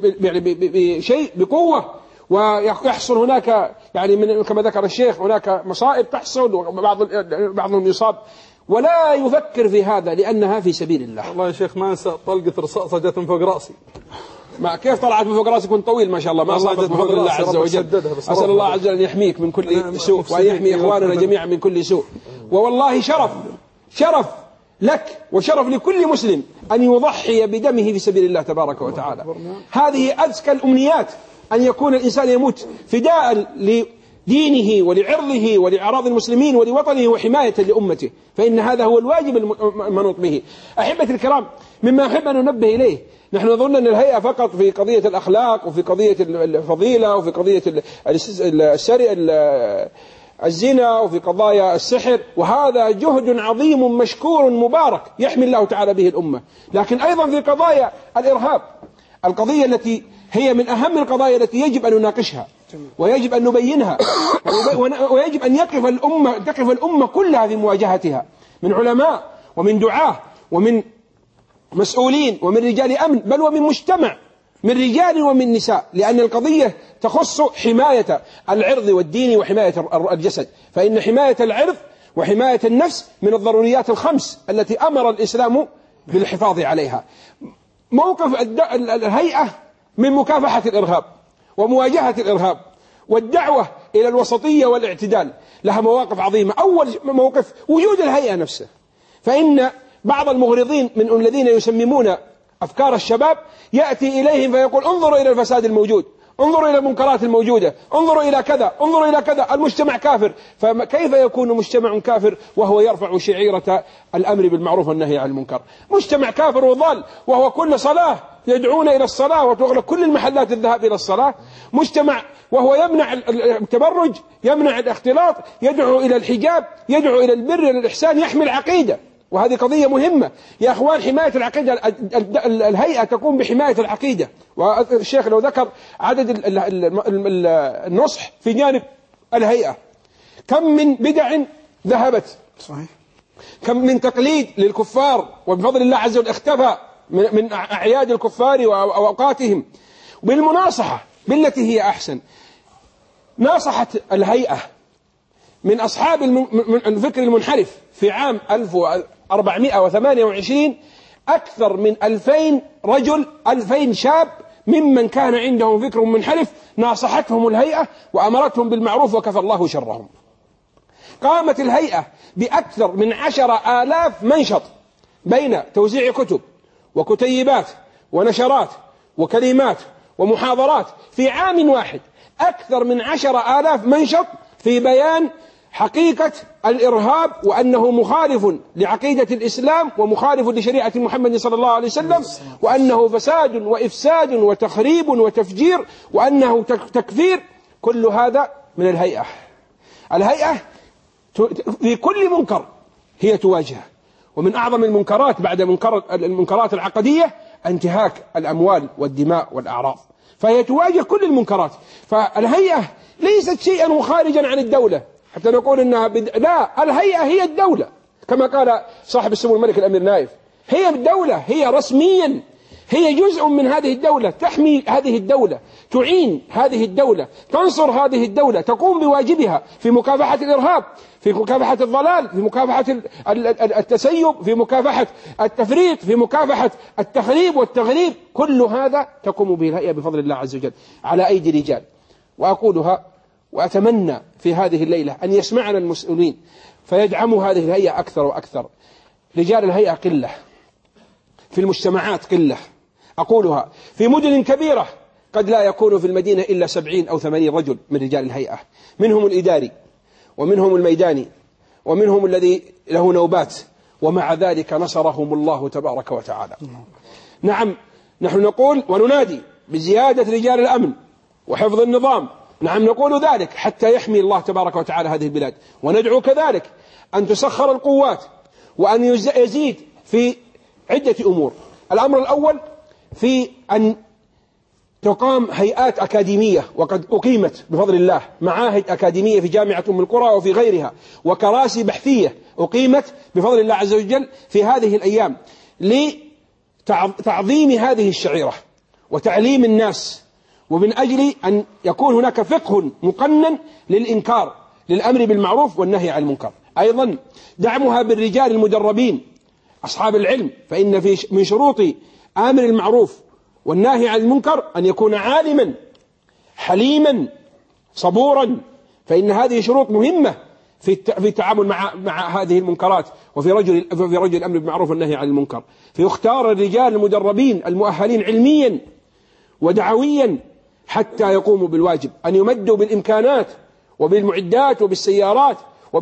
بشيء بقوة، ويحصل هناك يعني كما ذكر الشيخ هناك مصائب تحصل وبعضهم يصاب، ولا يفكر في هذا لأنها في سبيل الله. والله يا شيخ ما أنسى طلقة رصاصة جت من فوق رأسي. ما كيف طلعت من فوق راسك كنت طويل ما شاء الله، ما صادت بفضل الله عز وجل. أسأل الله عز وجل أن يحميك من كل سوء وأن يحمي إخواننا جميعا من كل سوء. ووالله شرف لك وشرف لكل مسلم أن يضحي بدمه في سبيل الله تبارك وتعالى. هذه أزكى الأمنيات، أن يكون الإنسان يموت فداء لدينه ولعرضه ولأعراض المسلمين ولوطنه وحماية لأمته، فإن هذا هو الواجب المنوط به. أحبة الكرام، مما أحب أن ننبه إليه، نحن نظن أن الهيئة فقط في قضية الأخلاق وفي قضية الفضيلة وفي قضية الزنا وفي قضايا السحر، وهذا جهد عظيم مشكور مبارك يحمي الله تعالى به الأمة. لكن أيضا في قضايا الإرهاب، القضية التي هي من أهم القضايا التي يجب أن نناقشها ويجب أن نبينها، ويجب أن تقف الأمة كلها في مواجهتها، من علماء ومن دعاة ومن مسؤولين ومن رجال أمن، بل ومن مجتمع، من رجال ومن نساء، لأن القضية تخص حماية العرض والدين وحماية الجسد. فإن حماية العرض وحماية النفس من الضروريات الخمس التي أمر الإسلام بالحفاظ عليها. موقف الهيئة من مكافحة الإرهاب ومواجهة الإرهاب والدعوة إلى الوسطية والاعتدال لها مواقف عظيمة. أول موقف وجود الهيئة نفسه، فإن بعض المغرضين من الذين يسممون أفكار الشباب يأتي إليهم فيقول انظروا إلى الفساد الموجود، انظروا إلى المنكرات الموجودة، انظروا إلى كذا، انظروا إلى كذا، المجتمع كافر. فكيف يكون مجتمع كافر وهو يرفع شعيرة الأمر بالمعروف والنهي عن المنكر؟ مجتمع كافر وضال وهو كل صلاة يدعون إلى الصلاة وتغلق كل المحلات الذهاب إلى الصلاة. مجتمع وهو يمنع التبرج، يمنع الاختلاط، يدعو إلى الحجاب، يدعو إلى البر إلى الإحسان، يحمي العقيدة. وهذه قضية مهمة يا أخوان. حماية العقيدة، الهيئة تقوم بحماية العقيدة. والشيخ لو ذكر عدد النصح في جانب الهيئة، كم من بدع ذهبت، صحيح، كم من تقليد للكفار وبفضل الله عز وجل اختفى من أعياد الكفار وأوقاتهم. بالمناصحة بالتي هي أحسن، ناصحت الهيئة من أصحاب الفكر المنحرف في عام 1428 أكثر من 2000 رجل، 2000 شاب ممن كان عندهم فكر منحرف، ناصحتهم الهيئة وأمرتهم بالمعروف وكفى الله شرهم. قامت الهيئة بأكثر من 10,000 منشط بين توزيع كتب وكتيبات ونشرات وكلمات ومحاضرات في عام واحد، أكثر من 10,000 منشط في بيان حقيقة الإرهاب، وأنه مخالف لعقيدة الإسلام ومخالف لشريعة محمد صلى الله عليه وسلم، وأنه فساد وإفساد وتخريب وتفجير، وأنه تكفير. كل هذا من الهيئة. الهيئة في كل منكر هي تواجهه. ومن أعظم المنكرات بعد المنكرات العقدية انتهاك الأموال والدماء والأعراض، فهي تواجه كل المنكرات. فالهيئة ليست شيئا خارجا عن الدولة حتى نقول إنها لا، الهيئة هي الدولة كما قال صاحب السمو الملك الأمير نايف. هي الدولة، هي رسميا هي جزء من هذه الدولة، تحمي هذه الدولة، تعين هذه الدولة، تنصر هذه الدولة، تقوم بواجبها في مكافحة الإرهاب، في مكافحة الضلال، في مكافحة التسيب، في مكافحة التفريط، في مكافحة التخريب والتغريب. كل هذا تقوم به الهيئة بفضل الله عز وجل على أيدي رجال. وأقولها وأتمنى في هذه الليلة أن يسمعنا المسؤولين فيدعموا هذه الهيئة أكثر وأكثر. رجال الهيئة قلة في المجتمعات، قلة. أقولها في مدن كبيرة قد لا يكون في المدينة إلا 70 أو 80 رجل من رجال الهيئة، منهم الإداري ومنهم الميداني ومنهم الذي له نوبات، ومع ذلك نصرهم الله تبارك وتعالى. نعم، نحن نقول وننادي بزيادة رجال الأمن وحفظ النظام. نعم، نقول ذلك حتى يحمي الله تبارك وتعالى هذه البلاد. وندعو كذلك أن تسخر القوات وأن يزيد في عدة أمور. الأمر الأول في أن تقام هيئات أكاديمية، وقد أقيمت بفضل الله معاهد أكاديمية في جامعة أم القرى وفي غيرها، وكراسي بحثية أقيمت بفضل الله عز وجل في هذه الأيام لتعظيم هذه الشعيرة وتعليم الناس، ومن أجل أن يكون هناك فقه مقنن للإنكار، للأمر بالمعروف والنهي عن المنكر. أيضا دعمها بالرجال المدربين أصحاب العلم، فإن من شروط آمر المعروف والناهي عن المنكر أن يكون عالما حليما صبورا، فإن هذه شروط مهمة في التعامل مع هذه المنكرات، وفي رجل الأمر بالمعروف والنهي عن المنكر. فيختار الرجال المدربين المؤهلين علميا ودعويا حتى يقوموا بالواجب، أن يمدوا بالإمكانات وبالمعدات وبالسيارات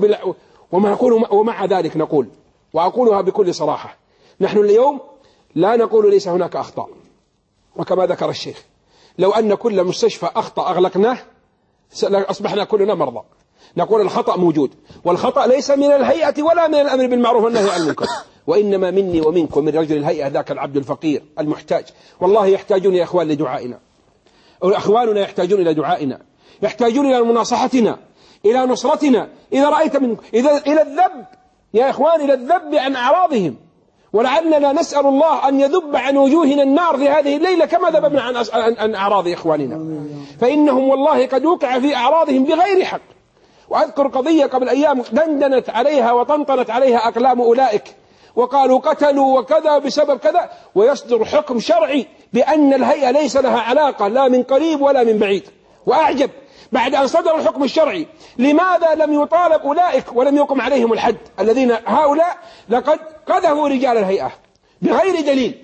ومع ذلك نقول، وأقولها بكل صراحة، نحن اليوم لا نقول ليس هناك أخطاء، وكما ذكر الشيخ لو أن كل مستشفى أخطأ أغلقناه أصبحنا كلنا مرضى. نقول الخطأ موجود، والخطأ ليس من الهيئة ولا من الأمر بالمعروف والنهي عن المنكر، وإنما مني ومنكم ومن رجل الهيئة ذاك العبد الفقير المحتاج. والله يحتاجون يا إخوان لدعائنا، أخواننا يحتاجون إلى دعائنا، يحتاجون إلى مناصحتنا، إلى نصرتنا. إذا رأيت إلى الذب يا إخوان، إلى الذب عن أعراضهم، ولعلنا نسأل الله أن يذب عن وجوهنا النار في هذه الليلة كما ذببنا عن أعراض إخواننا، فإنهم والله قد وقع في أعراضهم بغير حق. وأذكر قضية قبل أيام دندنت عليها وطنطنت عليها أقلام أولئك، وقالوا قتلوا وكذا بسبب كذا، ويصدر حكم شرعي بأن الهيئة ليس لها علاقة لا من قريب ولا من بعيد. وأعجب بعد أن صدر الحكم الشرعي لماذا لم يطالب أولئك ولم يقم عليهم الحد؟ الذين هؤلاء لقد قذفوا رجال الهيئة بغير دليل،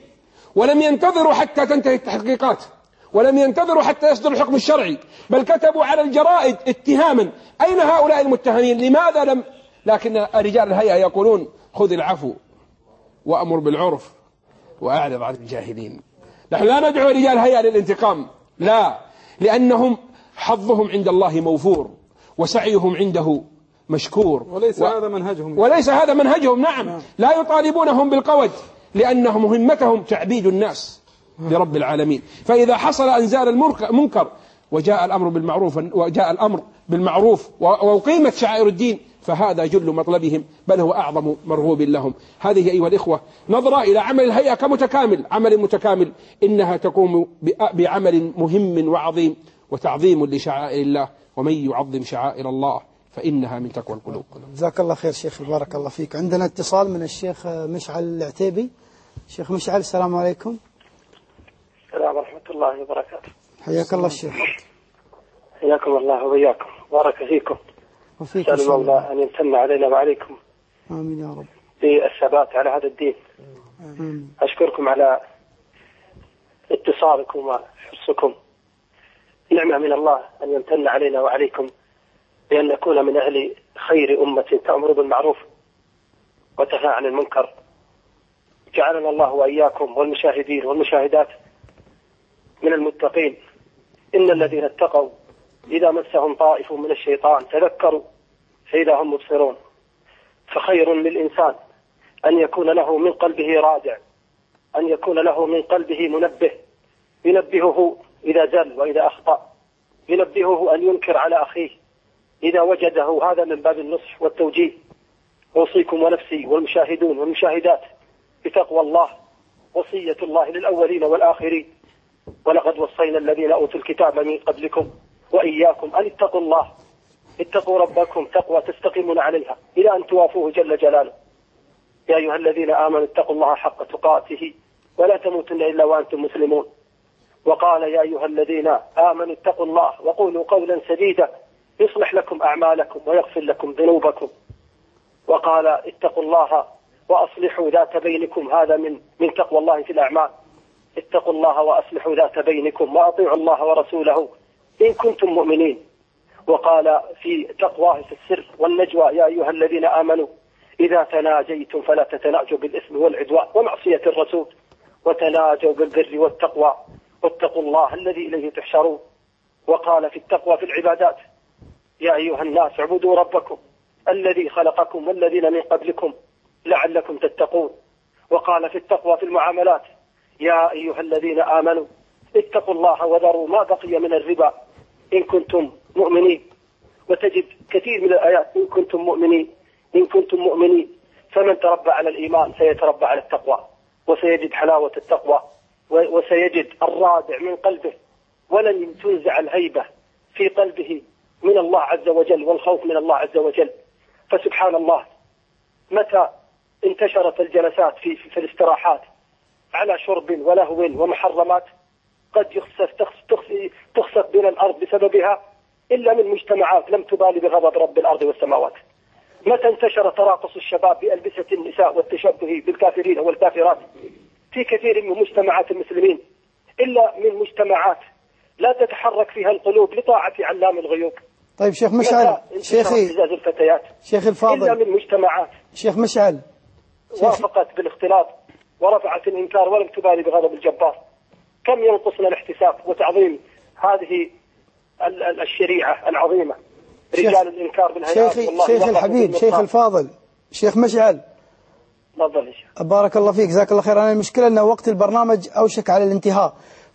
ولم ينتظروا حتى تنتهي التحقيقات، ولم ينتظروا حتى يصدر الحكم الشرعي، بل كتبوا على الجرائد اتهاما. أين هؤلاء المتهمين؟ لماذا لم؟ لكن رجال الهيئة يقولون خذ العفو وأمر بالعرف وأعرض عن الجاهلين. نحن لا ندعو رجال الهيئة للانتقام، لا، لأنهم حظهم عند الله موفور وسعيهم عنده مشكور، وليس هذا منهجهم، وليس هذا منهجهم. نعم. لا يطالبونهم بالقود، لأنهم مهمتهم تعبيد الناس لرب العالمين. فإذا حصل أنزال المنكر وجاء الأمر بالمعروف وأقيمت شعائر الدين، فهذا جل مطلبهم، بل هو أعظم مرغوب لهم. هذه أيها الإخوة نظرة إلى عمل الهيئة كمتكامل، عمل متكامل، إنها تقوم بعمل مهم وعظيم وتعظيم لشعائر الله، ومن يعظم شعائر الله فإنها من تقوى القلوب. جزاك الله خير شيخ، بارك الله فيك. عندنا اتصال من الشيخ مشعل العتيبي. شيخ مشعل، السلام عليكم. السلام ورحمة الله وبركاته. حياك الله الشيخ. حياكم الله وبياكم، بارك فيكم. وفيك أسأل المولى أن يمتن علينا وعليكم. آمين يا رب. بالثبات على هذا الدين. آمين. أشكركم على اتصالكم وحرصكم. نعمة من الله أن يمتن علينا وعليكم بأن نكون من أهل خير أمة تأمر بالمعروف وتنهى عن المنكر. جعلنا الله وإياكم والمشاهدين والمشاهدات من المتقين. إن الذين اتقوا إذا مسهم طائف من الشيطان تذكروا فإذا هم مبصرون. فخير للإنسان أن يكون له من قلبه رادع، أن يكون له من قلبه منبه ينبهه إذا زل وإذا أخطأ، ينبهه أن ينكر على أخيه إذا وجده. هذا من باب النصح والتوجيه. أوصيكم ونفسي والمشاهدون والمشاهدات بتقوى الله، وصية الله للأولين والآخرين. ولقد وصينا الذين أوتوا الكتاب من قبلكم وإياكم أن اتقوا الله، اتقوا ربكم تقوى تستقيمون عليها إلى أن توافوه جل جلاله. يا أيها الذين آمنوا اتقوا الله حق تقاته ولا تموتن إلا وأنتم مسلمون. وقال يا أيها الذين آمنوا اتقوا الله وقولوا قولا سديدا يصلح لكم أعمالكم ويغفر لكم ذنوبكم. وقال اتقوا الله وأصلحوا ذات بينكم. هذا من تقوى الله في الأعمال. اتقوا الله وأصلحوا ذات بينكم وأطيعوا الله ورسوله إن كنتم مؤمنين. وقال في تقواه في السر والنجوى يا أيها الذين آمنوا إذا تناجيتم فلا تتناجوا بالإثم والعدوان ومعصية الرسول، وتناجوا بالبر والتقوى واتقوا الله الذي إليه تحشرون. وقال في التقوى في العبادات يا أيها الناس اعبدوا ربكم الذي خلقكم والذين من قبلكم لعلكم تتقون. وقال في التقوى في المعاملات يا أيها الذين آمنوا اتقوا الله وذروا ما بقي من الربا إن كنتم مؤمنين. وتجد كثير من الآيات إن كنتم مؤمنين إن كنتم مؤمنين. فمن تربى على الإيمان سيتربى على التقوى، وسيجد حلاوة التقوى، وسيجد الرادع من قلبه، ولن تنزع الهيبة في قلبه من الله عز وجل والخوف من الله عز وجل. فسبحان الله متى انتشرت الجلسات في الاستراحات على شرب ولهو ومحرمات قد تخسف بنا الأرض بسببها إلا من مجتمعات لم تبالي بغضب رب الأرض والسماوات. متى انتشر تراقص الشباب بألبسة النساء والتشبه بالكافرين والكافرات في كثير من مجتمعات المسلمين إلا من مجتمعات لا تتحرك فيها القلوب لطاعة علام الغيوب. طيب شيخ مشعل، شيخ الفاضل، إلا من مجتمعات شيخ مشعل وافقت بالاختلاط ورفعت الإنكار ولم تبالي بغضب الجبار. كم ينقصنا الاحتساب وتعظيم هذه الشريعة العظيمة. رجال الإنكار بالهيئات. شيخ الحبيب، شيخ الفاضل، شيخ مشعل، تفضل. بارك الله فيك، جزاك الله خير. أنا المشكلة أن وقت البرنامج أوشك على الانتهاء،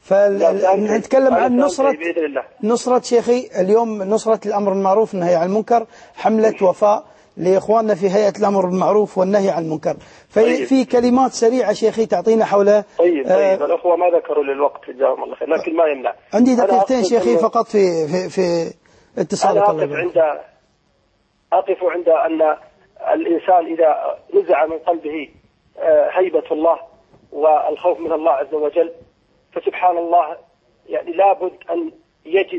فنتكلم عن نصرة شيخي اليوم، نصرة الأمر بالمعروف والنهي عن المنكر، حملة وفاء لإخواننا في هيئة الأمر بالمعروف والنهي عن المنكر. في كلمات سريعة شيخي تعطينا حول. طيب الأخوة ما ذكروا للوقت جزاهم الله خير، لكن ما يمنع. عندي دقيقتين شيخي فقط في اتصالك. أقف عند أن الإنسان إذا نزع من قلبه هيبة الله والخوف من الله عز وجل فسبحان الله يعني لابد أن يجد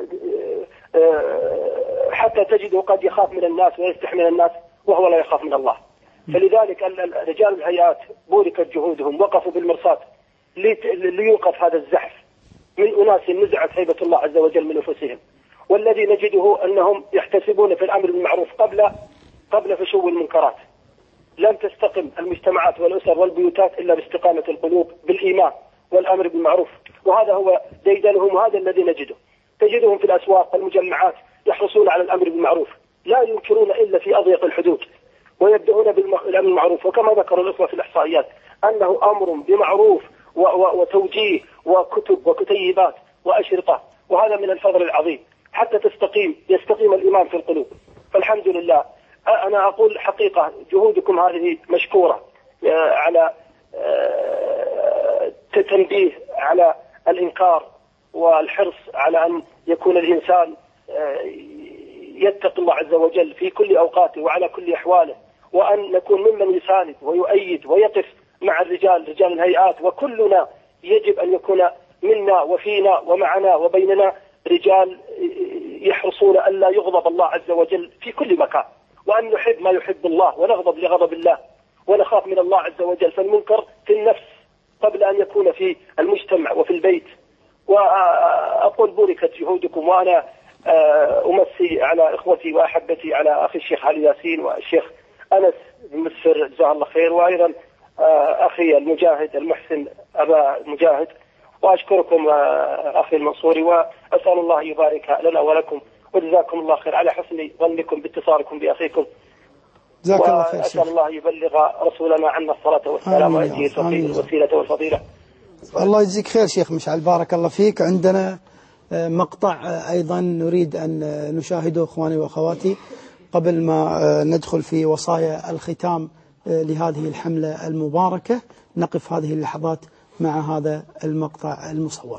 حتى تجده قد يخاف من الناس ويستحي من الناس وهو لا يخاف من الله. فلذلك رجال الهيئات بوركت جهودهم، وقفوا بالمرصاد ليوقف هذا الزحف من أناس نزعت هيبة الله عز وجل من أنفسهم، والذي نجده أنهم يحتسبون في الأمر بالمعروف قبل فشو المنكرات. لن تستقم المجتمعات والأسر والبيوتات إلا باستقامة القلوب بالإيمان والأمر بالمعروف، وهذا هو ديدنهم، وهذا الذي نجده. تجدهم في الأسواق والمجمعات يحرصون على الأمر بالمعروف، لا ينكرون إلا في أضيق الحدود، ويبدأون بالأمر بالمعروف. وكما ذكر الأخوة في الإحصائيات أنه أمر بمعروف وتوجيه وكتب وكتيبات وأشرطة، وهذا من الفضل العظيم حتى يستقيم الإيمان في القلوب. فالحمد لله. أنا أقول حقيقة جهودكم هذه مشكورة على تنبيه على الإنكار والحرص على أن يكون الإنسان يتقي الله عز وجل في كل أوقاته وعلى كل أحواله، وأن نكون ممن يساند ويؤيد ويقف مع رجال الهيئات. وكلنا يجب أن يكون منا وفينا ومعنا وبيننا رجال يحرصون أن لا يغضب الله عز وجل في كل مكان، وأن نحب ما يحب الله ونغضب لغضب الله ونخاف من الله عز وجل. فالمنكر في النفس قبل أن يكون في المجتمع وفي البيت. وأقول بوركت جهودكم، وأنا أمسي على إخوتي وأحبتي على أخي الشيخ علي ياسين والشيخ أنس بن مسفر جزاه الله خير، وأيضا أخي المجاهد المحسن أبا المجاهد. وأشكركم أخي المنصوري، وأسأل الله يبارك لنا ولكم، وجزاكم الله خير على حسن ظنكم باتصالكم بأخيكم. جزاك الله خير. وأسأل الله يبلغ رسولنا عنا الصلاة والسلام ويجزيه الوسيلة والفضيلة. الله يجزيك خير شيخ مشعل، بارك الله فيك. عندنا مقطع أيضا نريد أن نشاهده إخواني وأخواتي قبل ما ندخل في وصايا الختام لهذه الحملة المباركة. نقف هذه اللحظات مع هذا المقطع المصور.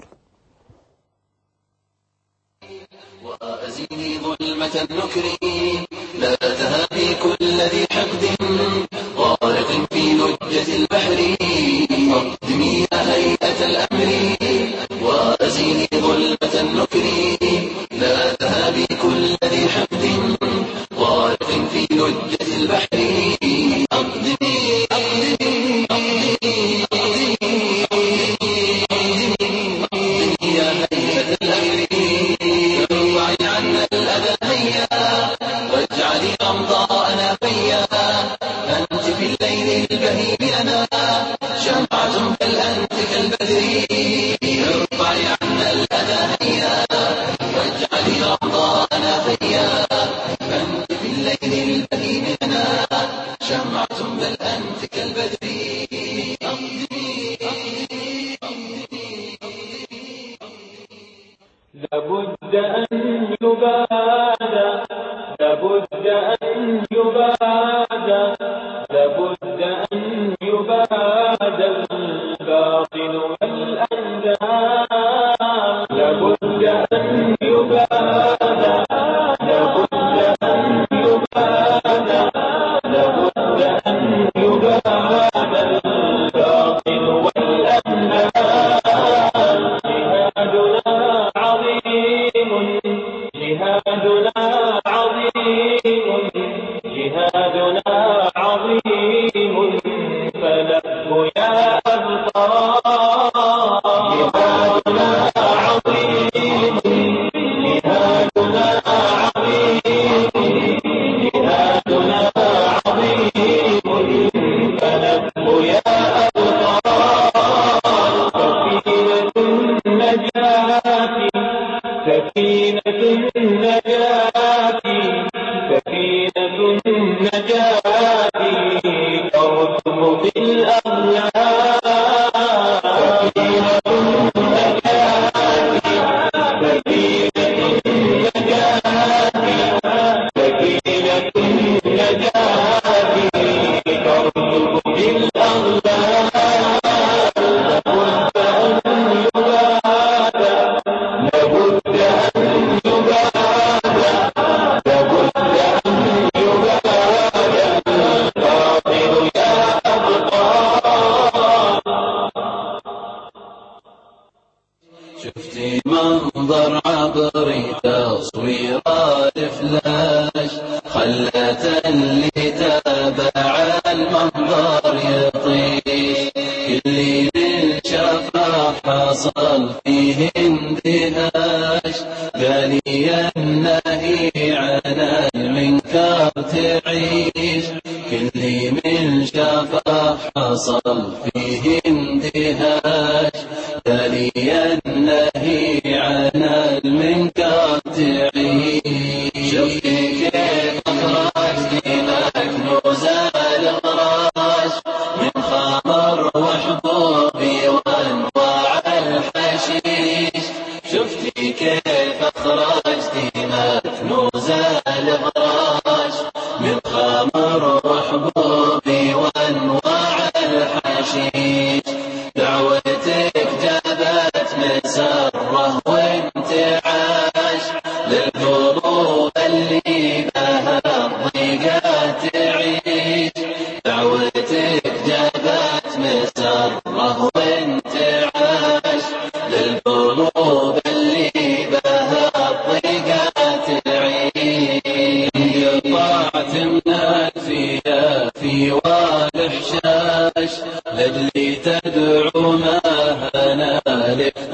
وأزيني ظلمة النكر، لا تهابي كل ذي حقد، غارق في لجة البحر، أقدمي يا هيئة الأمر. وأزيني ظلمة النكر، لا تهابي كل ذي حقد، غارق في لجة البحر، أقدمي يا هيئة الأمر. واجعلي أمضاءنا فيا، أنت في الليل البهيم لنا شمعة بل أنت كالبدر. ارفعي عنا الأذى هيا، واجعلي أمضاءنا فيا، أنت في الليل البهيم لنا شمعة بل أنت كالبدر. لابد أن يبادى، لابد أن يبادى، لابد أن يبادى الباطل والأنداد. لابد أن يبادى، لابد أن يبادى، لابد أن يبادى الباطل والأنداد. جهادنا عظيم، جهادنا عظيم، فله يا أبطال. جهادنا عظيم، جهادنا عظيم، جهادنا عظيم، فله يا أبطال. سفينة النجاة، سفينة النجاة، سفينة النجاة، تركب في الأغلال. سفينة النجاة، سفينة النجاة، سفينة النجاة، تركب في الأغلال. لابد أن يبادى، لابد أن يبادى، لابد أن يبادى الباطل يا أبطال. شفتي منظر عبري تصويرات فلاش، خلت اللي تابع المنظر يطيش، كل اللي شاف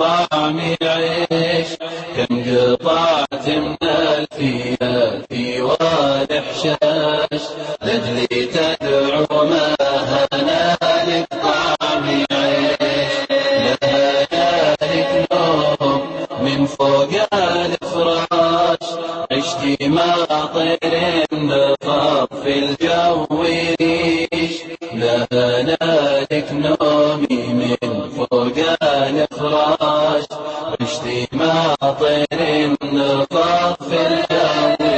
الطعم يعيش. كم قطعت من الفيافي والإحشاش لأجلي تدعو ما هنالك طعم يعيش. ليالك نوم من فوق الفراش عشتي مع طير بخاف في الجو يريش. ليالك نومي من فوق الفراش عشتي مع طير بخاف في الجو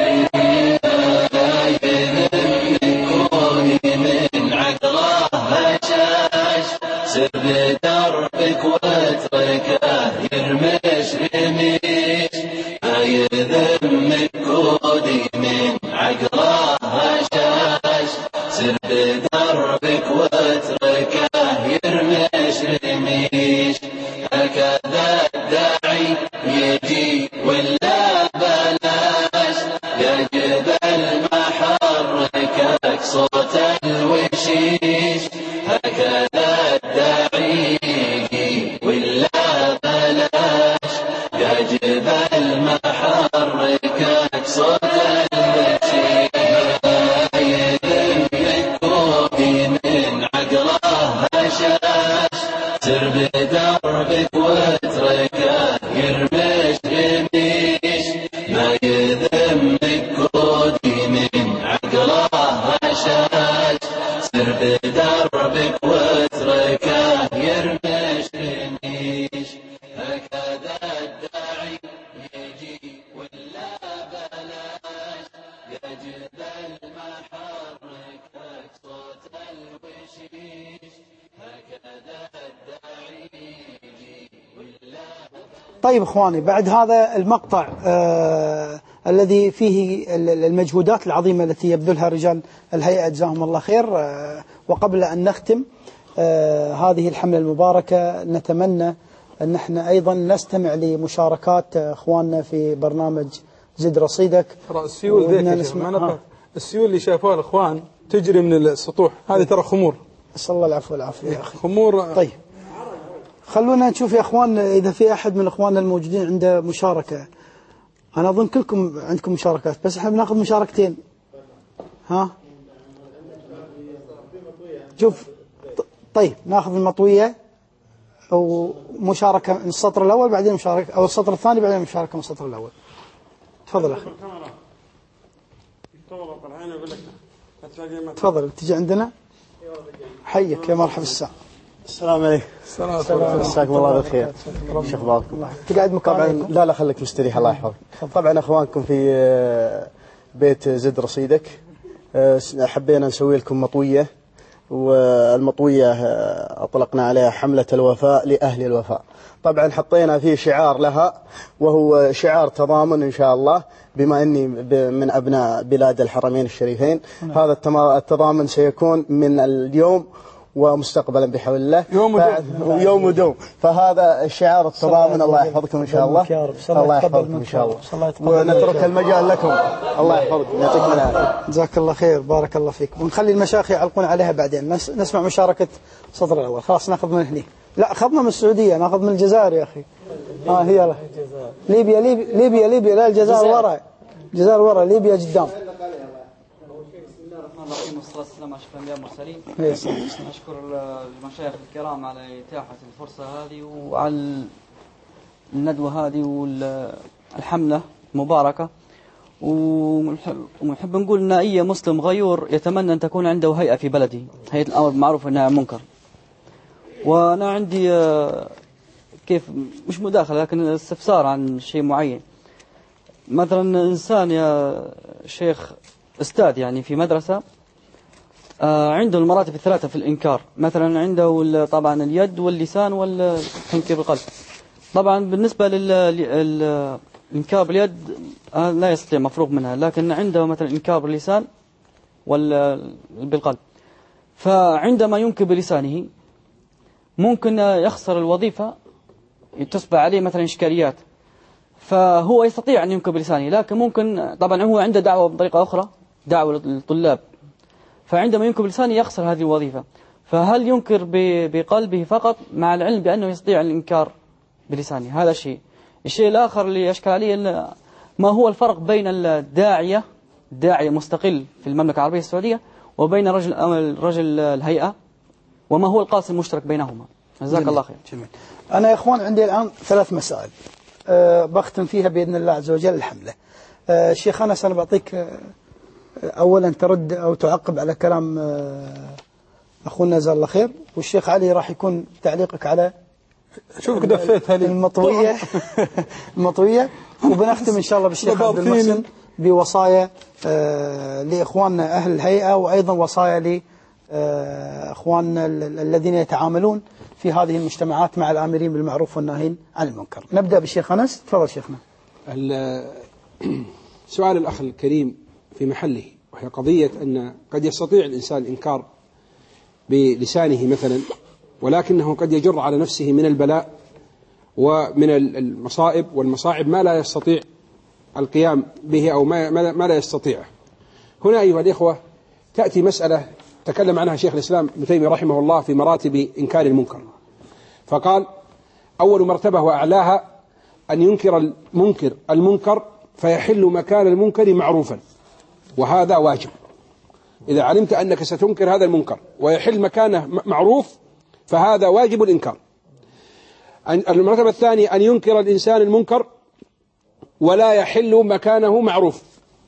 سر بدربك واتركه يرمش رميش. يذمك كودي من عقله هشاش. سر بدربك واتركه يرمش رميش. هكذا الداعي يجي ولا بلاش. يا جبل ما حركك صوت الوشيش. هكذا الداعي يجي ولا بلاش. يا جبل ما حركك صوت الوشيش. يذمك كوبي من عقله هشاش. سر بدربك واتركه يرمش رميش. ما يذمك كودي من عقله هشاش. سر بدربك واتركه يرمش رميش. هكذا الداعي يجي ولا بلاش. يا جبل ما حركك صوت الوشيش. هكذا الداعي يجي ولا بلاش. طيب إخواني، بعد هذا المقطع الذي فيه المجهودات العظيمة التي يبذلها رجال الهيئة جزاهم الله خير، وقبل أن نختم هذه الحملة المباركة نتمنى أن احنا أيضا نستمع لمشاركات إخواننا في برنامج زد رصيدك. السيول ذيك السيول اللي شافوها الإخوان تجري من السطوح هذه ترى خمور. أسأل الله العفو والعافية يا أخي. خمور. طيب خلونا نشوف يا أخوان إذا في أحد من إخواننا الموجودين عنده مشاركة. أنا أظن كلكم عندكم مشاركات، بس احنا بناخذ مشاركتين. ها شوف، طيب ناخذ المطوية أو مشاركة من السطر الأول بعدين مشاركة، أو السطر الثاني بعدين مشاركة من السطر الأول. تفضل أخي. تفضل تجي عندنا. حيك يا مرحبا الساعة. السلام عليكم. مساكم الله بالخير. شو اخباركم؟ تقعد مكانك؟ طبعا لا خليك مستريح الله يحفظك. طبعا اخوانكم في بيت زد رصيدك حبينا نسوي لكم مطوية، والمطوية أطلقنا عليها حملة الوفاء لأهل الوفاء. طبعا حطينا فيه شعار لها وهو شعار تضامن إن شاء الله، بما أني من أبناء بلاد الحرمين الشريفين. هذا التضامن سيكون من اليوم ومستقبلا بحول الله، يوم ودوم. فهذا الشعار التضامن. الله يحفظكم إن شاء الله. الله يحفظكم إن شاء الله. ونترك المجال لكم. الله يحفظكم. يعطيكم العافية. جزاك الله خير. بارك الله فيك. ونخلي المشايخ يعلقون عليها بعدين. نسمع مشاركة السطر الأول. خلاص ناخذ من هنا. لا أخذنا من السعودية، ناخذ من الجزائر يا أخي. هي لا. ليبيا لا، الجزائر ورا. الجزائر ورا، ليبيا قدام. والصلاة والسلام على أشرف الأنبياء والمرسلين. أشكر المشايخ الكرام على إتاحة الفرصة هذه وعلى الندوة هذه والحملة المباركة. ونحب نقول أن أي مسلم غيور يتمنى أن تكون عنده هيئة في بلده، هيئة الأمر بالمعروف والنهي عن المنكر. وأنا عندي كيف مش مداخلة لكن استفسار عن شيء معين. مثلا إنسان يا شيخ أستاذ يعني في مدرسة عنده المراتب الثلاثة في الإنكار، مثلا عنده طبعا اليد واللسان والتنكير بالقلب. طبعا بالنسبة للإنكار باليد لا يستطيع مفروغ منها، لكن عنده مثلا إنكار باللسان بالقلب. فعندما ينكر بلسانه ممكن يخسر الوظيفة، تصبح عليه مثلا إشكاليات. فهو يستطيع أن ينكر بلسانه، لكن ممكن طبعا هو عنده دعوة بطريقة أخرى، دعوة للطلاب، فعندما ينكر بلسانه يخسر هذه الوظيفة. فهل ينكر بقلبه فقط مع العلم بأنه يستطيع الإنكار بلسانه. هذا شيء. الشيء الآخر اللي أشكل عليه ما هو الفرق بين الداعية مستقل في المملكة العربية السعودية وبين رجل الهيئة، وما هو القاسم المشترك بينهما؟ جزاك الله خير. جميل. أنا يا إخوان عندي الآن 3 مسائل بختم فيها بإذن الله عز وجل الحملة. الشيخ أنس، أنا بعطيك أولا ترد أو تعقب على كلام أخونا جزاه الله خير، والشيخ علي راح يكون تعليقك على شوفك دفيت هذه المطوية وبنختم إن شاء الله بالشيخ عبد المحسن بوصايا لإخواننا أهل الهيئة، وأيضا وصايا لإخواننا الذين يتعاملون في هذه المجتمعات مع الآمرين بالمعروف والناهين عن المنكر. نبدأ بالشيخ أنس. تفضل شيخنا. سؤال الأخ الكريم في محله، وهي قضية أن قد يستطيع الإنسان الإنكار بلسانه مثلا، ولكنه قد يجر على نفسه من البلاء ومن المصائب والمصاعب ما لا يستطيع القيام به أو ما لا يستطيع. هنا أيها الإخوة تأتي مسألة تكلم عنها شيخ الإسلام ابن تيمية رحمه الله في مراتب إنكار المنكر، فقال: أول مرتبة وأعلاها أن ينكر المنكر فيحل مكان المنكر معروفا، وهذا واجب. إذا علمت أنك ستنكر هذا المنكر ويحل مكانه معروف فهذا واجب الإنكار. المرتبة الثانية أن ينكر الإنسان المنكر ولا يحل مكانه معروف،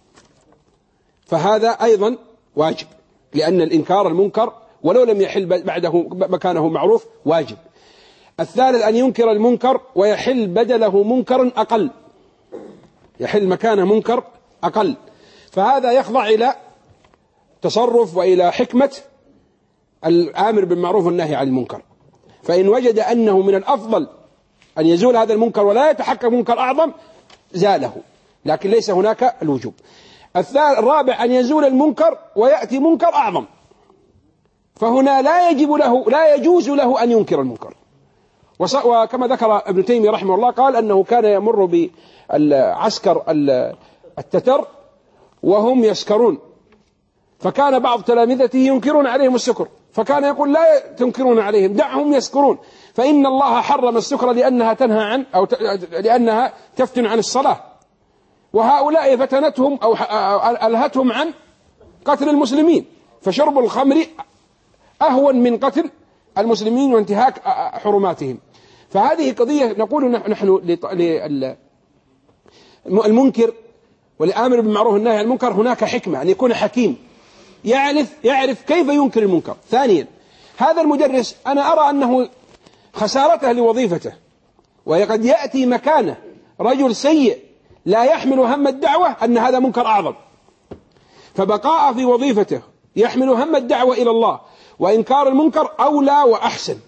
فهذا أيضا واجب، لأن الإنكار المنكر ولو لم يحل بعده مكانه معروف واجب. الثالث أن ينكر المنكر ويحل بدله منكر أقل، يحل مكانه منكر أقل، فهذا يخضع إلى تصرف وإلى حكمة الآمر بالمعروف والنهي عن المنكر. فإن وجد أنه من الأفضل أن يزول هذا المنكر ولا يتحكم منكر أعظم زاله، لكن ليس هناك الوجوب. الرابع أن يزول المنكر ويأتي منكر أعظم، فهنا لا يجوز له أن ينكر المنكر. وكما ذكر ابن تيمية رحمه الله قال أنه كان يمر بالعسكر التتر وهم يسكرون، فكان بعض تلامذته ينكرون عليهم السكر، فكان يقول: لا تنكرون عليهم، دعهم يسكرون، فإن الله حرم السكر لأنها تنهى عن أو لأنها تفتن عن الصلاة، وهؤلاء فتنتهم أو ألهتهم عن قتل المسلمين، فشرب الخمر أهون من قتل المسلمين وانتهاك حرماتهم. فهذه قضية نقول نحن المنكر والآمر بالمعروف والنهي عن المنكر هناك حكمة، أن يكون حكيم يعرف كيف ينكر المنكر. ثانيا، هذا المدرس أنا أرى أنه خسارته لوظيفته، وقد يأتي مكانه رجل سيء لا يحمل هم الدعوة أن هذا منكر أعظم، فبقاء في وظيفته يحمل هم الدعوة إلى الله وإنكار المنكر أولى وأحسن،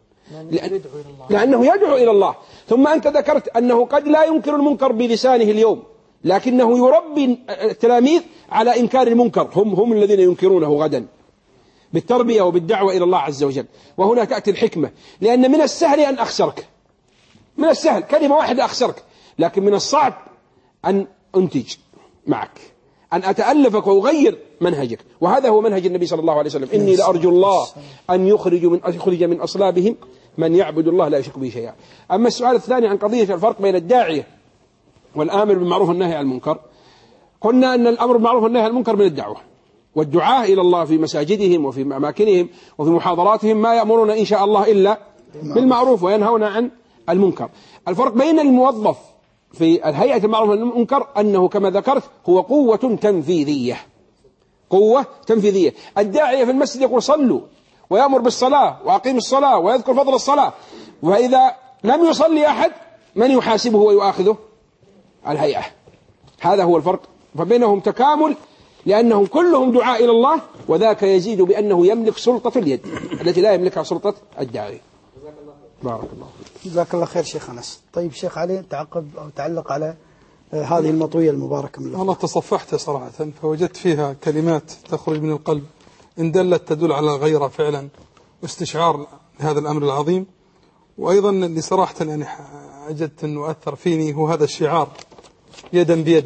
لأنه يدعو إلى الله. ثم أنت ذكرت أنه قد لا ينكر المنكر بلسانه اليوم، لكنه يربي التلاميذ على إنكار المنكر، هم الذين ينكرونه غدا بالتربية وبالدعوة إلى الله عز وجل. وهنا تأتي الحكمة، لأن من السهل أن أخسرك، من السهل كلمة واحدة أخسرك، لكن من الصعب أن أنتج معك، أن أتألفك وأغير منهجك. وهذا هو منهج النبي صلى الله عليه وسلم: إني لأرجو الله أن يخرج من أصلابهم من يعبد الله لا يشرك به شيئا. أما السؤال الثاني عن قضية الفرق بين الداعية والآمر بالمعروف والنهي عن المنكر، قلنا أن الأمر بالمعروف والنهي عن المنكر من الدعوة، والدعاة إلى الله في مساجدهم وفي أماكنهم وفي محاضراتهم ما يأمرون إن شاء الله إلا بالمعروف وينهون عن المنكر. الفرق بين الموظف في الهيئة المعروف والمنكر أنه كما ذكرت هو قوة تنفيذية. الداعية في المسجد يقول: صلوا، ويأمر بالصلاة وأقيم الصلاة ويذكر فضل الصلاة، وإذا لم يصلي أحد من يحاسبه ويؤاخذه؟ الهيئة. هذا هو الفرق، فبينهم تكامل، لأنهم كلهم دعاء إلى الله، وذاك يزيد بأنه يملك سلطة اليد التي لا يملكها سلطة الداعي. بارك الله فيك. جزاك الله خير شيخ أنس. طيب شيخ علي، تعقب أو تعلق على هذه المطوية المباركة من الله. والله تصفحت صراحة، فوجدت فيها كلمات تخرج من القلب إن دلت تدل على الغيرة فعلا واستشعار لهذا الأمر العظيم. وأيضا اللي صراحة يعني وجدت أنه أثر فيني هو هذا الشعار: يدا بيد.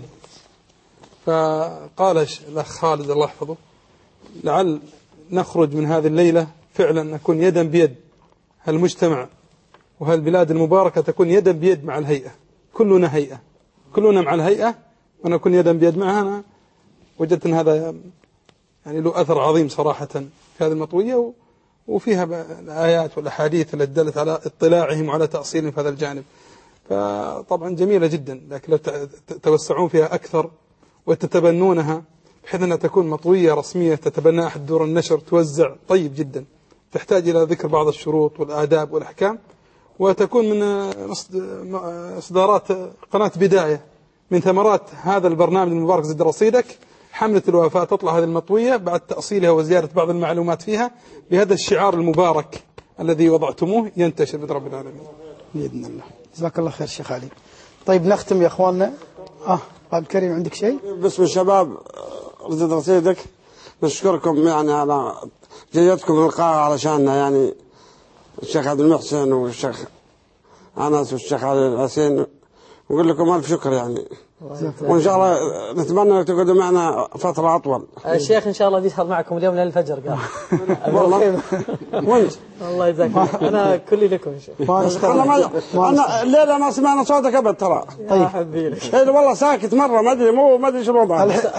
فقال الأخ خالد الله يحفظه: لعل نخرج من هذه الليلة فعلا نكون يدا بيد المجتمع وهالبلاد المباركة تكون يدا بيد مع الهيئة، كلنا هيئة، كلنا مع الهيئة ونكون يدا بيد معها. أنا وجدت أن هذا يعني له أثر عظيم صراحة في هذه المطوية، وفيها الآيات والأحاديث التي دلت على اطلاعهم وعلى تأصيلهم في هذا الجانب. فطبعا جميلة جدا، لكن لو توسعون فيها أكثر وتتبنونها بحيث أنها تكون مطوية رسمية تتبنى أحد دور النشر توزع، طيب جدا. تحتاج إلى ذكر بعض الشروط والآداب والأحكام، وتكون من إصدارات قناة بداية من ثمرات هذا البرنامج المبارك زد رصيدك، حملة الوفاء. تطلع هذه المطوية بعد تأصيلها وزيادة بعض المعلومات فيها بهذا الشعار المبارك الذي وضعتموه ينتشر بإذن رب العالمين بإذن الله. جزاك الله خير شيخ علي. طيب نختم يا أخواننا. عبد الكريم عندك شيء؟ باسم الشباب زد رصيدك نشكركم يعني على جيتكم القاء علشاننا، يعني الشيخ عبد المحسن والشيخ أنس والشيخ علي الحسين، نقول لكم ألف شكر يعني، وإن شاء الله نتمنى أن تقعدوا معنا فترة أطول. الشيخ إن شاء الله بيسهر معكم اليوم للفجر قال. والله وانت الله يجزاك الله، كلي لكم إن شاء الله. أنا الليلة ما سمعنا صوتك أبد ترى. طيب حبي لك. والله ساكت مرة، ما أدري شو الوضع.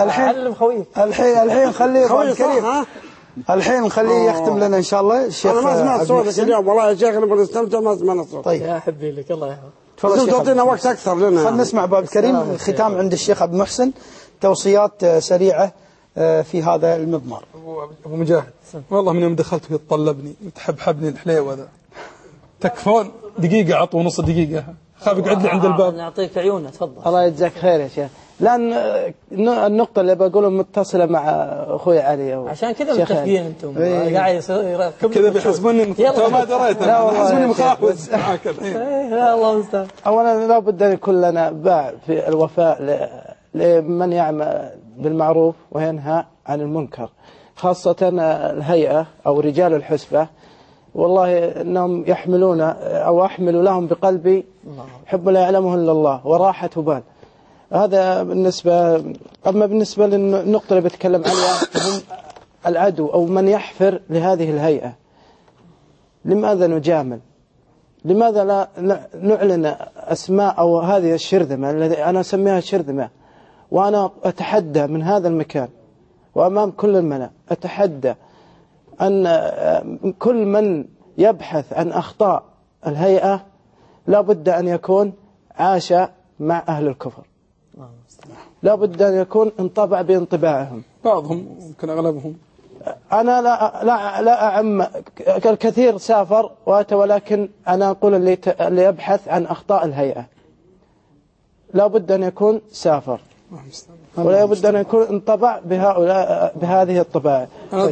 الحين خليه خوي الحين نخليه يختم لنا إن شاء الله. الشيخ أنا ما سمعت صوتك اليوم والله يا شيخ، نبغى نستمتع ما سمعنا صوتك. طيب يا حبي لك الله يحفظك. تفضل تعطينا وقت أكثر لنا. خلينا نسمع باب الكريم. الختام عند الشيخ عبد المحسن، توصيات سريعة في هذا المضمار. أبو مجاهد والله من يوم دخلت يتطلبني يتحبحبني الحليوة ذا، تكفون دقيقة عطوا نص دقيقة، خاف يقعد لي عند الباب. نعطيك عيوننا تفضل. الله يجزاك خير يا شيخ. لأن النقطة اللي بقولها متصلة مع أخوي علي عشان كذا متفقين أنتم قاعد كذا بيحسبوني ما دريت أنا بيحسبوني مخافز. لا الله المستعان. أولا لا بد أن يكون لنا باع في الوفاء لمن يعمل بالمعروف وينهى عن المنكر، خاصة الهيئة أو رجال الحسبة. والله أنهم يحملون أو أحمل لهم بقلبي حب لا يعلمه إلا الله وراحة بال. هذا بالنسبة. أما بالنسبة للنقطة اللي بتكلم عليها هم العدو أو من يحفر لهذه الهيئة. لماذا نجامل؟ لماذا لا نعلن أسماء أو هذه الشرذمة الذي أنا أسميها شرذمة، وأنا أتحدى من هذا المكان وأمام كل الملأ، أتحدى أن كل من يبحث عن أخطاء الهيئة لا بد أن يكون عاش مع أهل الكفر، لا بد أن يكون انطبع بانطباعهم، بعضهم يمكن أغلبهم. أنا لا أعم، الكثير سافر وأتى، ولكن أنا أقول اللي يبحث عن أخطاء الهيئة لا بد أن يكون سافر، ولا بد أن يكون انطبع بهذه الطباع.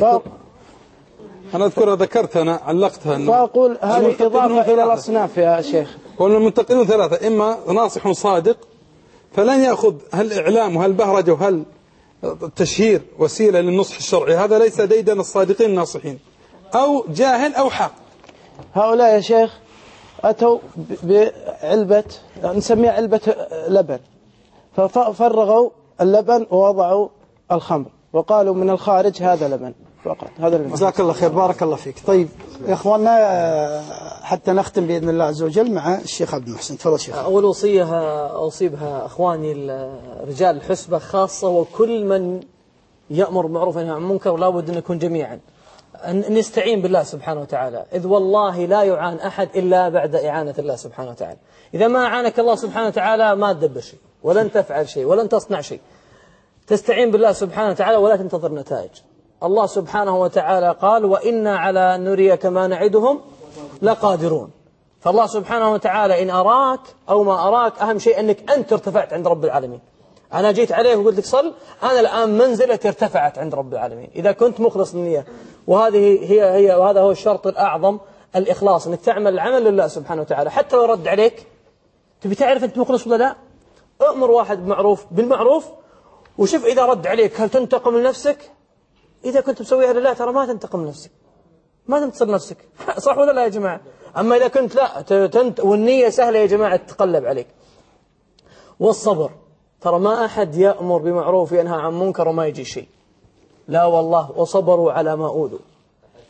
أنا أذكر ذكرت أنا علقتها وأقول هذه إضافة إلى الأصناف يا شيخ. والمنتقلون ثلاثة: إما ناصح صادق فلن يأخذ هل إعلام وهل بهرجة وهل التشهير وسيلة للنصح الشرعي، هذا ليس ديدن الصادقين الناصحين، أو جاهل أو حاق. هؤلاء يا شيخ أتوا بعلبة نسميها علبة لبن، ففرغوا اللبن ووضعوا الخمر وقالوا من الخارج هذا لبن فقط. هذا اللي جزاك الله خير، بارك الله فيك. طيب يا اخواننا حتى نختم باذن الله عز وجل مع الشيخ عبد المحسن. تفضل شيخ. اول وصيه اوصي بها اخواني رجال الحسبه خاصه، وكل من يأمر بالمعروف وينهى عن المنكر لابد ان نكون جميعا أن نستعين بالله سبحانه وتعالى، إذ والله لا يعان أحد إلا بعد إعانة الله سبحانه وتعالى. إذا ما أعانك الله سبحانه وتعالى ما تدبر شيء ولن تفعل شيء ولن تصنع شيء. تستعين بالله سبحانه وتعالى ولا تنتظر نتائج. الله سبحانه وتعالى قال: وإنا على أن نريك ما نعدهم لقادرون. فالله سبحانه وتعالى إن أراك أو ما أراك، أهم شيء أنك أنت ارتفعت عند رب العالمين. أنا جيت عليه وقلت لك صل، أنا الآن منزلتي ارتفعت عند رب العالمين إذا كنت مخلص النية. وهذا هو الشرط الأعظم، الإخلاص، أنك تعمل العمل لله سبحانه وتعالى. حتى لو رد عليك تبي تعرف أنت مخلص ولا لا، أمر واحد بالمعروف وشوف إذا رد عليك هل تنتقم لنفسك. إذا كنت مسويها لله ترى ما تنتقم لنفسك، ما تنتصر نفسك، صح ولا لا يا جماعة؟ أما إذا كنت لا والنية سهلة يا جماعة تتقلب عليك. والصبر، ترى ما أحد يأمر بمعروف وينهى عن منكر وما يجي شيء، لا والله. وصبروا على ما أوذوا،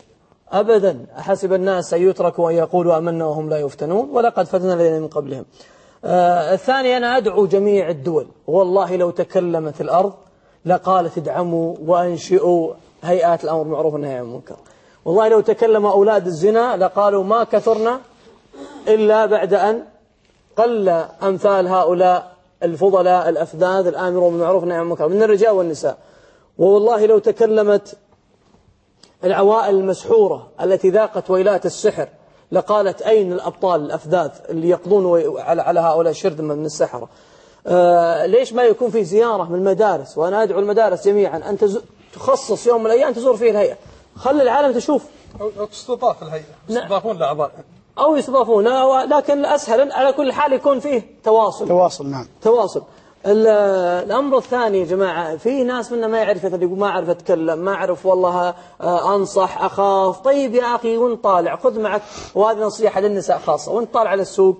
أبدا. أحسب الناس أن يتركوا أن يقولوا آمنا وهم لا يفتنون ولقد فتنا الذين من قبلهم. الثاني أنا أدعو جميع الدول، والله لو تكلمت الأرض لقالت ادعموا وأنشئوا هيئات الأمر بالمعروف والنهي عن المنكر. والله لو تكلم أولاد الزنا لقالوا ما كثرنا إلا بعد أن قل أمثال هؤلاء الفضلاء الأفذاذ الآمرون بالمعروف والنهي عن المنكر من الرجال والنساء. والله لو تكلمت العوائل المسحورة التي ذاقت ويلات السحر لقالت أين الأبطال الأفذاذ اللي يقضون على هؤلاء الشرذمة من السحرة. ليش ما يكون في زيارة من المدارس؟ وأنا أدعو المدارس جميعا أن تخصص يوم من الأيام تزور فيه الهيئة، خلي العالم تشوف. أو تستضاف الهيئة، يستضافون الأعضاء أو يستضافون، لكن الأسهل على كل حال يكون فيه تواصل. نعم تواصل. الأمر الثاني يا جماعة، في ناس منا ما يعرف يقول ما أعرف أتكلم، ما أعرف والله أنصح أخاف. طيب يا أخي وانت طالع خذ معك، وهذه نصيحة للنساء خاصة، وانت طالع على السوق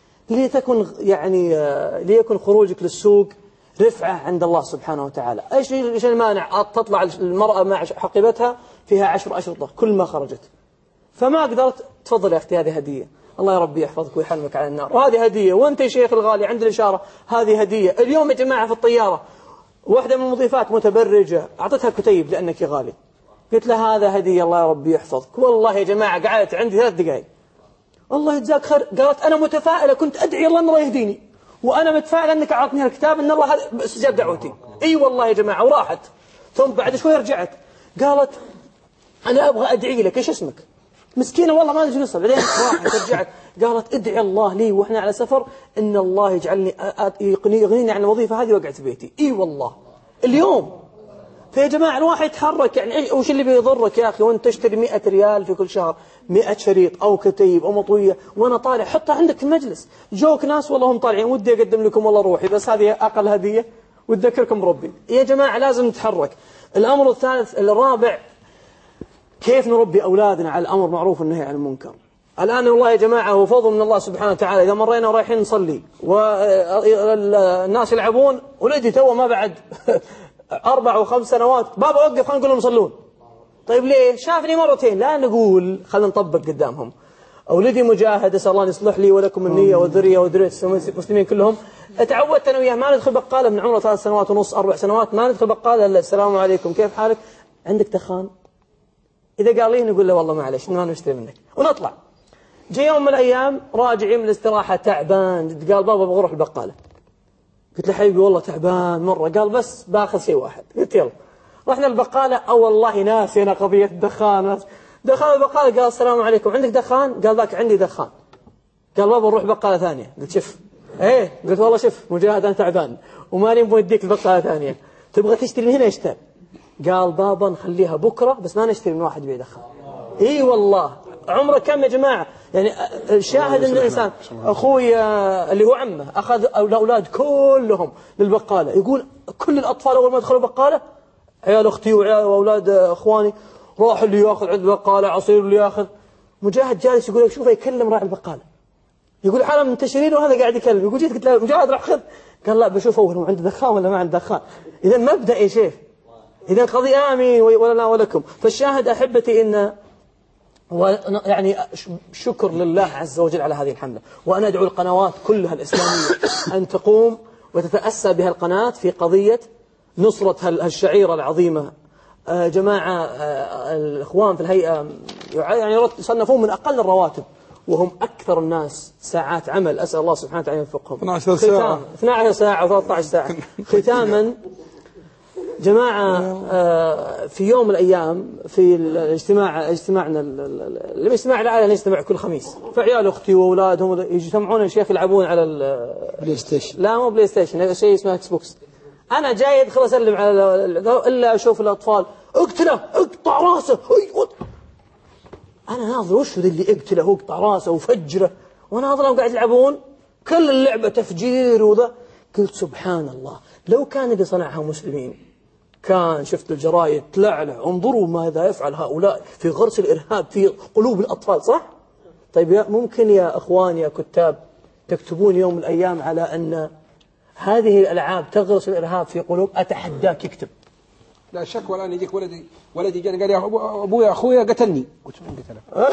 ليكن خروجك للسوق رفعة عند الله سبحانه وتعالى. إيش المانع تطلع المرأة مع حقيبتها فيها 10 أشرطة كل ما خرجت، فما قدرت تفضل يا أختي هذه هدية، الله يا ربي يحفظك ويحرمك على النار، وهذه هدية. وانت يا شيخ الغالي عند الإشارة هذه هدية. اليوم يا جماعة في الطيارة واحدة من المضيفات متبرجة أعطتها كتيب لأنك غالي، قلت لها هذا هدية الله يا ربي يحفظك. والله يا جماعة قعدت عندي 3 دقائق، الله يجزاك خير. قالت أنا متفائلة كنت أدعي الله أن الله يهديني، وأنا متفائلة أنك أعطني الكتاب أن الله استجاب دعوتي. أي والله يا جماعة. وراحت، ثم بعد شوي رجعت قالت أنا أبغى أدعي لك، إيش اسمك؟ مسكينة والله ما نجي نصل. بعدين راحت رجعت قالت ادعي الله لي وإحنا على سفر إن الله يجعلني يغنيني عن الوظيفة هذه وقعت بيتي. إي والله اليوم. فيا جماعة الواحد يتحرك، يعني وش اللي بيضرك يا أخي وانت تشتري 100 ريال في كل شهر، 100 شريط أو كتيب أو مطوية، وأنا طالع حطها عندك في المجلس. جوك ناس والله هم طالعين ودي أقدم لكم والله روحي، بس هذه أقل هدية وتذكركم بربي. يا جماعة لازم نتحرك. الأمر الرابع، كيف نربي أولادنا على الأمر معروف والنهي عن المنكر. الآن والله يا جماعة هو فضل من الله سبحانه وتعالى، إذا مرينا ورايحين نصلي والناس يلعبون، ولدي تو ما بعد 4 و5 سنوات، بابا وقف خلينا نقول لهم يصلون. طيب ليه؟ شافني مرتين. لا نقول خلينا نطبق قدامهم. ولدي مجاهد، أسأل الله أن يصلح لي ولكم النية والذرية وذرية المسلمين كلهم. تعودت أنا وياه ما ندخل بقالة من عمره 3 سنوات ونص 4 سنوات، ما ندخل بقالة إلا السلام عليكم كيف حالك، عندك دخان؟ إذا قال لي نقول له والله معلش ما نشتري منك ونطلع. جاء يوم من الأيام راجعين من الاستراحة تعبان، قال بابا بغى اروح البقالة. قلت له حبيبي والله تعبان مرة. قال بس باخذ شيء واحد. قلت يلا. رحنا البقالة، أو والله ناسي أنا قضية الدخان. دخل البقالة قال السلام عليكم عندك دخان؟ قال ذاك عندي دخان. قال بابا نروح بقالة ثانية. قلت شوف ايه، قلت والله شوف مجاهد أنا تعبان وماني بوديك البقالة ثانية، تبغى تشتري من هنا اشتري. قال بابا نخليها بكرة بس ما نشتري من واحد بيدخن. اي والله. عمره كم يا جماعة؟ يعني الشاهد ان الانسان اخوي اللي هو عمه اخذ الاولاد كلهم للبقالة، يقول كل الاطفال اول ما دخلوا بقالة، عيال اختي وعيال واولاد اخواني، راح اللي ياخذ عند البقالة عصير اللي ياخذ. مجاهد جالس يقول شوف يكلم راعي البقالة، يقول حالا منتشرين وهذا قاعد يكلم. يقول جيت قلت له مجاهد راح خذ. قال لا بشوف اول هو عنده دخان ولا ما عنده دخان. اذا مبدأ يا شيخ، إذا قضية آمين ولا ولكم. فالشاهد أحبتي إن يعني شكر لله عز وجل على هذه الحملة، وأنا أدعو القنوات كلها الإسلامية أن تقوم وتتأسى بها القناة في قضية نصرة الشعيرة العظيمة. جماعة الإخوان في الهيئة يعني يصنفون من أقل الرواتب وهم أكثر الناس ساعات عمل، أسأل الله سبحانه وتعالى يوفقهم. 12 ساعة 12 ساعة و13 ساعة. ختاما جماعة، في يوم من الأيام في اجتماعنا الاجتماع العائلي نجتمع كل خميس، فعيال أختي وأولادهم يجتمعون الشيخ يلعبون على بلاي ستيشن. لا مو بلاي ستيشن، شيء اسمه اكس بوكس. أنا جاي أدخل أسلم على إلا أشوف الأطفال اقتله اقطع راسه. أنا ناظر وش ذي اللي اقتله واقطع راسه وفجره، وناظرهم قاعد يلعبون كل اللعبة تفجير وذا. قلت سبحان الله، لو كان اللي صنعها مسلمين كان شفت الجرايد تلعلع انظروا ماذا يفعل هؤلاء في غرس الإرهاب في قلوب الأطفال، صح؟ طيب ممكن يا أخوان يا كتاب تكتبون يوم من الأيام على أن هذه الألعاب تغرس الإرهاب في قلوب. أتحداك اكتب لا شك. والآن يجيك ولدي جاني قال يا أبويا أخويا قتلني، قلت من قتله؟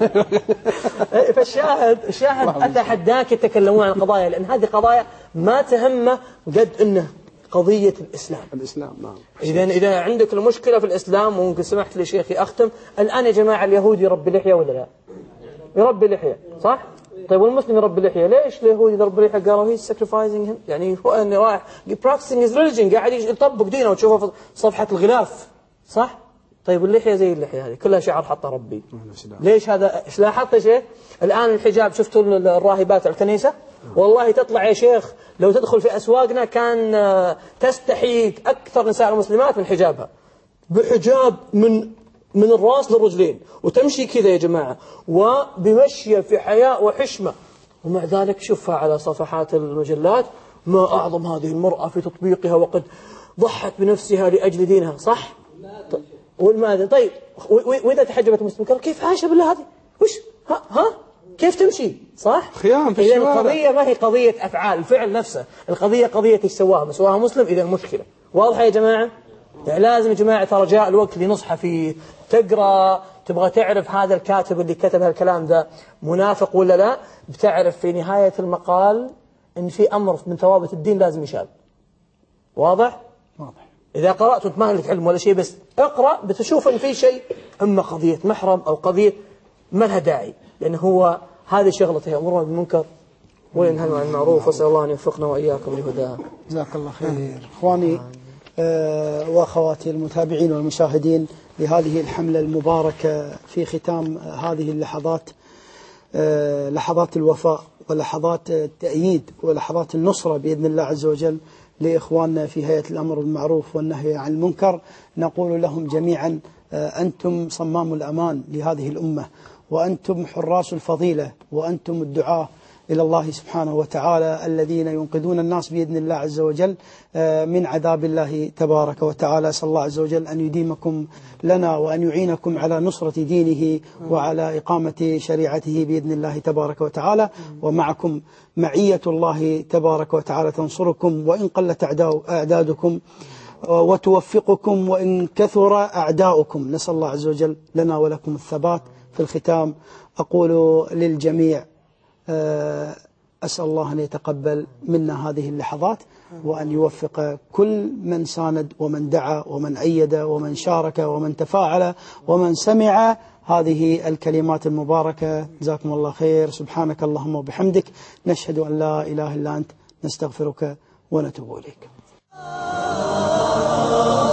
فالشاهد أتحداك يتكلمون عن قضايا، لأن هذه قضايا ما تهمه قد أنه قضية الإسلام. نعم. إذا عندك المشكلة في الإسلام، وممكن سمحت لي شيخي أختم الآن يا جماعة، اليهودي يربي لحية ولا لا؟ يربي لحية صح؟ طيب والمسلم يربي لحية، ليش اليهودي يربي لحية؟ قالوا he's sacrificing him، يعني هو أنه رايح practicing his religion، قاعد يطبق دينه، وتشوفه في صفحة الغلاف صح؟ طيب اللحية زي اللحية هذه كلها شعر حطها ربي، ليش هذا؟ إيش لاحظت يا شيخ؟ الآن الحجاب، شفتوا الراهبات الكنيسة؟ والله تطلع يا شيخ لو تدخل في أسواقنا كان تستحي أكثر نساء المسلمات من حجابها، بحجاب من الرأس للرجلين، وتمشي كذا يا جماعة، وبمشية في حياء وحشمة، ومع ذلك شوفها على صفحات المجلات، ما أعظم هذه المرأة في تطبيقها، وقد ضحت بنفسها لأجل دينها صح؟ والماذا؟ طيب وإذا تحجبت مسلم قال كيف عايشة بالله هذه؟ وش ها كيف تمشي صح؟ خيام في إذا الشوارع. القضية ما هي قضية أفعال الفعل نفسه، القضية قضية ايش سواها، ما سواها مسلم. إذا المشكلة واضحة يا جماعة. يعني لازم يا جماعة، ترى جاء الوقت اللي نصحى فيه، تقرأ تبغى تعرف هذا الكاتب اللي كتب هالكلام ده منافق ولا لا، بتعرف في نهاية المقال إن في أمر من ثوابت الدين لازم يشال. واضح؟ إذا قرأت وانت ما لك علم ولا شيء، بس اقرأ بتشوف إن في شيء، إما قضية محرم أو قضية ما لها داعي، لأن هو هذه شغلته، يأمرون بالمنكر وينهون عن المعروف، وأسأل الله أن يوفقنا وإياكم لهداه. جزاك الله خير. إخواني وأخواتي المتابعين والمشاهدين لهذه الحملة المباركة، في ختام هذه اللحظات، لحظات الوفاء ولحظات التأييد ولحظات النصرة بإذن الله عز وجل لإخواننا في هيئة الأمر بالمعروف والنهي عن المنكر، نقول لهم جميعا أنتم صمام الأمان لهذه الأمة، وأنتم حراس الفضيلة، وأنتم الدعاة إلى الله سبحانه وتعالى الذين ينقذون الناس بإذن الله عز وجل من عذاب الله تبارك وتعالى. أسأل الله عز وجل أن يديمكم لنا، وأن يعينكم على نصرة دينه وعلى إقامة شريعته بإذن الله تبارك وتعالى. ومعكم معية الله تبارك وتعالى تنصركم وإن قلت أعدادكم، وتوفقكم وإن كثر أعداؤكم. نسأل الله عز وجل لنا ولكم الثبات. في الختام أقول للجميع أسأل الله أن يتقبل منا هذه اللحظات، وأن يوفق كل من ساند ومن دعا ومن أيد ومن شارك ومن تفاعل ومن سمع هذه الكلمات المباركة. جزاكم الله خير. سبحانك اللهم وبحمدك، نشهد أن لا إله إلا أنت، نستغفرك ونتوب إليك.